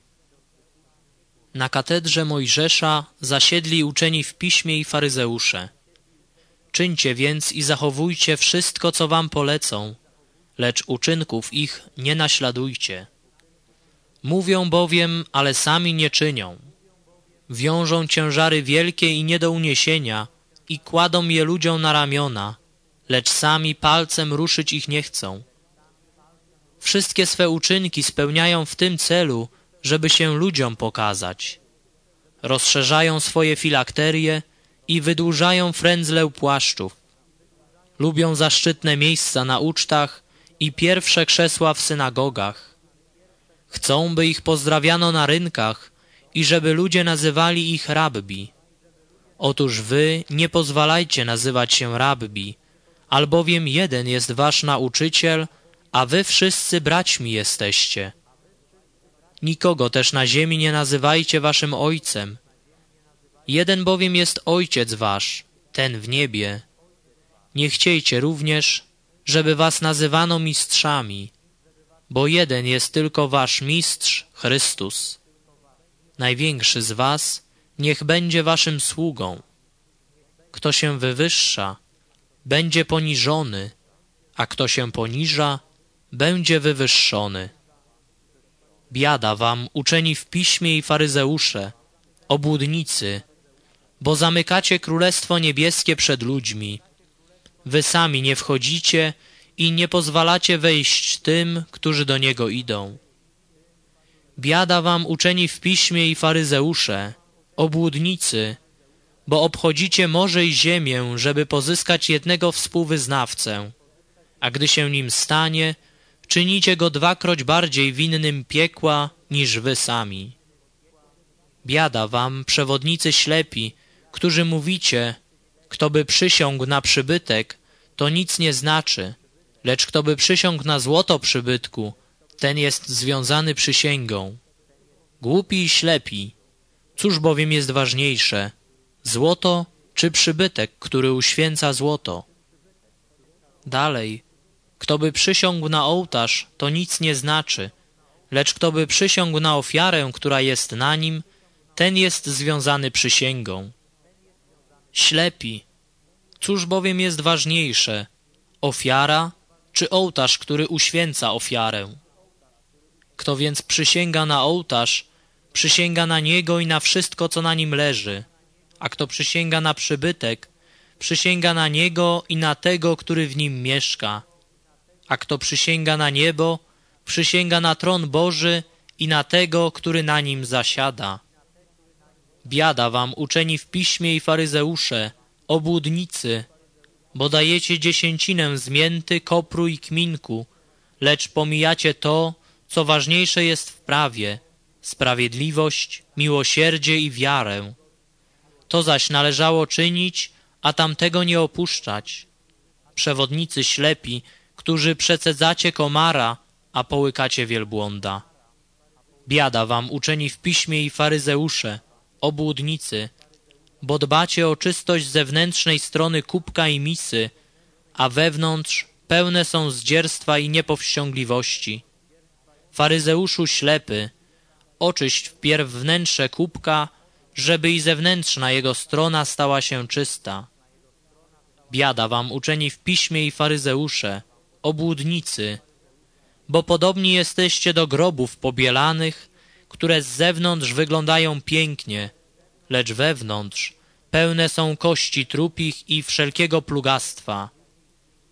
[SPEAKER 1] na katedrze Mojżesza zasiedli uczeni w piśmie i faryzeusze. Czyńcie więc i zachowujcie wszystko, co wam polecą, lecz uczynków ich nie naśladujcie. Mówią bowiem, ale sami nie czynią. Wiążą ciężary wielkie i nie do uniesienia i kładą je ludziom na ramiona, lecz sami palcem ruszyć ich nie chcą. Wszystkie swe uczynki spełniają w tym celu, żeby się ludziom pokazać. Rozszerzają swoje filakterie i wydłużają frędzlę płaszczów. Lubią zaszczytne miejsca na ucztach i pierwsze krzesła w synagogach. Chcą, by ich pozdrawiano na rynkach i żeby ludzie nazywali ich rabbi. Otóż wy nie pozwalajcie nazywać się rabbi, albowiem jeden jest wasz nauczyciel, a wy wszyscy braćmi jesteście. Nikogo też na ziemi nie nazywajcie waszym ojcem. Jeden bowiem jest ojciec wasz, ten w niebie. Nie chciejcie również, żeby was nazywano mistrzami, bo jeden jest tylko wasz mistrz, Chrystus. Największy z was niech będzie waszym sługą. Kto się wywyższa, będzie poniżony, a kto się poniża, będzie wywyższony. Biada wam, uczeni w piśmie i faryzeusze, obłudnicy, bo zamykacie Królestwo Niebieskie przed ludźmi. Wy sami nie wchodzicie i nie pozwalacie wejść tym, którzy do niego idą. Biada wam, uczeni w piśmie i faryzeusze, obłudnicy, bo obchodzicie morze i ziemię, żeby pozyskać jednego współwyznawcę, a gdy się nim stanie, czynicie go dwakroć bardziej winnym piekła niż wy sami. Biada wam, przewodnicy ślepi, którzy mówicie, kto by przysiągł na przybytek, to nic nie znaczy, lecz kto by przysiągł na złoto przybytku, ten jest związany przysięgą. Głupi i ślepi, cóż bowiem jest ważniejsze, złoto czy przybytek, który uświęca złoto? Dalej, kto by przysiągł na ołtarz, to nic nie znaczy, lecz kto by przysiągł na ofiarę, która jest na nim, ten jest związany przysięgą. Ślepi, cóż bowiem jest ważniejsze, ofiara czy ołtarz, który uświęca ofiarę? Kto więc przysięga na ołtarz, przysięga na niego i na wszystko, co na nim leży, a kto przysięga na przybytek, przysięga na niego i na tego, który w nim mieszka. A kto przysięga na niebo, przysięga na tron Boży i na tego, który na nim zasiada. Biada wam, uczeni w piśmie i faryzeusze, obłudnicy, bo dajecie dziesięcinę z mięty, kopru i kminku, lecz pomijacie to, co ważniejsze jest w prawie, sprawiedliwość, miłosierdzie i wiarę. To zaś należało czynić, a tamtego nie opuszczać. Przewodnicy ślepi, którzy przecedzacie komara, a połykacie wielbłąda. Biada wam, uczeni w piśmie i faryzeusze, obłudnicy, bo dbacie o czystość zewnętrznej strony kubka i misy, a wewnątrz pełne są zdzierstwa i niepowściągliwości. Faryzeuszu ślepy, oczyść wpierw wnętrze kubka, żeby i zewnętrzna jego strona stała się czysta. Biada wam, uczeni w piśmie i faryzeusze, obłudnicy, bo podobni jesteście do grobów pobielanych, które z zewnątrz wyglądają pięknie, lecz wewnątrz pełne są kości trupich i wszelkiego plugastwa.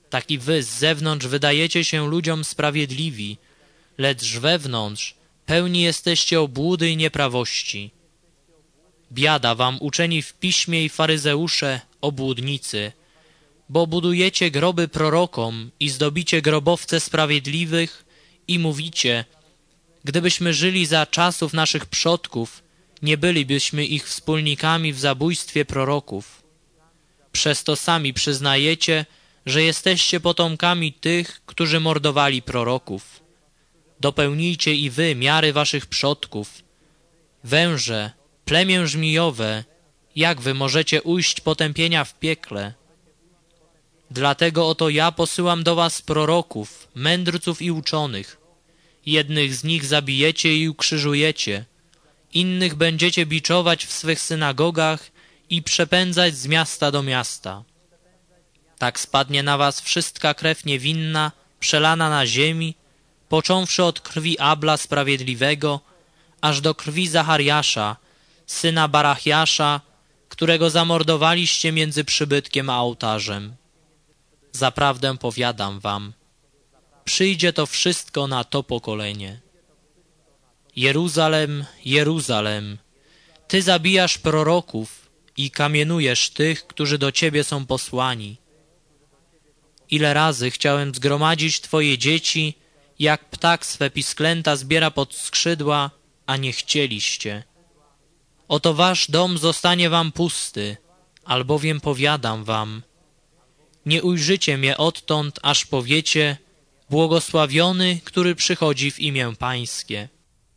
[SPEAKER 1] tak i wy z zewnątrz wydajecie się ludziom sprawiedliwi, lecz wewnątrz pełni jesteście obłudy i nieprawości. Biada wam, uczeni w piśmie i faryzeusze, obłudnicy, bo budujecie groby prorokom i zdobicie grobowce sprawiedliwych i mówicie, gdybyśmy żyli za czasów naszych przodków, nie bylibyśmy ich wspólnikami w zabójstwie proroków. Przez to sami przyznajecie, że jesteście potomkami tych, którzy mordowali proroków. Dopełnijcie i wy miary waszych przodków. Węże, plemię żmijowe, jak wy możecie ujść potępienia w piekle? Dlatego oto ja posyłam do was proroków, mędrców i uczonych. Jednych z nich zabijecie i ukrzyżujecie, innych będziecie biczować w swych synagogach i przepędzać z miasta do miasta. Tak spadnie na was wszystka krew niewinna, przelana na ziemi, począwszy od krwi Abla Sprawiedliwego, aż do krwi Zachariasza, syna Barachiasza, którego zamordowaliście między przybytkiem a ołtarzem. Zaprawdę powiadam wam, przyjdzie to wszystko na to pokolenie. Jeruzalem, Jeruzalem, ty zabijasz proroków i kamienujesz tych, którzy do ciebie są posłani. Ile razy chciałem zgromadzić twoje dzieci, jak ptak swe pisklęta zbiera pod skrzydła, a nie chcieliście. Oto wasz dom zostanie wam pusty, albowiem powiadam wam, nie ujrzycie mnie odtąd, aż powiecie, błogosławiony, który przychodzi w imię Pańskie.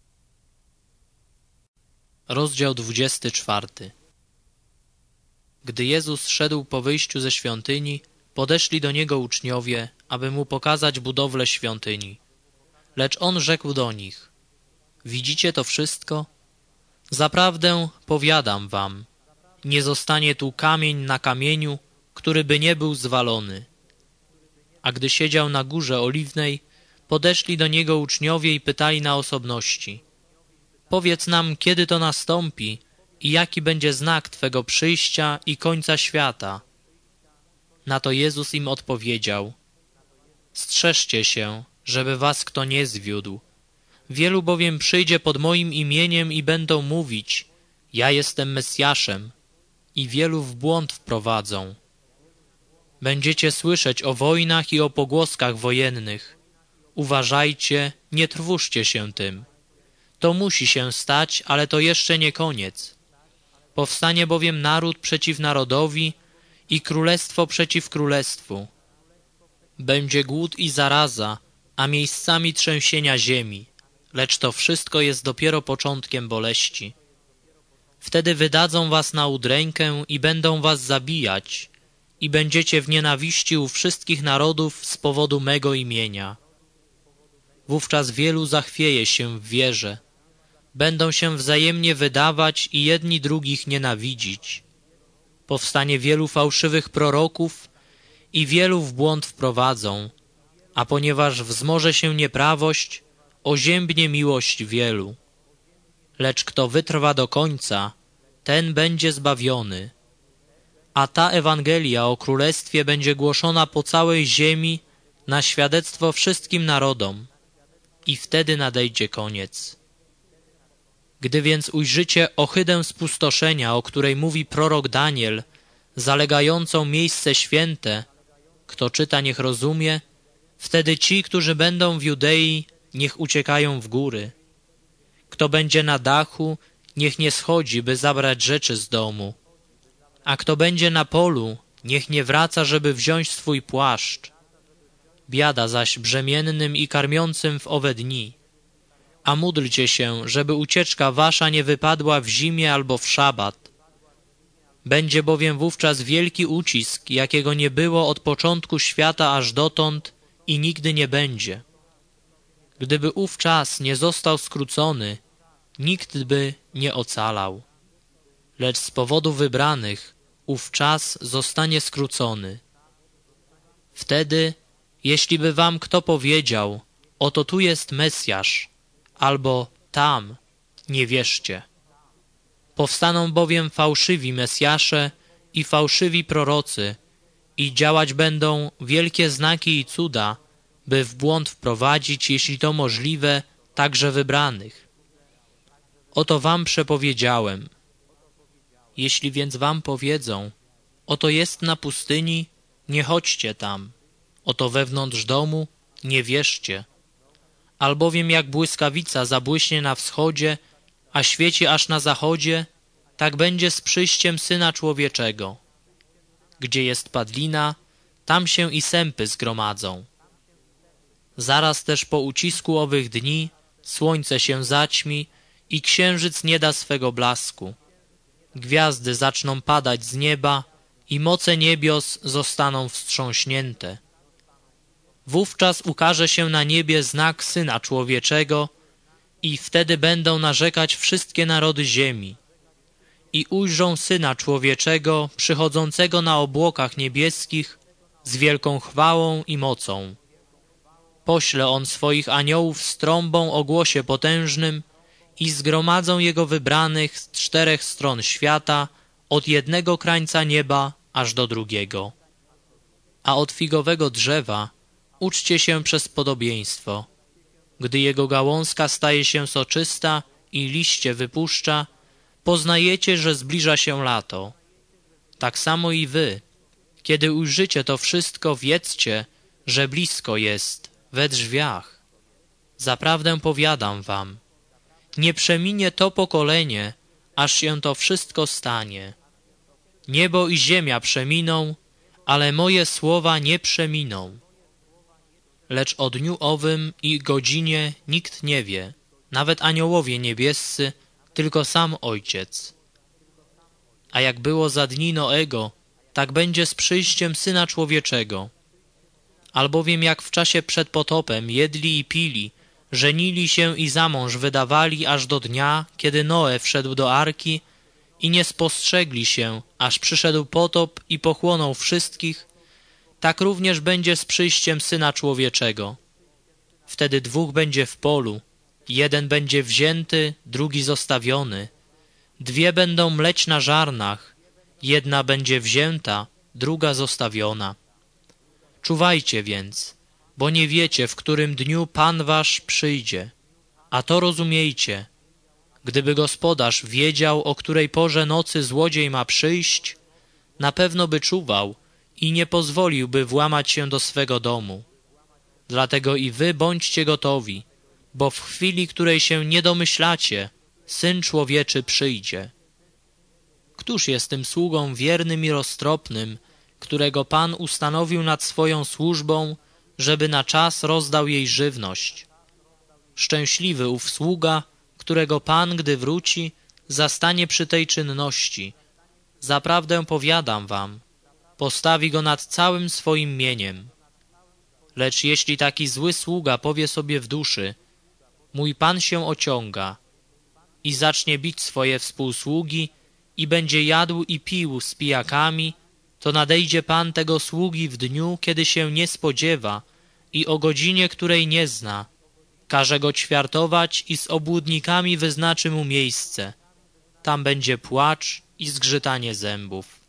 [SPEAKER 1] Rozdział dwudziesty czwarty. Gdy Jezus szedł po wyjściu ze świątyni, podeszli do Niego uczniowie, aby Mu pokazać budowlę świątyni. Lecz On rzekł do nich, widzicie to wszystko? Zaprawdę powiadam wam, nie zostanie tu kamień na kamieniu, który by nie był zwalony. A gdy siedział na górze oliwnej, podeszli do Niego uczniowie i pytali na osobności, powiedz nam, kiedy to nastąpi i jaki będzie znak Twego przyjścia i końca świata. Na to Jezus im odpowiedział, strzeżcie się, żeby was kto nie zwiódł. Wielu bowiem przyjdzie pod moim imieniem i będą mówić, ja jestem Mesjaszem, i wielu w błąd wprowadzą. Będziecie słyszeć o wojnach i o pogłoskach wojennych. Uważajcie, nie trwóżcie się tym. To musi się stać, ale to jeszcze nie koniec. Powstanie bowiem naród przeciw narodowi i królestwo przeciw królestwu. Będzie głód i zaraza, a miejscami trzęsienia ziemi, lecz to wszystko jest dopiero początkiem boleści. Wtedy wydadzą was na udrękę i będą was zabijać i będziecie w nienawiści u wszystkich narodów z powodu mego imienia. Wówczas wielu zachwieje się w wierze. Będą się wzajemnie wydawać i jedni drugich nienawidzić. Powstanie wielu fałszywych proroków i wielu w błąd wprowadzą, a ponieważ wzmoże się nieprawość, oziębnie miłość wielu. Lecz kto wytrwa do końca, ten będzie zbawiony. A ta Ewangelia o Królestwie będzie głoszona po całej ziemi na świadectwo wszystkim narodom i wtedy nadejdzie koniec. Gdy więc ujrzycie ohydę spustoszenia, o której mówi prorok Daniel, zalegającą miejsce święte, kto czyta, niech rozumie, wtedy ci, którzy będą w Judei, niech uciekają w góry. Kto będzie na dachu, niech nie schodzi, by zabrać rzeczy z domu. A kto będzie na polu, niech nie wraca, żeby wziąć swój płaszcz. Biada zaś brzemiennym i karmiącym w owe dni. A módlcie się, żeby ucieczka wasza nie wypadła w zimie albo w szabat. Będzie bowiem wówczas wielki ucisk, jakiego nie było od początku świata aż dotąd i nigdy nie będzie. Gdyby ów czas nie został skrócony, nikt by nie ocalał. Lecz z powodu wybranych ów czas zostanie skrócony. Wtedy, jeśli by wam kto powiedział, oto tu jest Mesjasz, albo tam, nie wierzcie. Powstaną bowiem fałszywi Mesjasze i fałszywi prorocy i działać będą wielkie znaki i cuda, by w błąd wprowadzić, jeśli to możliwe, także wybranych. Oto wam przepowiedziałem. Jeśli więc wam powiedzą, oto jest na pustyni, nie chodźcie tam, oto wewnątrz domu, nie wierzcie. Albowiem jak błyskawica zabłyśnie na wschodzie, a świeci aż na zachodzie, tak będzie z przyjściem Syna Człowieczego. Gdzie jest padlina, tam się i sępy zgromadzą. Zaraz też po ucisku owych dni słońce się zaćmi i księżyc nie da swego blasku. Gwiazdy zaczną padać z nieba i moce niebios zostaną wstrząśnięte. Wówczas ukaże się na niebie znak Syna Człowieczego i wtedy będą narzekać wszystkie narody ziemi. I ujrzą Syna Człowieczego przychodzącego na obłokach niebieskich z wielką chwałą i mocą. Pośle On swoich aniołów z trąbą o głosie potężnym i zgromadzą Jego wybranych z czterech stron świata, od jednego krańca nieba aż do drugiego. A od figowego drzewa uczcie się przez podobieństwo. Gdy jego gałązka staje się soczysta i liście wypuszcza, poznajecie, że zbliża się lato. Tak samo i wy, kiedy ujrzycie to wszystko, wiedzcie, że blisko jest, we drzwiach. Zaprawdę powiadam wam, nie przeminie to pokolenie, aż się to wszystko stanie. Niebo i ziemia przeminą, ale moje słowa nie przeminą. Lecz o dniu owym i godzinie nikt nie wie, nawet aniołowie niebiescy, tylko sam Ojciec. A jak było za dni Noego, tak będzie z przyjściem Syna Człowieczego. Albowiem jak w czasie przed potopem jedli i pili, żenili się i za mąż wydawali aż do dnia, kiedy Noe wszedł do arki i nie spostrzegli się, aż przyszedł potop i pochłonął wszystkich, tak również będzie z przyjściem Syna Człowieczego. Wtedy dwóch będzie w polu, jeden będzie wzięty, drugi zostawiony. Dwie będą mleć na żarnach, jedna będzie wzięta, druga zostawiona. Czuwajcie więc, bo nie wiecie, w którym dniu Pan wasz przyjdzie. A to rozumiejcie, gdyby gospodarz wiedział, o której porze nocy złodziej ma przyjść, na pewno by czuwał i nie pozwoliłby włamać się do swego domu. Dlatego i wy bądźcie gotowi, bo w chwili, której się nie domyślacie, Syn Człowieczy przyjdzie. Któż jest tym sługą wiernym i roztropnym, którego Pan ustanowił nad swoją służbą, żeby na czas rozdał jej żywność? Szczęśliwy ów sługa, którego Pan, gdy wróci, zastanie przy tej czynności. Zaprawdę powiadam wam, postawi go nad całym swoim mieniem. Lecz jeśli taki zły sługa powie sobie w duszy, mój Pan się ociąga, i zacznie bić swoje współsługi i będzie jadł i pił z pijakami, to nadejdzie Pan tego sługi w dniu, kiedy się nie spodziewa i o godzinie, której nie zna. Każe go ćwiartować i z obłudnikami wyznaczy mu miejsce. Tam będzie płacz i zgrzytanie zębów.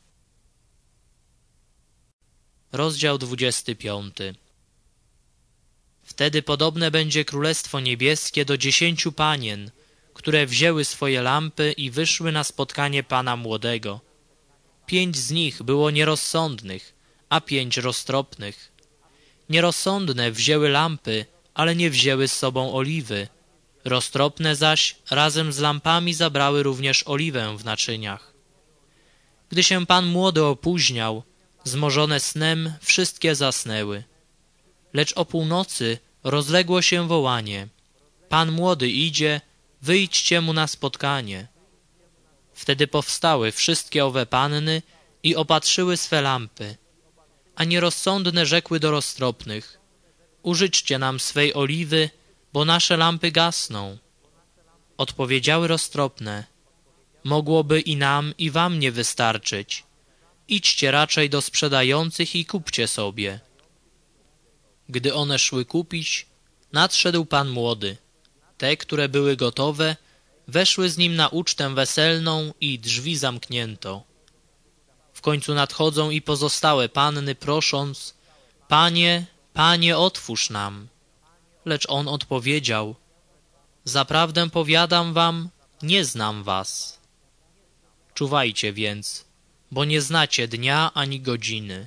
[SPEAKER 1] Rozdział dwudziesty piąty. Wtedy podobne będzie Królestwo Niebieskie do dziesięciu panien, które wzięły swoje lampy i wyszły na spotkanie Pana Młodego. Pięć z nich było nierozsądnych, a pięć roztropnych. Nierozsądne wzięły lampy, ale nie wzięły z sobą oliwy. Roztropne zaś razem z lampami zabrały również oliwę w naczyniach. Gdy się Pan Młody opóźniał, zmorzone snem, wszystkie zasnęły. Lecz o północy rozległo się wołanie: Pan Młody idzie, wyjdźcie mu na spotkanie. Wtedy powstały wszystkie owe panny i opatrzyły swe lampy. A nierozsądne rzekły do roztropnych: użyczcie nam swej oliwy, bo nasze lampy gasną. Odpowiedziały roztropne: mogłoby i nam, i wam nie wystarczyć. Idźcie raczej do sprzedających i kupcie sobie. Gdy one szły kupić, nadszedł Pan Młody. Te, które były gotowe, weszły z nim na ucztę weselną i drzwi zamknięto. W końcu nadchodzą i pozostałe panny, prosząc: Panie, Panie, otwórz nam. Lecz on odpowiedział: Zaprawdę powiadam wam, nie znam was. Czuwajcie więc, bo nie znacie dnia ani godziny.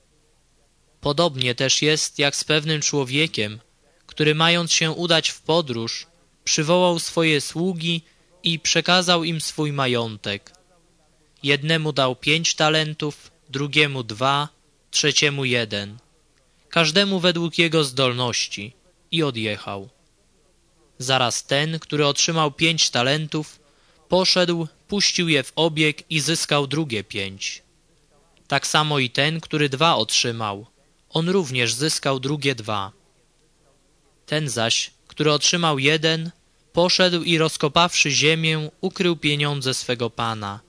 [SPEAKER 1] Podobnie też jest jak z pewnym człowiekiem, który mając się udać w podróż, przywołał swoje sługi i przekazał im swój majątek. Jednemu dał pięć talentów, drugiemu dwa, trzeciemu jeden. Każdemu według jego zdolności i odjechał. Zaraz ten, który otrzymał pięć talentów, poszedł, puścił je w obieg i zyskał drugie pięć. Tak samo i ten, który dwa otrzymał, on również zyskał drugie dwa. Ten zaś, który otrzymał jeden, poszedł i rozkopawszy ziemię, ukrył pieniądze swego pana.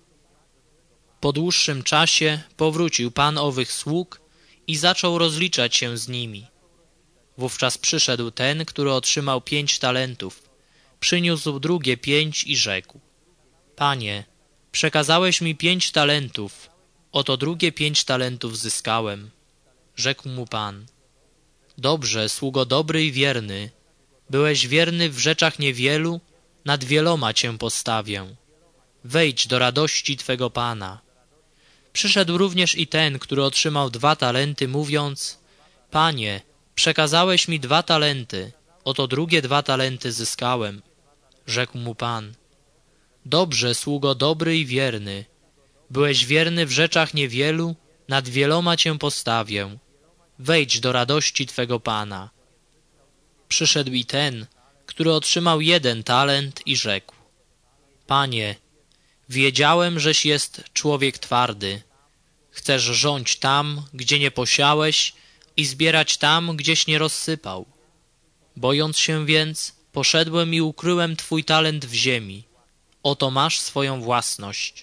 [SPEAKER 1] Po dłuższym czasie powrócił pan owych sług i zaczął rozliczać się z nimi. Wówczas przyszedł ten, który otrzymał pięć talentów, przyniósł drugie pięć i rzekł: Panie, przekazałeś mi pięć talentów, oto drugie pięć talentów zyskałem. Rzekł mu pan: Dobrze, sługo dobry i wierny, byłeś wierny w rzeczach niewielu, nad wieloma cię postawię. Wejdź do radości twego pana. Przyszedł również i ten, który otrzymał dwa talenty, mówiąc: Panie, przekazałeś mi dwa talenty, oto drugie dwa talenty zyskałem. Rzekł mu pan: Dobrze, sługo dobry i wierny, byłeś wierny w rzeczach niewielu, nad wieloma cię postawię. Wejdź do radości twego pana. Przyszedł i ten, który otrzymał jeden talent i rzekł: Panie, wiedziałem, żeś jest człowiek twardy. Chcesz rządź tam, gdzie nie posiałeś i zbierać tam, gdzieś nie rozsypał. Bojąc się więc, poszedłem i ukryłem twój talent w ziemi. Oto masz swoją własność.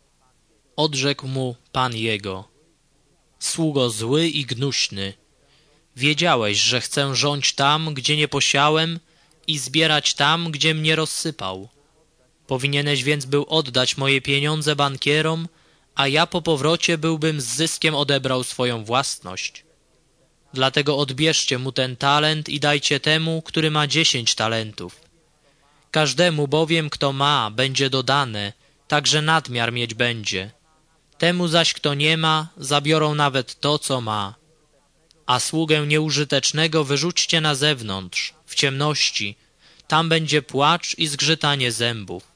[SPEAKER 1] Odrzekł mu pan jego: Sługo zły i gnuśny, wiedziałeś, że chcę rządź tam, gdzie nie posiałem i zbierać tam, gdzie mnie rozsypał. Powinieneś więc był oddać moje pieniądze bankierom, a ja po powrocie byłbym z zyskiem odebrał swoją własność. Dlatego odbierzcie mu ten talent i dajcie temu, który ma dziesięć talentów. Każdemu bowiem, kto ma, będzie dodane, także nadmiar mieć będzie. Temu zaś, kto nie ma, zabiorą nawet to, co ma. A sługę nieużytecznego wyrzućcie na zewnątrz, w ciemności, tam będzie płacz i zgrzytanie zębów.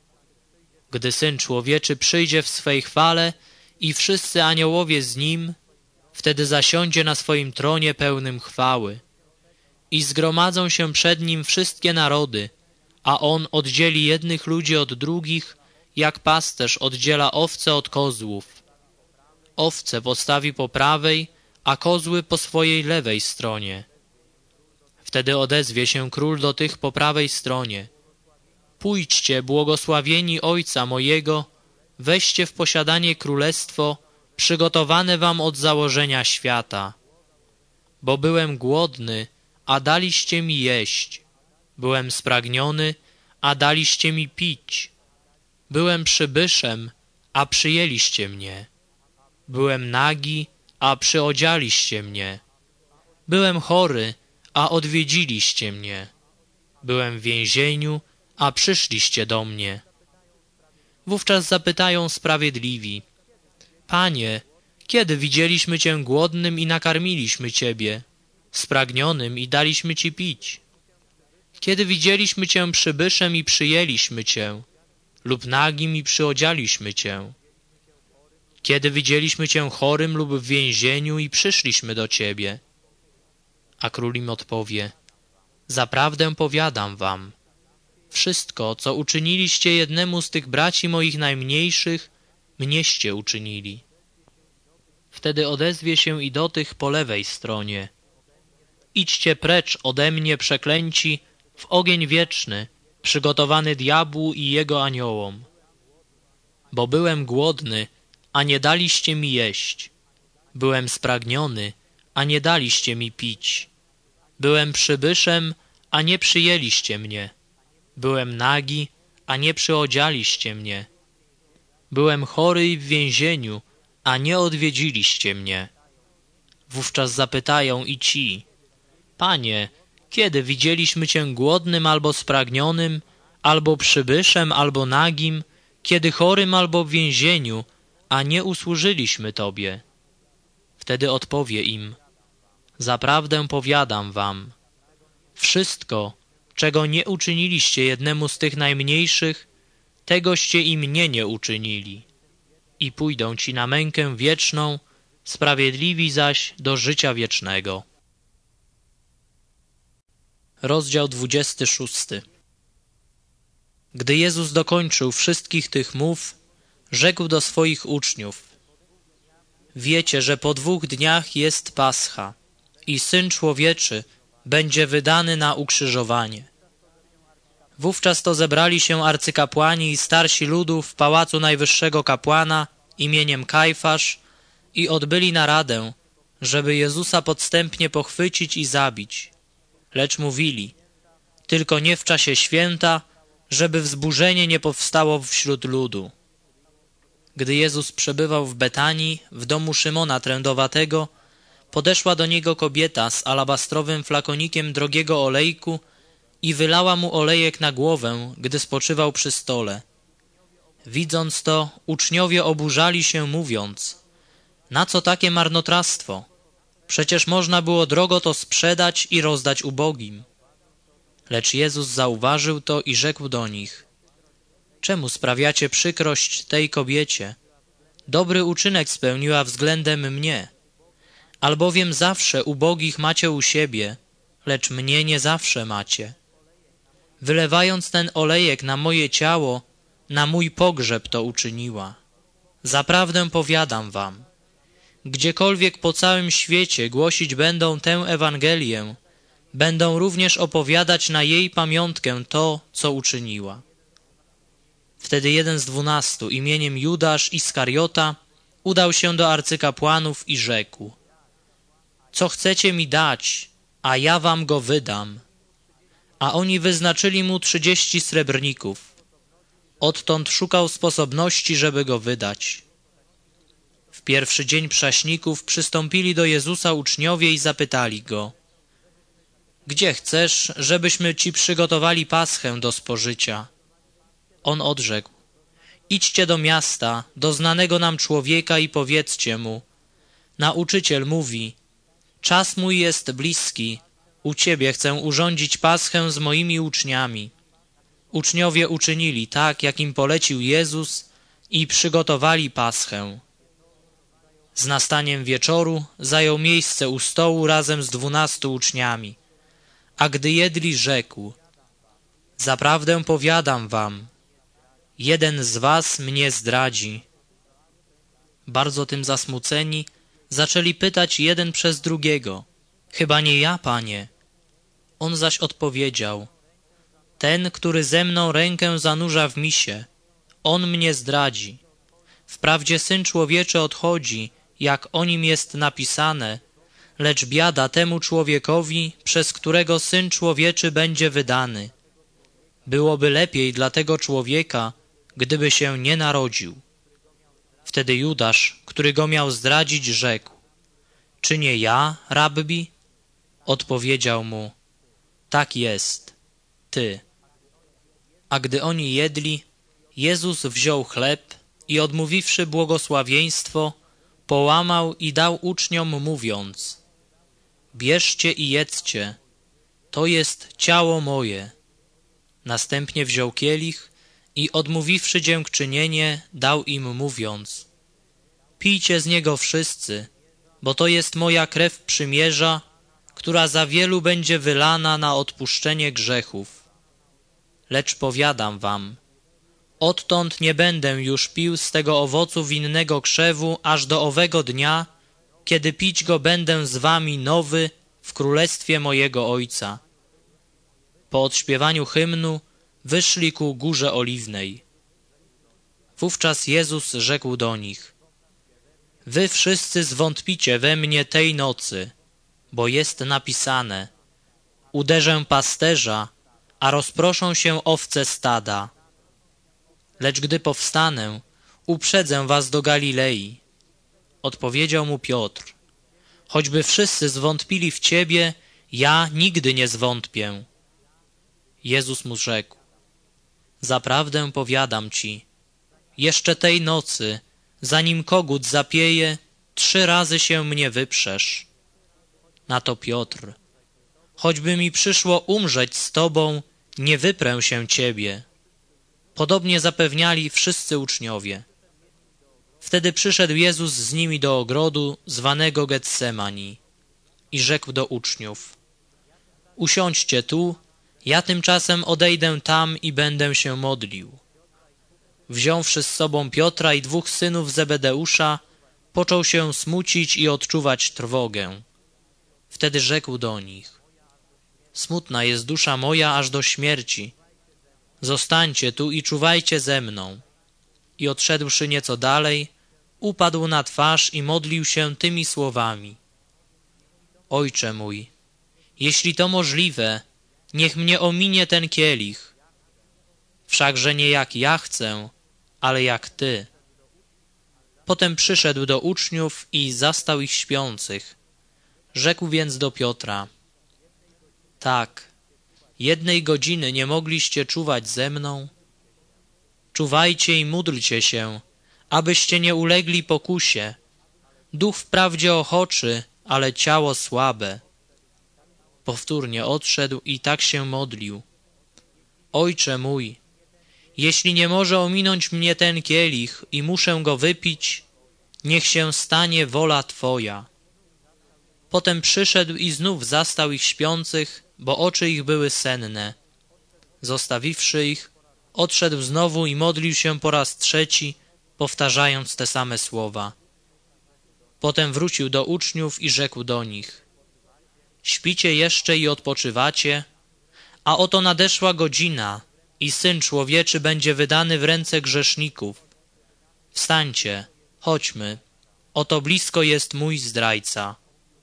[SPEAKER 1] Gdy Syn Człowieczy przyjdzie w swej chwale i wszyscy aniołowie z Nim, wtedy zasiądzie na swoim tronie pełnym chwały. I zgromadzą się przed Nim wszystkie narody, a On oddzieli jednych ludzi od drugich, jak pasterz oddziela owce od kozłów. Owce postawi po prawej, a kozły po swojej lewej stronie. Wtedy odezwie się król do tych po prawej stronie: Pójdźcie, błogosławieni Ojca mojego, weźcie w posiadanie królestwo, przygotowane wam od założenia świata. Bo byłem głodny, a daliście mi jeść. Byłem spragniony, a daliście mi pić. Byłem przybyszem, a przyjęliście mnie. Byłem nagi, a przyodzialiście mnie. Byłem chory, a odwiedziliście mnie. Byłem w więzieniu, a przyszliście do mnie. Wówczas zapytają sprawiedliwi: Panie, kiedy widzieliśmy Cię głodnym i nakarmiliśmy Ciebie, spragnionym i daliśmy Ci pić? Kiedy widzieliśmy Cię przybyszem i przyjęliśmy Cię, lub nagim i przyodzialiśmy Cię? Kiedy widzieliśmy Cię chorym lub w więzieniu i przyszliśmy do Ciebie? A król im odpowie: Zaprawdę powiadam wam, wszystko, co uczyniliście jednemu z tych braci moich najmniejszych, mnieście uczynili. Wtedy odezwie się i do tych po lewej stronie: Idźcie precz ode mnie, przeklęci, w ogień wieczny, przygotowany diabłu i jego aniołom. Bo byłem głodny, a nie daliście mi jeść. Byłem spragniony, a nie daliście mi pić. Byłem przybyszem, a nie przyjęliście mnie. Byłem nagi, a nie przyodzialiście mnie. Byłem chory i w więzieniu, a nie odwiedziliście mnie. Wówczas zapytają i ci: Panie, kiedy widzieliśmy Cię głodnym albo spragnionym, albo przybyszem, albo nagim, kiedy chorym albo w więzieniu, a nie usłużyliśmy Tobie? Wtedy odpowie im: Zaprawdę powiadam wam, wszystko, czego nie uczyniliście jednemu z tych najmniejszych, tegoście i mnie nie uczynili. I pójdą ci na mękę wieczną, sprawiedliwi zaś do życia wiecznego. Rozdział dwudziesty szósty. Gdy Jezus dokończył wszystkich tych mów, rzekł do swoich uczniów: Wiecie, że po dwóch dniach jest Pascha i Syn Człowieczy będzie wydany na ukrzyżowanie. Wówczas to zebrali się arcykapłani i starsi ludu w pałacu najwyższego kapłana imieniem Kajfasz i odbyli naradę, żeby Jezusa podstępnie pochwycić i zabić. Lecz mówili: tylko nie w czasie święta, żeby wzburzenie nie powstało wśród ludu. Gdy Jezus przebywał w Betanii, w domu Szymona Trędowatego, podeszła do niego kobieta z alabastrowym flakonikiem drogiego olejku i wylała mu olejek na głowę, gdy spoczywał przy stole. Widząc to, uczniowie oburzali się, mówiąc: na co takie marnotrawstwo? Przecież można było drogo to sprzedać i rozdać ubogim. Lecz Jezus zauważył to i rzekł do nich: czemu sprawiacie przykrość tej kobiecie? Dobry uczynek spełniła względem mnie. Albowiem zawsze ubogich macie u siebie, lecz mnie nie zawsze macie. Wylewając ten olejek na moje ciało, na mój pogrzeb to uczyniła. Zaprawdę powiadam wam, gdziekolwiek po całym świecie głosić będą tę Ewangelię, będą również opowiadać na jej pamiątkę to, co uczyniła. Wtedy jeden z dwunastu, imieniem Judasz Iskariota, udał się do arcykapłanów i rzekł: co chcecie mi dać, a ja wam go wydam. A oni wyznaczyli mu trzydzieści srebrników. Odtąd szukał sposobności, żeby go wydać. W pierwszy dzień prześników przystąpili do Jezusa uczniowie i zapytali go: gdzie chcesz, żebyśmy ci przygotowali paschę do spożycia? On odrzekł: idźcie do miasta, do znanego nam człowieka i powiedzcie mu: nauczyciel mówi, czas mój jest bliski, u ciebie chcę urządzić paschę z moimi uczniami. Uczniowie uczynili tak, jak im polecił Jezus i przygotowali paschę. Z nastaniem wieczoru zajął miejsce u stołu razem z dwunastu uczniami. A gdy jedli, rzekł: zaprawdę powiadam wam, jeden z was mnie zdradzi. Bardzo tym zasmuceni, zaczęli pytać jeden przez drugiego: chyba nie ja, Panie? On zaś odpowiedział: ten, który ze mną rękę zanurza w misie, on mnie zdradzi. Wprawdzie Syn Człowieczy odchodzi, jak o nim jest napisane, lecz biada temu człowiekowi, przez którego Syn Człowieczy będzie wydany. Byłoby lepiej dla tego człowieka, gdyby się nie narodził. Wtedy Judasz, który go miał zdradzić, rzekł: czy nie ja, rabbi? Odpowiedział mu: tak jest, ty. A gdy oni jedli, Jezus wziął chleb i odmówiwszy błogosławieństwo, połamał i dał uczniom, mówiąc: bierzcie i jedzcie, to jest ciało moje. Następnie wziął kielich i odmówiwszy dziękczynienie, dał im, mówiąc: pijcie z niego wszyscy, bo to jest moja krew przymierza, która za wielu będzie wylana na odpuszczenie grzechów. Lecz powiadam wam, odtąd nie będę już pił z tego owocu winnego krzewu aż do owego dnia, kiedy pić go będę z wami nowy w królestwie mojego Ojca. Po odśpiewaniu hymnu wyszli ku Górze Oliwnej. Wówczas Jezus rzekł do nich: wy wszyscy zwątpicie we mnie tej nocy, bo jest napisane: uderzę pasterza, a rozproszą się owce stada. Lecz gdy powstanę, uprzedzę was do Galilei. odpowiedział mu Piotr, choćby wszyscy zwątpili w Ciebie, ja nigdy nie zwątpię. Jezus mu rzekł, zaprawdę powiadam Ci, jeszcze tej nocy, zanim kogut zapieje, trzy razy się mnie wyprzesz. Na to Piotr, choćby mi przyszło umrzeć z Tobą, nie wyprę się Ciebie. Podobnie zapewniali wszyscy uczniowie. Wtedy przyszedł Jezus z nimi do ogrodu zwanego Getsemani i rzekł do uczniów, usiądźcie tu, ja tymczasem odejdę tam i będę się modlił. Wziąwszy z sobą Piotra i dwóch synów Zebedeusza, począł się smucić i odczuwać trwogę. Wtedy rzekł do nich, smutna jest dusza moja aż do śmierci. Zostańcie tu i czuwajcie ze mną. I odszedłszy nieco dalej, upadł na twarz i modlił się tymi słowami. Ojcze mój, jeśli to możliwe, niech mnie ominie ten kielich. Wszakże nie jak ja chcę, ale jak Ty. Potem przyszedł do uczniów i zastał ich śpiących. Rzekł więc do Piotra, tak, jednej godziny nie mogliście czuwać ze mną? Czuwajcie i módlcie się, abyście nie ulegli pokusie. Duch wprawdzie ochoczy, ale ciało słabe. Powtórnie odszedł i tak się modlił. Ojcze mój, jeśli nie może ominąć mnie ten kielich i muszę go wypić, niech się stanie wola Twoja. Potem przyszedł i znów zastał ich śpiących, bo oczy ich były senne. Zostawiwszy ich, odszedł znowu i modlił się po raz trzeci, powtarzając te same słowa. Potem wrócił do uczniów i rzekł do nich, śpicie jeszcze i odpoczywacie? A oto nadeszła godzina i Syn Człowieczy będzie wydany w ręce grzeszników. Wstańcie, chodźmy, oto blisko jest mój zdrajca.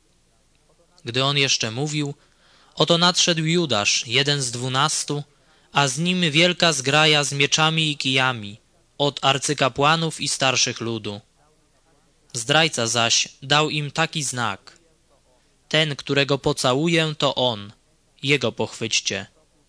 [SPEAKER 1] Gdy on jeszcze mówił, oto nadszedł Judasz, jeden z dwunastu, a z nim wielka zgraja z mieczami i kijami, od arcykapłanów i starszych ludu. Zdrajca zaś dał im taki znak. Ten, którego pocałuję, to on, jego pochwyćcie.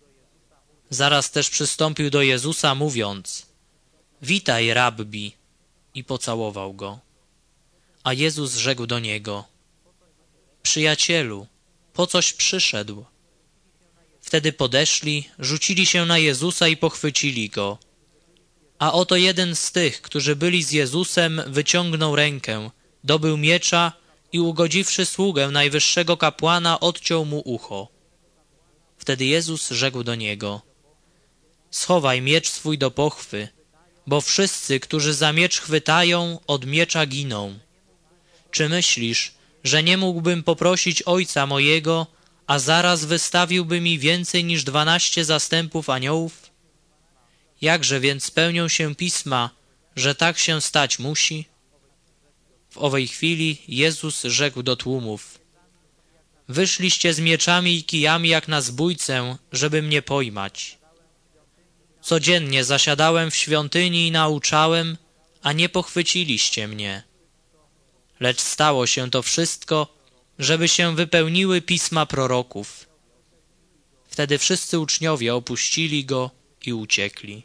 [SPEAKER 1] Zaraz też przystąpił do Jezusa, mówiąc, witaj, rabbi, i pocałował go. A Jezus rzekł do niego, przyjacielu, po coś przyszedł? Wtedy podeszli, rzucili się na Jezusa i pochwycili go. A oto jeden z tych, którzy byli z Jezusem, wyciągnął rękę, dobył miecza i ugodziwszy sługę najwyższego kapłana, odciął mu ucho. Wtedy Jezus rzekł do niego, schowaj miecz swój do pochwy, bo wszyscy, którzy za miecz chwytają, od miecza giną. Czy myślisz, że nie mógłbym poprosić Ojca mojego, a zaraz wystawiłby mi więcej niż dwanaście zastępów aniołów? Jakże więc spełnią się pisma, że tak się stać musi? W owej chwili Jezus rzekł do tłumów, wyszliście z mieczami i kijami jak na zbójcę, żeby mnie pojmać. Codziennie zasiadałem w świątyni i nauczałem, a nie pochwyciliście mnie. Lecz stało się to wszystko, żeby się wypełniły pisma proroków. Wtedy wszyscy uczniowie opuścili go i uciekli.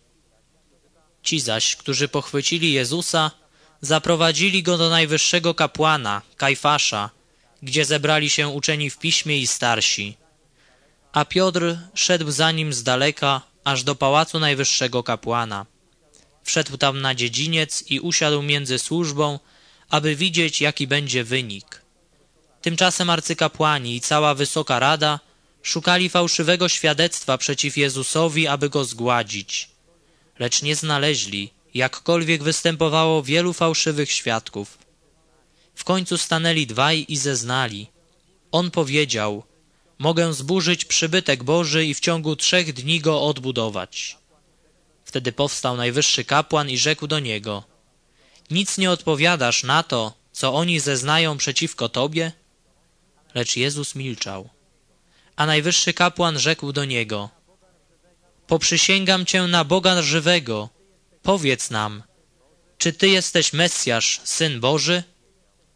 [SPEAKER 1] Ci zaś, którzy pochwycili Jezusa, zaprowadzili go do najwyższego kapłana, Kajfasza, gdzie zebrali się uczeni w piśmie i starsi. A Piotr szedł za nim z daleka, aż do pałacu najwyższego kapłana. Wszedł tam na dziedziniec i usiadł między służbą, aby widzieć, jaki będzie wynik. Tymczasem arcykapłani i cała wysoka rada szukali fałszywego świadectwa przeciw Jezusowi, aby go zgładzić. Lecz nie znaleźli, jakkolwiek występowało wielu fałszywych świadków. W końcu stanęli dwaj i zeznali. On powiedział, mogę zburzyć przybytek Boży i w ciągu trzech dni go odbudować. Wtedy powstał najwyższy kapłan i rzekł do niego, nic nie odpowiadasz na to, co oni zeznają przeciwko tobie? Lecz Jezus milczał. A najwyższy kapłan rzekł do niego, poprzysięgam cię na Boga żywego, powiedz nam, czy ty jesteś Mesjasz, Syn Boży?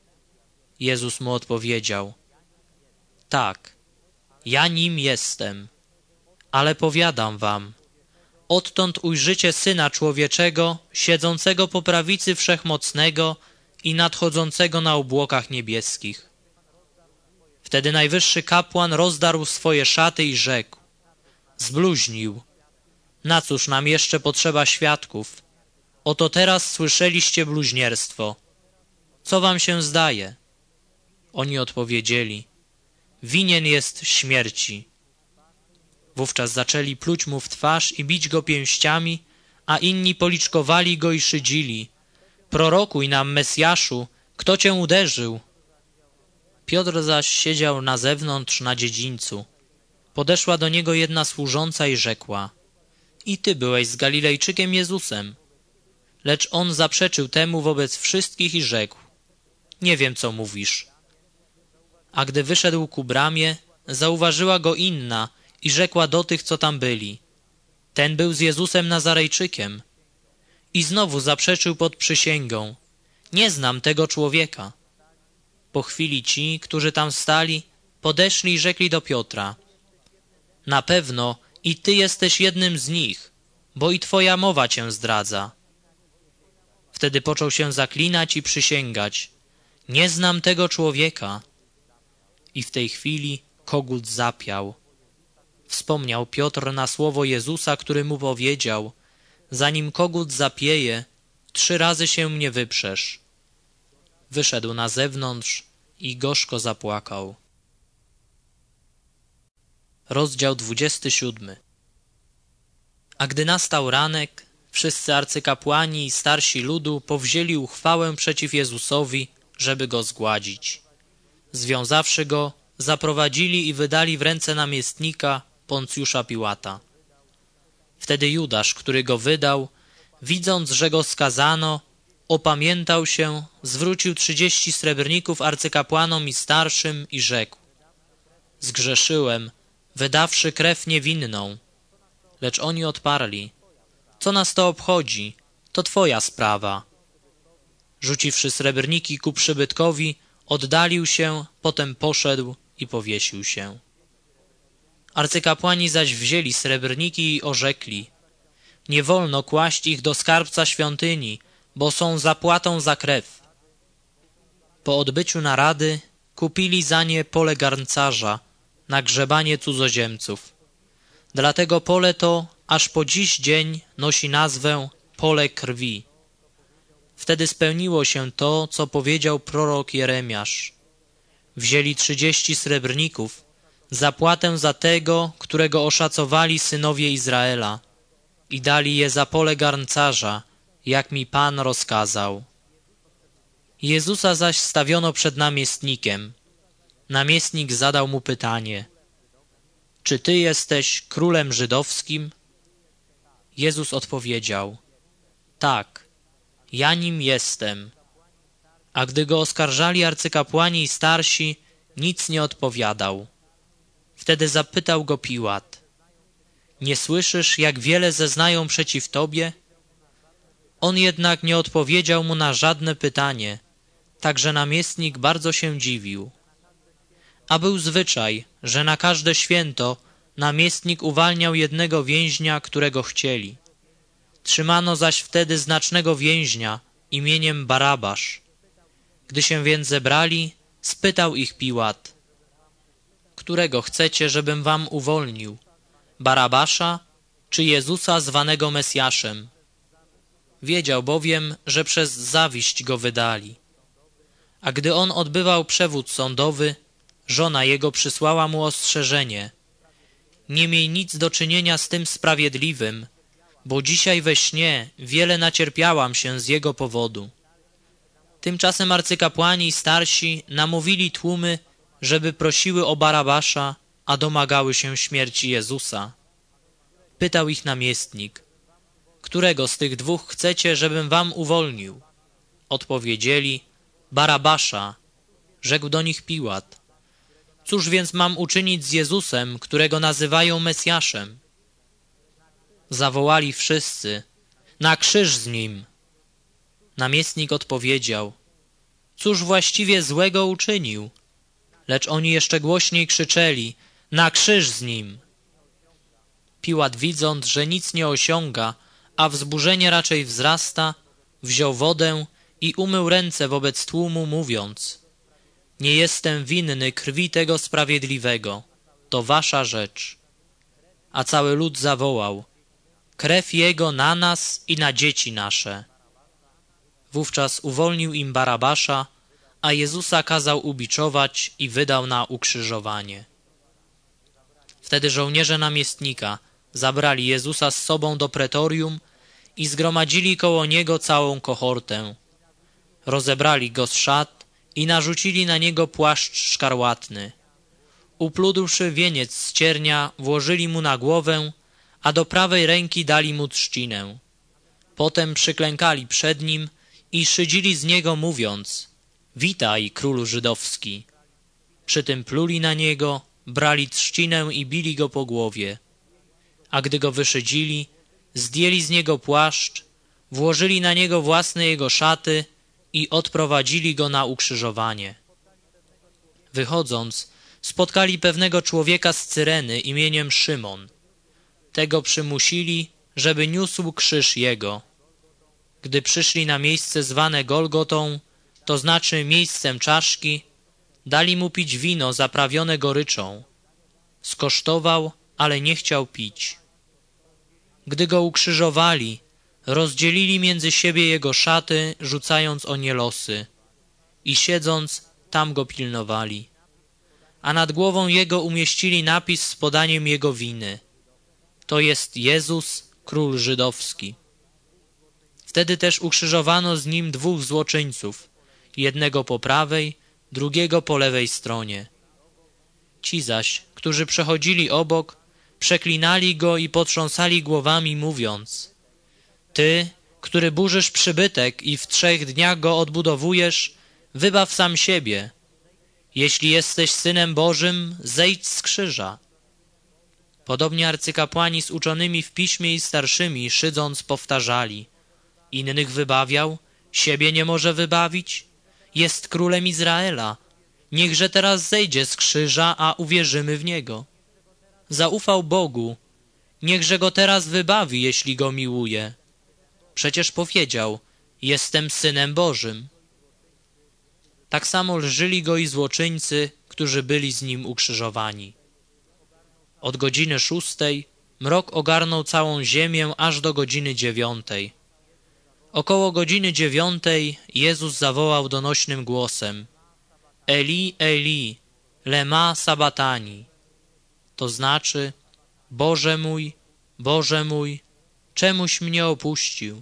[SPEAKER 1] Jezus mu odpowiedział: tak, ja nim jestem, ale powiadam wam, odtąd ujrzycie Syna Człowieczego, siedzącego po prawicy Wszechmocnego i nadchodzącego na obłokach niebieskich. Wtedy najwyższy kapłan rozdarł swoje szaty i rzekł: zbluźnił. Na cóż nam jeszcze potrzeba świadków? Oto teraz słyszeliście bluźnierstwo. Co wam się zdaje? Oni odpowiedzieli: winien jest śmierci. Wówczas zaczęli pluć mu w twarz i bić go pięściami, a inni policzkowali go i szydzili: prorokuj nam, Mesjaszu, kto cię uderzył? Piotr zaś siedział na zewnątrz na dziedzińcu. Podeszła do niego jedna służąca i rzekła: i ty byłeś z Galilejczykiem Jezusem. Lecz on zaprzeczył temu wobec wszystkich i rzekł: nie wiem, co mówisz. A gdy wyszedł ku bramie, zauważyła go inna i rzekła do tych, co tam byli: ten był z Jezusem Nazarejczykiem. I znowu zaprzeczył pod przysięgą: nie znam tego człowieka. Po chwili ci, którzy tam stali, podeszli i rzekli do Piotra: na pewno i ty jesteś jednym z nich, bo i twoja mowa cię zdradza. Wtedy począł się zaklinać i przysięgać: nie znam tego człowieka. I w tej chwili kogut zapiał. Wspomniał Piotr na słowo Jezusa, który mu powiedział: zanim kogut zapieje, trzy razy się mnie wyprzesz. Wyszedł na zewnątrz i gorzko zapłakał. Rozdział dwudziesty siódmy. A gdy nastał ranek, wszyscy arcykapłani i starsi ludu powzięli uchwałę przeciw Jezusowi, żeby go zgładzić. Związawszy go, zaprowadzili i wydali w ręce namiestnika Poncjusza Piłata. Wtedy Judasz, który go wydał, widząc, że go skazano, opamiętał się, zwrócił trzydzieści srebrników arcykapłanom i starszym i rzekł: zgrzeszyłem, wydawszy krew niewinną. Lecz oni odparli: co nas to obchodzi? To twoja sprawa. Rzuciwszy srebrniki ku przybytkowi, oddalił się, potem poszedł i powiesił się. Arcykapłani zaś wzięli srebrniki i orzekli: nie wolno kłaść ich do skarbca świątyni, bo są zapłatą za krew. Po odbyciu narady kupili za nie pole garncarza na grzebanie cudzoziemców. Dlatego pole to aż po dziś dzień nosi nazwę Pole Krwi. Wtedy spełniło się to, co powiedział prorok Jeremiasz: wzięli trzydzieści srebrników, zapłatę za tego, którego oszacowali synowie Izraela, i dali je za pole garncarza, jak mi Pan rozkazał. Jezusa zaś stawiono przed namiestnikiem. Namiestnik zadał mu pytanie: czy ty jesteś królem żydowskim? Jezus odpowiedział: tak, ja nim jestem. A gdy go oskarżali arcykapłani i starsi, nic nie odpowiadał. Wtedy zapytał go Piłat: nie słyszysz, jak wiele zeznają przeciw tobie? On jednak nie odpowiedział mu na żadne pytanie, także namiestnik bardzo się dziwił. A był zwyczaj, że na każde święto namiestnik uwalniał jednego więźnia, którego chcieli. Trzymano zaś wtedy znacznego więźnia imieniem Barabasz. Gdy się więc zebrali, spytał ich Piłat: którego chcecie, żebym wam uwolnił? Barabasza czy Jezusa zwanego Mesjaszem? Wiedział bowiem, że przez zawiść go wydali. A gdy on odbywał przewód sądowy, żona jego przysłała mu ostrzeżenie: nie miej nic do czynienia z tym sprawiedliwym, bo dzisiaj we śnie wiele nacierpiałam się z jego powodu. Tymczasem arcykapłani i starsi namówili tłumy, żeby prosiły o Barabasza, a domagały się śmierci Jezusa. Pytał ich namiestnik: którego z tych dwóch chcecie, żebym wam uwolnił? Odpowiedzieli: Barabasza. Rzekł do nich Piłat: cóż więc mam uczynić z Jezusem, którego nazywają Mesjaszem? Zawołali wszyscy: na krzyż z nim! Namiestnik odpowiedział: Cóż właściwie złego uczynił? Lecz oni jeszcze głośniej krzyczeli: na krzyż z nim! Piłat, widząc, że nic nie osiąga, a wzburzenie raczej wzrasta, wziął wodę i umył ręce wobec tłumu, mówiąc: nie jestem winny krwi tego sprawiedliwego, to wasza rzecz. A cały lud zawołał: krew jego na nas i na dzieci nasze. Wówczas uwolnił im Barabasza, a Jezusa kazał ubiczować i wydał na ukrzyżowanie. Wtedy żołnierze namiestnika zabrali Jezusa z sobą do pretorium i zgromadzili koło niego całą kohortę. Rozebrali go z szat i narzucili na niego płaszcz szkarłatny. Upludłszy wieniec z ciernia, włożyli mu na głowę, a do prawej ręki dali mu trzcinę. Potem przyklękali przed nim i szydzili z niego, mówiąc: witaj, królu żydowski. Przy tym pluli na niego, brali trzcinę i bili go po głowie. A gdy go wyszydzili, zdjęli z niego płaszcz, włożyli na niego własne jego szaty i odprowadzili go na ukrzyżowanie. Wychodząc, spotkali pewnego człowieka z Cyreny imieniem Szymon. Tego przymusili, żeby niósł krzyż jego. Gdy przyszli na miejsce zwane Golgotą, to znaczy miejscem czaszki, dali mu pić wino zaprawione goryczą. Skosztował, ale nie chciał pić. Gdy go ukrzyżowali, rozdzielili między siebie jego szaty, rzucając o nie losy, i siedząc, tam go pilnowali. A nad głową jego umieścili napis z podaniem jego winy: to jest Jezus, król żydowski. Wtedy też ukrzyżowano z nim dwóch złoczyńców, jednego po prawej, drugiego po lewej stronie. Ci zaś, którzy przechodzili obok, przeklinali go i potrząsali głowami, mówiąc: ty, który burzysz przybytek i w trzech dniach go odbudowujesz, wybaw sam siebie. Jeśli jesteś Synem Bożym, zejdź z krzyża. Podobnie arcykapłani z uczonymi w piśmie i starszymi, szydząc, powtarzali: innych wybawiał, siebie nie może wybawić? Jest królem Izraela. Niechże teraz zejdzie z krzyża, a uwierzymy w niego. Zaufał Bogu. Niechże go teraz wybawi, jeśli go miłuje. Przecież powiedział: jestem Synem Bożym. Tak samo lżyli go i złoczyńcy, którzy byli z nim ukrzyżowani. Od godziny szóstej mrok ogarnął całą ziemię aż do godziny dziewiątej. Około godziny dziewiątej Jezus zawołał donośnym głosem: Eli, Eli, lema sabatani. To znaczy: Boże mój, Boże mój, czemuś mnie opuścił?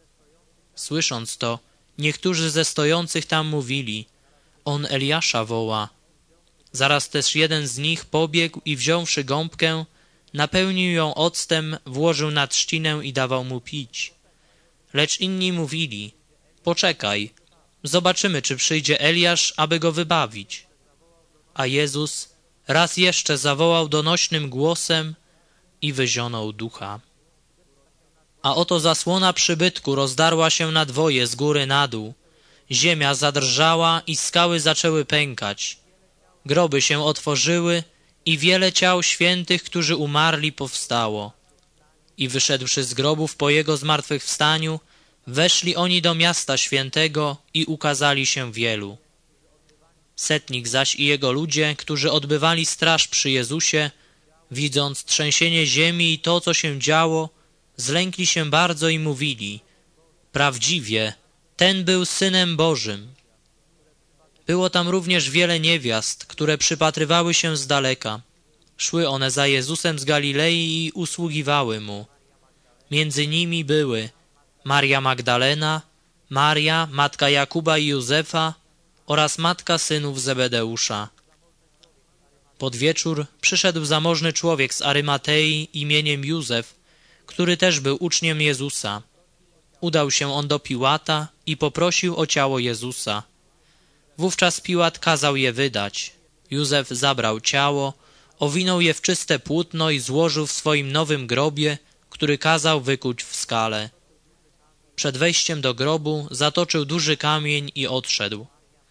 [SPEAKER 1] Słysząc to, niektórzy ze stojących tam mówili: on Eliasza woła. Zaraz też jeden z nich pobiegł i wziąwszy gąbkę, napełnił ją octem, włożył na trzcinę i dawał mu pić. Lecz inni mówili: poczekaj, zobaczymy, czy przyjdzie Eliasz, aby go wybawić. A Jezus raz jeszcze zawołał donośnym głosem i wyzionął ducha. A oto zasłona przybytku rozdarła się na dwoje z góry na dół. Ziemia zadrżała i skały zaczęły pękać. Groby się otworzyły i wiele ciał świętych, którzy umarli, powstało. I wyszedłszy z grobów po jego zmartwychwstaniu, weszli oni do miasta świętego i ukazali się wielu. Setnik zaś i jego ludzie, którzy odbywali straż przy Jezusie, widząc trzęsienie ziemi i to, co się działo, zlękli się bardzo i mówili: prawdziwie, ten był Synem Bożym. Było tam również wiele niewiast, które przypatrywały się z daleka. Szły one za Jezusem z Galilei i usługiwały Mu. Między nimi były Maria Magdalena, Maria, matka Jakuba i Józefa oraz matka synów Zebedeusza. Pod wieczór przyszedł zamożny człowiek z Arymatei imieniem Józef, który też był uczniem Jezusa. Udał się on do Piłata i poprosił o ciało Jezusa. Wówczas Piłat kazał je wydać. Józef zabrał ciało, owinął je w czyste płótno i złożył w swoim nowym grobie, który kazał wykuć w skale. Przed wejściem do grobu zatoczył duży kamień i odszedł.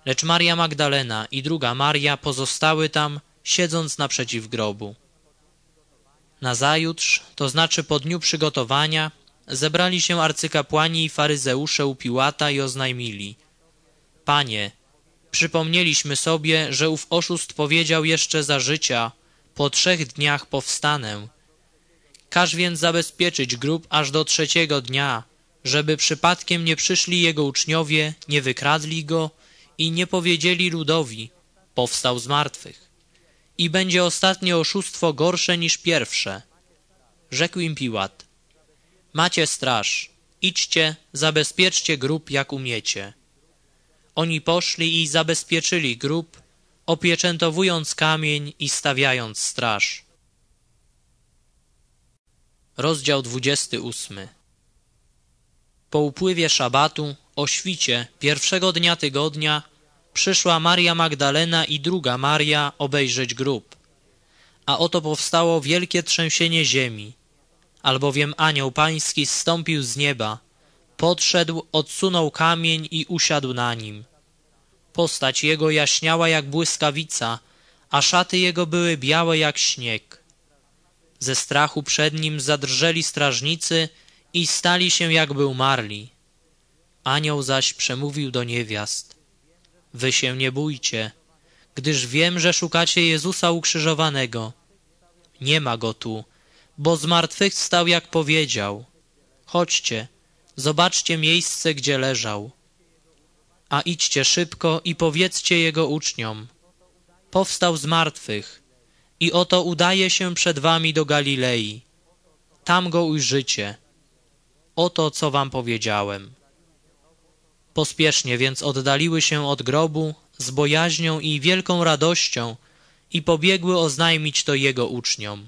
[SPEAKER 1] Lecz Maria Magdalena i druga Maria pozostały tam, siedząc naprzeciw grobu. Nazajutrz, to znaczy po dniu przygotowania, zebrali się arcykapłani i faryzeusze u Piłata i oznajmili: Panie, przypomnieliśmy sobie, że ów oszust powiedział jeszcze za życia: po trzech dniach powstanę. Każ więc zabezpieczyć grób aż do trzeciego dnia, żeby przypadkiem nie przyszli jego uczniowie, nie wykradli go i nie powiedzieli ludowi: powstał z martwych. I będzie ostatnie oszustwo gorsze niż pierwsze. Rzekł im Piłat: macie straż, idźcie, zabezpieczcie grób jak umiecie. Oni poszli i zabezpieczyli grób, opieczętowując kamień i stawiając straż. Rozdział dwudziesty ósmy. Po upływie szabatu, o świcie, pierwszego dnia tygodnia, przyszła Maria Magdalena i druga Maria obejrzeć grób. A oto powstało wielkie trzęsienie ziemi, albowiem anioł pański zstąpił z nieba, podszedł, odsunął kamień i usiadł na nim. Postać jego jaśniała jak błyskawica, a szaty jego były białe jak śnieg. Ze strachu przed nim zadrżeli strażnicy i stali się jakby umarli. Anioł zaś przemówił do niewiast: wy się nie bójcie, gdyż wiem, że szukacie Jezusa ukrzyżowanego. Nie ma go tu, bo zmartwychwstał, jak powiedział. Chodźcie, zobaczcie miejsce, gdzie leżał. A idźcie szybko i powiedzcie jego uczniom: powstał z martwych i oto udaje się przed wami do Galilei. Tam go ujrzycie. Oto, co wam powiedziałem. Pospiesznie więc oddaliły się od grobu z bojaźnią i wielką radością i pobiegły oznajmić to jego uczniom.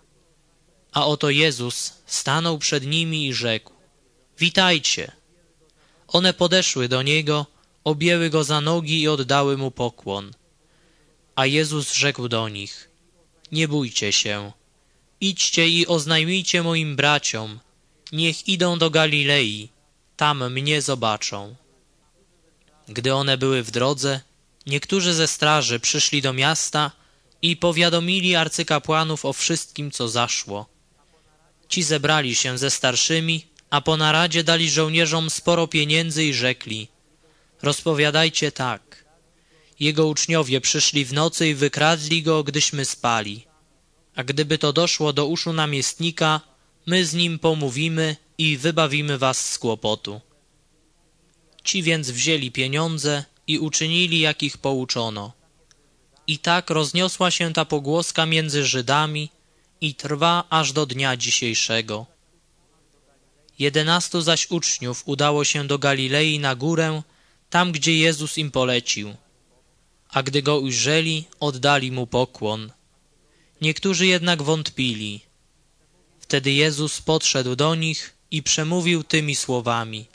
[SPEAKER 1] A oto Jezus stanął przed nimi i rzekł: witajcie. One podeszły do niego, objęły go za nogi i oddały mu pokłon. A Jezus rzekł do nich: nie bójcie się, idźcie i oznajmijcie moim braciom, niech idą do Galilei, tam mnie zobaczą. Gdy one były w drodze, niektórzy ze straży przyszli do miasta i powiadomili arcykapłanów o wszystkim, co zaszło. Ci zebrali się ze starszymi, a po naradzie dali żołnierzom sporo pieniędzy i rzekli: rozpowiadajcie tak: jego uczniowie przyszli w nocy i wykradli go, gdyśmy spali. A gdyby to doszło do uszu namiestnika, my z nim pomówimy i wybawimy was z kłopotu. Ci więc wzięli pieniądze i uczynili, jak ich pouczono. I tak rozniosła się ta pogłoska między Żydami i trwa aż do dnia dzisiejszego. Jedenastu zaś uczniów udało się do Galilei na górę, tam gdzie Jezus im polecił. A gdy go ujrzeli, oddali mu pokłon. Niektórzy jednak wątpili. Wtedy Jezus podszedł do nich i przemówił tymi słowami: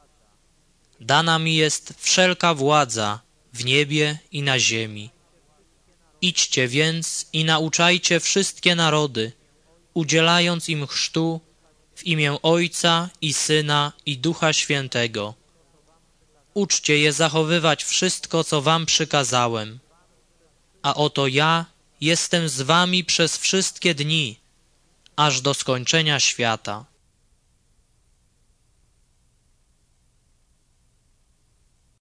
[SPEAKER 1] dana mi jest wszelka władza w niebie i na ziemi. Idźcie więc i nauczajcie wszystkie narody, udzielając im chrztu w imię Ojca i Syna i Ducha Świętego. Uczcie je zachowywać wszystko, co wam przykazałem. A oto ja jestem z wami przez wszystkie dni, aż do skończenia świata.